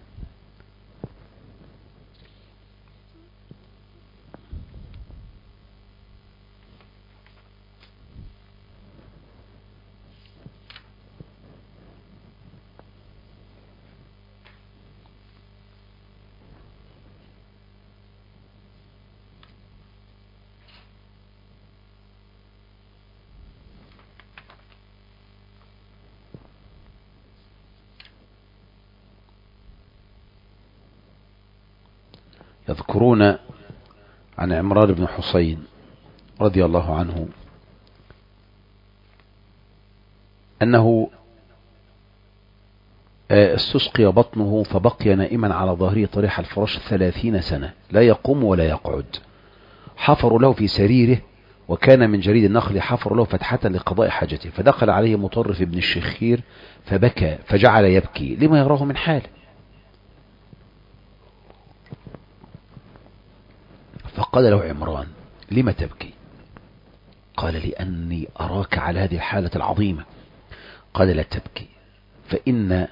يذكرون عن عمران بن حسين رضي الله عنه أنه استسقي بطنه فبقي نائما على ظهره طريح الفراش ثلاثين سنة لا يقوم ولا يقعد. حفروا له في سريره، وكان من جريد النخل، حفروا له فتحة لقضاء حاجته، فدخل عليه مطرف بن الشخير فبكى فجعل يبكي لما يراه من حاله. فقال له عمران: لم تبكي؟ قال: لأني أراك على هذه الحالة العظيمة. قال: لا تبكي، فإن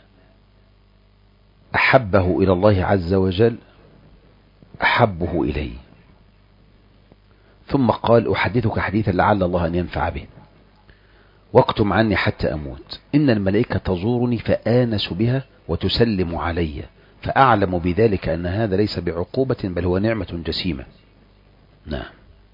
أحبه إلى الله عز وجل أحبه إلي. ثم قال: أحدثك حديثا لعل الله أن ينفع به، واكتم عني حتى أموت. إن الملائكة تزورني فآنس بها وتسلم علي، فأعلم بذلك أن هذا ليس بعقوبة بل هو نعمة جسيمة. نعم.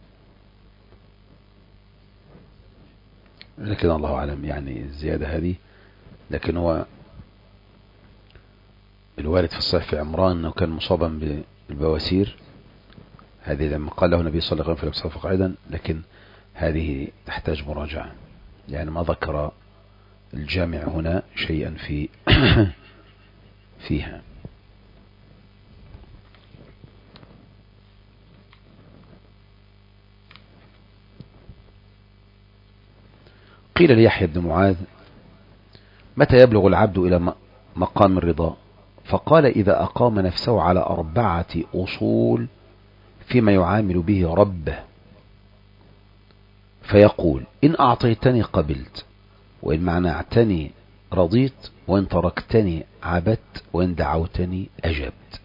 لكن الله أعلم يعني الزيادة هذه، لكن هو الوارد في الصحيح في عمران أنه كان مصابا بالبواسير، هذه لما قال له النبي صلى الله عليه وسلم فليصف قاعدا، لكن هذه تحتاج مراجعة، يعني ما ذكر الجامع هنا شيئا في فيها. قيل ليحيى بن معاذ: متى يبلغ العبد إلى مقام الرضا؟ فقال: إذا أقام نفسه على أربعة أصول فيما يعامل به ربه، فيقول: إن أعطيتني قبلت، وإن منعتني رضيت، وإن تركتني عبدت، وإن دعوتني أجبت.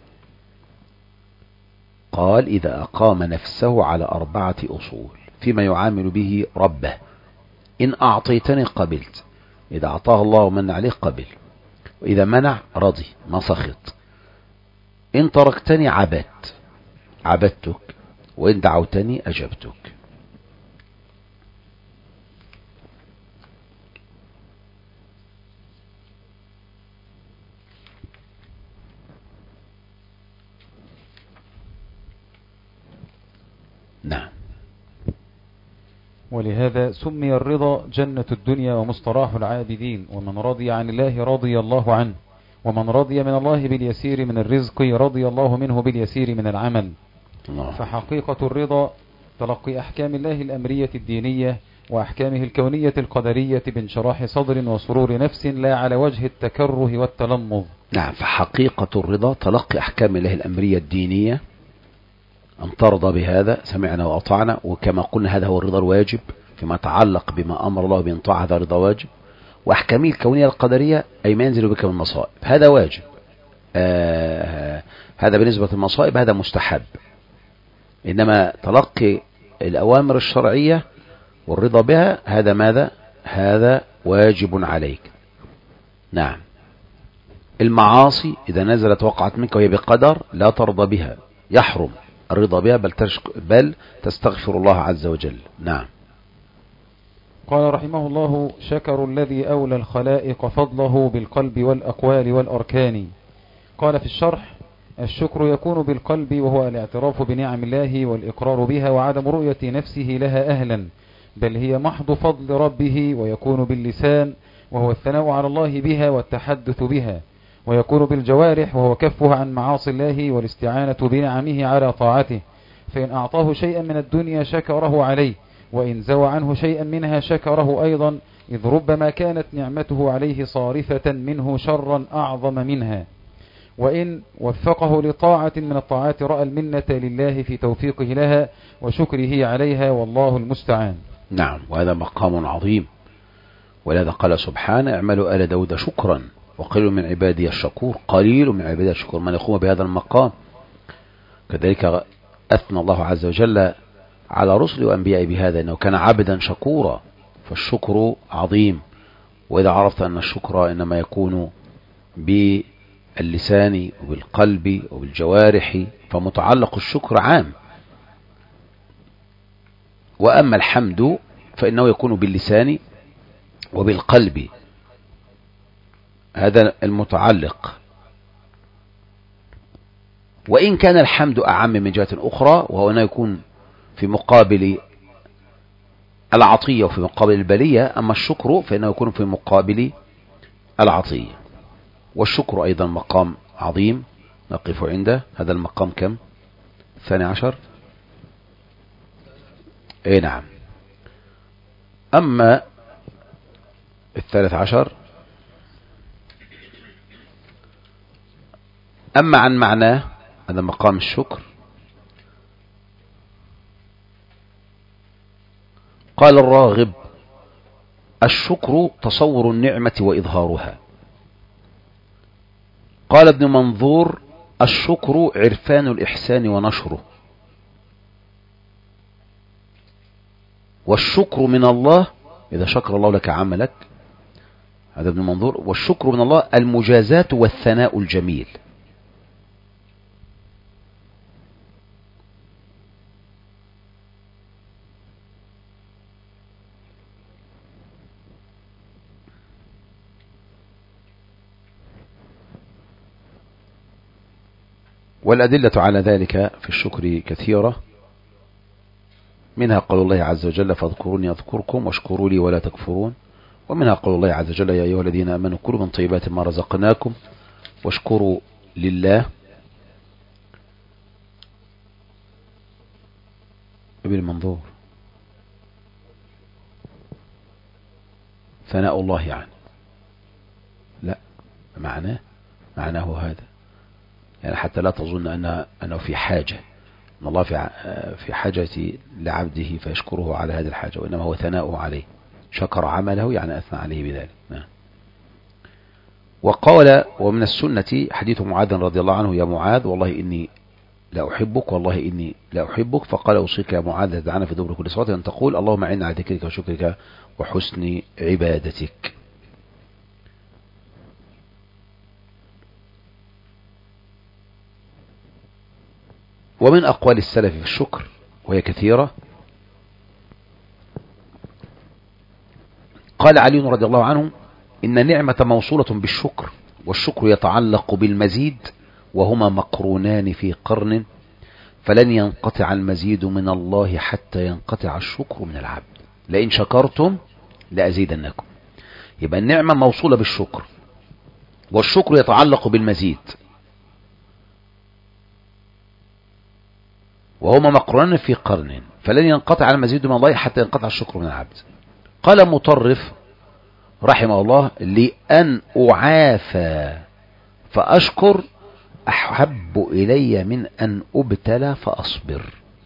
قال: إذا أقام نفسه على أربعة أصول فيما يعامل به ربه: إن أعطيتني قبلت، إذا أعطاه الله ومن عليه قبل، وإذا منع رضي ما سخط، إن تركتني عبدت عبدتك، وإن دعوتني أجبتك. نعم. ولهذا سمي الرضا جنة الدنيا ومستراح العابدين، ومن رضي عن الله رضي الله عنه، ومن رضي من الله باليسير من الرزق رضي الله منه باليسير من العمل. الله. فحقيقة الرضا تلقي أحكام الله الأمرية الدينية وأحكامه الكونية القدرية بانشراح صدر وسرور نفس، لا على وجه التكره والتلمظ. نعم. فحقيقة الرضا تلقي أحكام الله الأمرية الدينية، أن ترضى بهذا، سمعنا وأطعنا، وكما قلنا هذا هو الرضا الواجب فيما يتعلق بما أمر الله بأن طاعة، هذا رضا واجب. وأحكامه الكونية القدرية أي ما ينزل بك من المصائب، هذا واجب. آه هذا بالنسبة للمصائب هذا مستحب، إنما تلقي الأوامر الشرعية والرضا بها هذا ماذا؟ هذا واجب عليك. نعم. المعاصي إذا نزلت وقعت منك وهي بقدر لا ترضى بها، يحرم الرضا بها، بل, بل تستغفر الله عز وجل. نعم. قال رحمه الله: شكر الذي أولى الخلائق فضله بالقلب والأقوال والأركان. قال في الشرح: الشكر يكون بالقلب، وهو الاعتراف بنعم الله والإقرار بها وعدم رؤية نفسه لها أهلا، بل هي محض فضل ربه. ويكون باللسان، وهو الثناء على الله بها والتحدث بها، ويكون بالجوارح وهو كفه عن معاصي الله والاستعانة بنعمه على طاعته، فإن أعطاه شيئا من الدنيا شكره عليه، وإن زوى عنه شيئا منها شكره أيضا، إذ ربما كانت نعمته عليه صارفة منه شرا أعظم منها. وإن وفقه لطاعة من الطاعات رأى المنة لله في توفيقه لها وشكره عليها، والله المستعان. نعم، وهذا مقام عظيم، ولهذا قال سبحانه: اعملوا آل داود شكرا وقليل من عبادي الشكور. قليل من عبادي الشكور من يقوم بهذا المقام. كذلك أثنى الله عز وجل على رسل وأنبياء بهذا، أنه كان عبدا شكورا، فالشكر عظيم. وإذا عرفت أن الشكر إنما يكون باللسان وبالقلب وبالجوارح، فمتعلق الشكر عام. وأما الحمد فإنه يكون باللسان وبالقلب، هذا المتعلق. وإن كان الحمد أعم من جهة أخرى، وهو أنه يكون في مقابل العطية وفي مقابل البلية. أما الشكر فإنه يكون في مقابل العطية. والشكر أيضا مقام عظيم نقف عنده. هذا المقام كم؟ الثاني عشر. اي نعم. أما الثالث عشر، أما عن معناه، هذا مقام الشكر. قال الراغب: الشكر تصور النعمة وإظهارها. قال ابن منظور: الشكر عرفان الإحسان ونشره. والشكر من الله إذا شكر الله لك عملك، هذا ابن منظور. والشكر من الله المجازات والثناء الجميل. والأدلة على ذلك في الشكر كثيرة، منها قول الله عز وجل: فاذكروني أذكركم واشكروا لي ولا تكفرون. ومنها قول الله عز وجل: يا أيها الذين آمنوا كلوا من طيبات ما رزقناكم واشكروا لله. ابن المنظور: ثناء الله يعني. لا، معناه معناه هذا، يعني حتى لا تظن أنه, أنه في حاجة، أن الله في في حاجة لعبده فيشكره على هذه الحاجة، وإنما هو ثناؤه عليه. شكر عمله يعني أثنى عليه بذلك. نعم. وقال: ومن السنة حديث معاذ رضي الله عنه: يا معاذ والله إني لا أحبك، والله إني لا أحبك. فقال: أوصيك يا معاذ تدعنا في دبر كل صلاة أن تقول: اللهم أعنا على ذكرك وشكرك وحسن عبادتك. ومن أقوال السلف في الشكر وهي كثيرة، قال علي رضي الله عنه: إن النعمة موصولة بالشكر، والشكر يتعلق بالمزيد، وهما مقرونان في قرن، فلن ينقطع المزيد من الله حتى ينقطع الشكر من العبد، لئن شكرتم لأزيدنكم. يبقى النعمة موصولة بالشكر، والشكر يتعلق بالمزيد، وهما مقرونان في قرن، فلن ينقطع المزيد من الله حتى ينقطع الشكر من العبد. قال مطرف رحمه الله: لأن أعافى فأشكر أحب إلي من أن أبتلى فأصبر.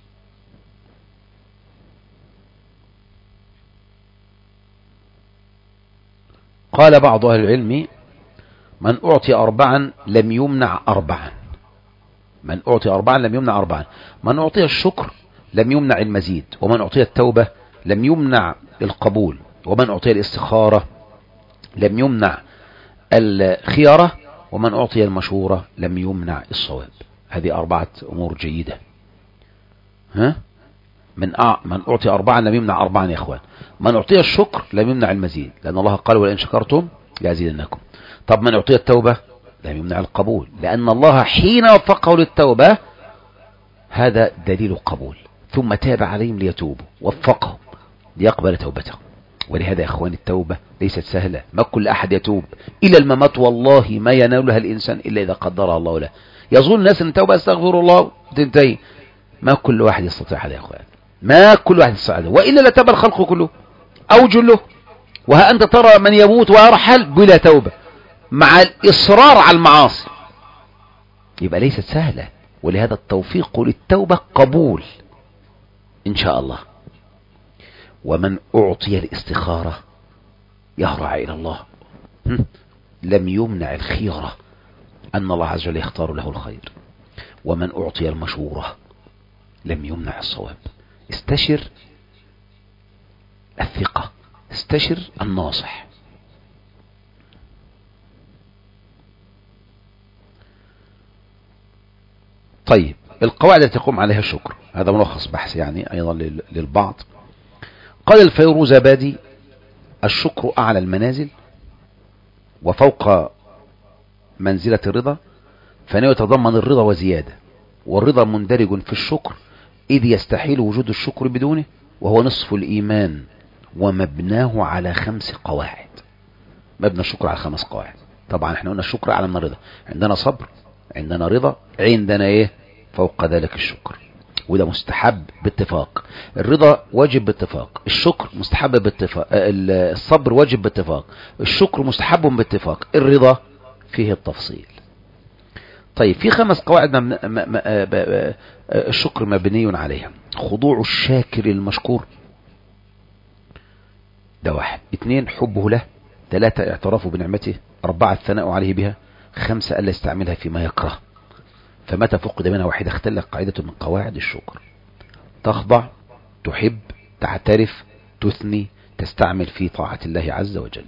قال بعض أهل العلم: من أعطي أربعا لم يمنع أربعا. من أعطي أربعا لم يمنع أربعا. من أعطي الشكر لم يمنع المزيد، ومن أعطي التوبة لم يمنع القبول، ومن أعطي الاستخارة لم يمنع الخيارة، ومن أعطي المشورة لم يمنع الصواب. هذه أربعة أمور جيدة. ها؟ من أع... من أعطي أربعا لم يمنع أربعا يا أخوان. من أعطي الشكر لم يمنع المزيد، لأن الله قال: ولئن شكرتم لأزيدنكم. طب من أعطي التوبة لم يمنع القبول، لأن الله حين وفقه للتوبة هذا دليل قبول، ثم تاب عليهم ليتوبوا، وفقهم ليقبل توبتهم. ولهذا يا اخواني التوبة ليست سهلة، ما كل احد يتوب الى الممات، والله ما ينالها الانسان الا اذا قدرها الله له. يظن الناس ان التوبة استغفر الله تنتهي، ما كل واحد يستطيع هذا يا اخوان، ما كل واحد يستطيع هذا، وإلا لتاب الخلق كله او جله. وها انت ترى من يموت ويرحل بلا توبة مع الاصرار على المعاصي، يبقى ليست سهلة. ولهذا التوفيق للتوبة قبول ان شاء الله. ومن اعطي الاستخارة يهرع الى الله لم يمنع الخيرة ان الله عز وجل يختار له الخير. ومن اعطي المشورة لم يمنع الصواب. استشر الثقة، استشر الناصح. طيب القواعد التي تقوم عليها الشكر، هذا ملخص بحث يعني ايضا للبعض. قال الفيروزابادي: الشكر اعلى المنازل وفوق منزلة الرضا، فانه يتضمن الرضا وزيادة، والرضا مندرج في الشكر إذ يستحيل وجود الشكر بدونه، وهو نصف الإيمان، ومبناه على خمس قواعد. مبنى الشكر على خمس قواعد. طبعا احنا قلنا الشكر أعلى من الرضا، عندنا صبر، عندنا رضا، عندنا ايه فوق ذلك الشكر، وده مستحب باتفاق. الرضا واجب باتفاق، الشكر مستحب باتفاق، الصبر واجب باتفاق، الشكر مستحب باتفاق، الرضا فيه التفصيل. طيب في خمس قواعد مبن... م... م... الشكر مبني عليها: خضوع الشاكر المشكور، ده واحد. اثنين حبه له. ثلاثة اعترافه بنعمته. أربعة الثناء عليه بها. خمسة ألا يستعملها فيما يكره. فمتى فقد منها واحدة اختلت قاعدة من قواعد الشكر: تخضع، تحب، تعترف، تثني، تستعمل في طاعة الله عز وجل.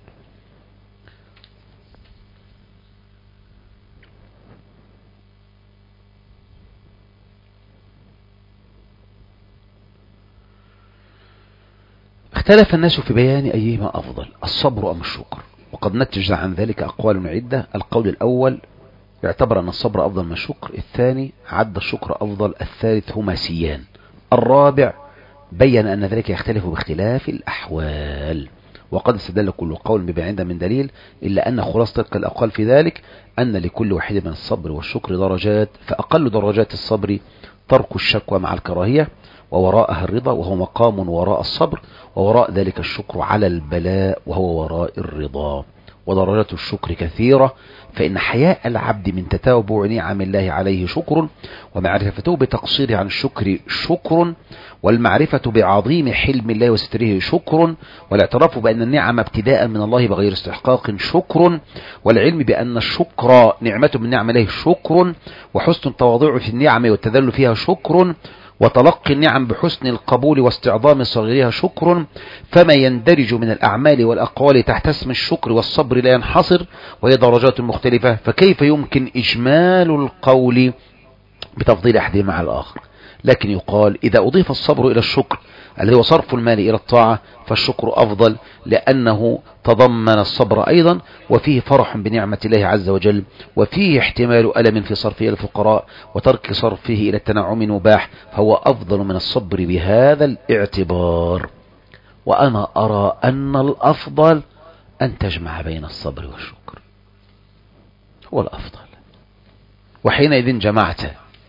اختلف الناس في بيان أيهما أفضل، الصبر أم الشكر، وقد نتج عن ذلك أقوال عدة. القول الأول يعتبر أن الصبر أفضل من الشكر، الثاني عد الشكر أفضل، الثالث هما سيان، الرابع بين أن ذلك يختلف باختلاف الأحوال. وقد استدل كل قول بما عنده من دليل، إلا أن خلاصة تلك الأقوال في ذلك أن لكل واحد من الصبر والشكر درجات، فأقل درجات الصبر ترك الشكوى مع الكراهية، ووراءها الرضا وهو مقام وراء الصبر، ووراء ذلك الشكر على البلاء وهو وراء الرضا. ودرجات الشكر كثيرة، فإن حياء العبد من تتابع نعم الله عليه شكر، ومعرفته بتقصيره عن الشكر شكر، والمعرفة بعظيم حلم الله وستره شكر، والاعتراف بأن النعم ابتداء من الله بغير استحقاق شكر، والعلم بأن الشكر نعمة من نعم الله شكر، وحسن التواضع في النعم والتذلل فيها شكر، وتلقي النعم بحسن القبول واستعظام صغيرها شكر. فما يندرج من الأعمال والأقوال تحت اسم الشكر والصبر لا ينحصر، وهي درجات مختلفة، فكيف يمكن إجمال القول بتفضيل أحدهما على الآخر؟ لكن يقال إذا أضيف الصبر إلى الشكر الذي هو صرف المال إلى الطاعة فالشكر أفضل، لأنه تضمن الصبر أيضا، وفيه فرح بنعمة الله عز وجل، وفيه احتمال ألم في صرفه إلى الفقراء وترك صرفه إلى التنعم مباح، فهو أفضل من الصبر بهذا الاعتبار. وأنا أرى أن الأفضل أن تجمع بين الصبر والشكر، هو الأفضل. وحينئذ جمعت،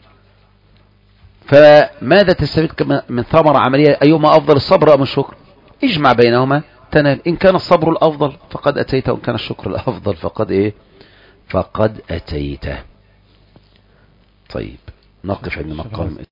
فماذا تستفيد من ثمرة عملية؟ أيهما أفضل، الصبر أم الشكر؟ اجمع بينهما تنال. إن كان الصبر الأفضل فقد أتيت، وإن كان الشكر الأفضل فقد إيه فقد أتيت. طيب نقف عند مقام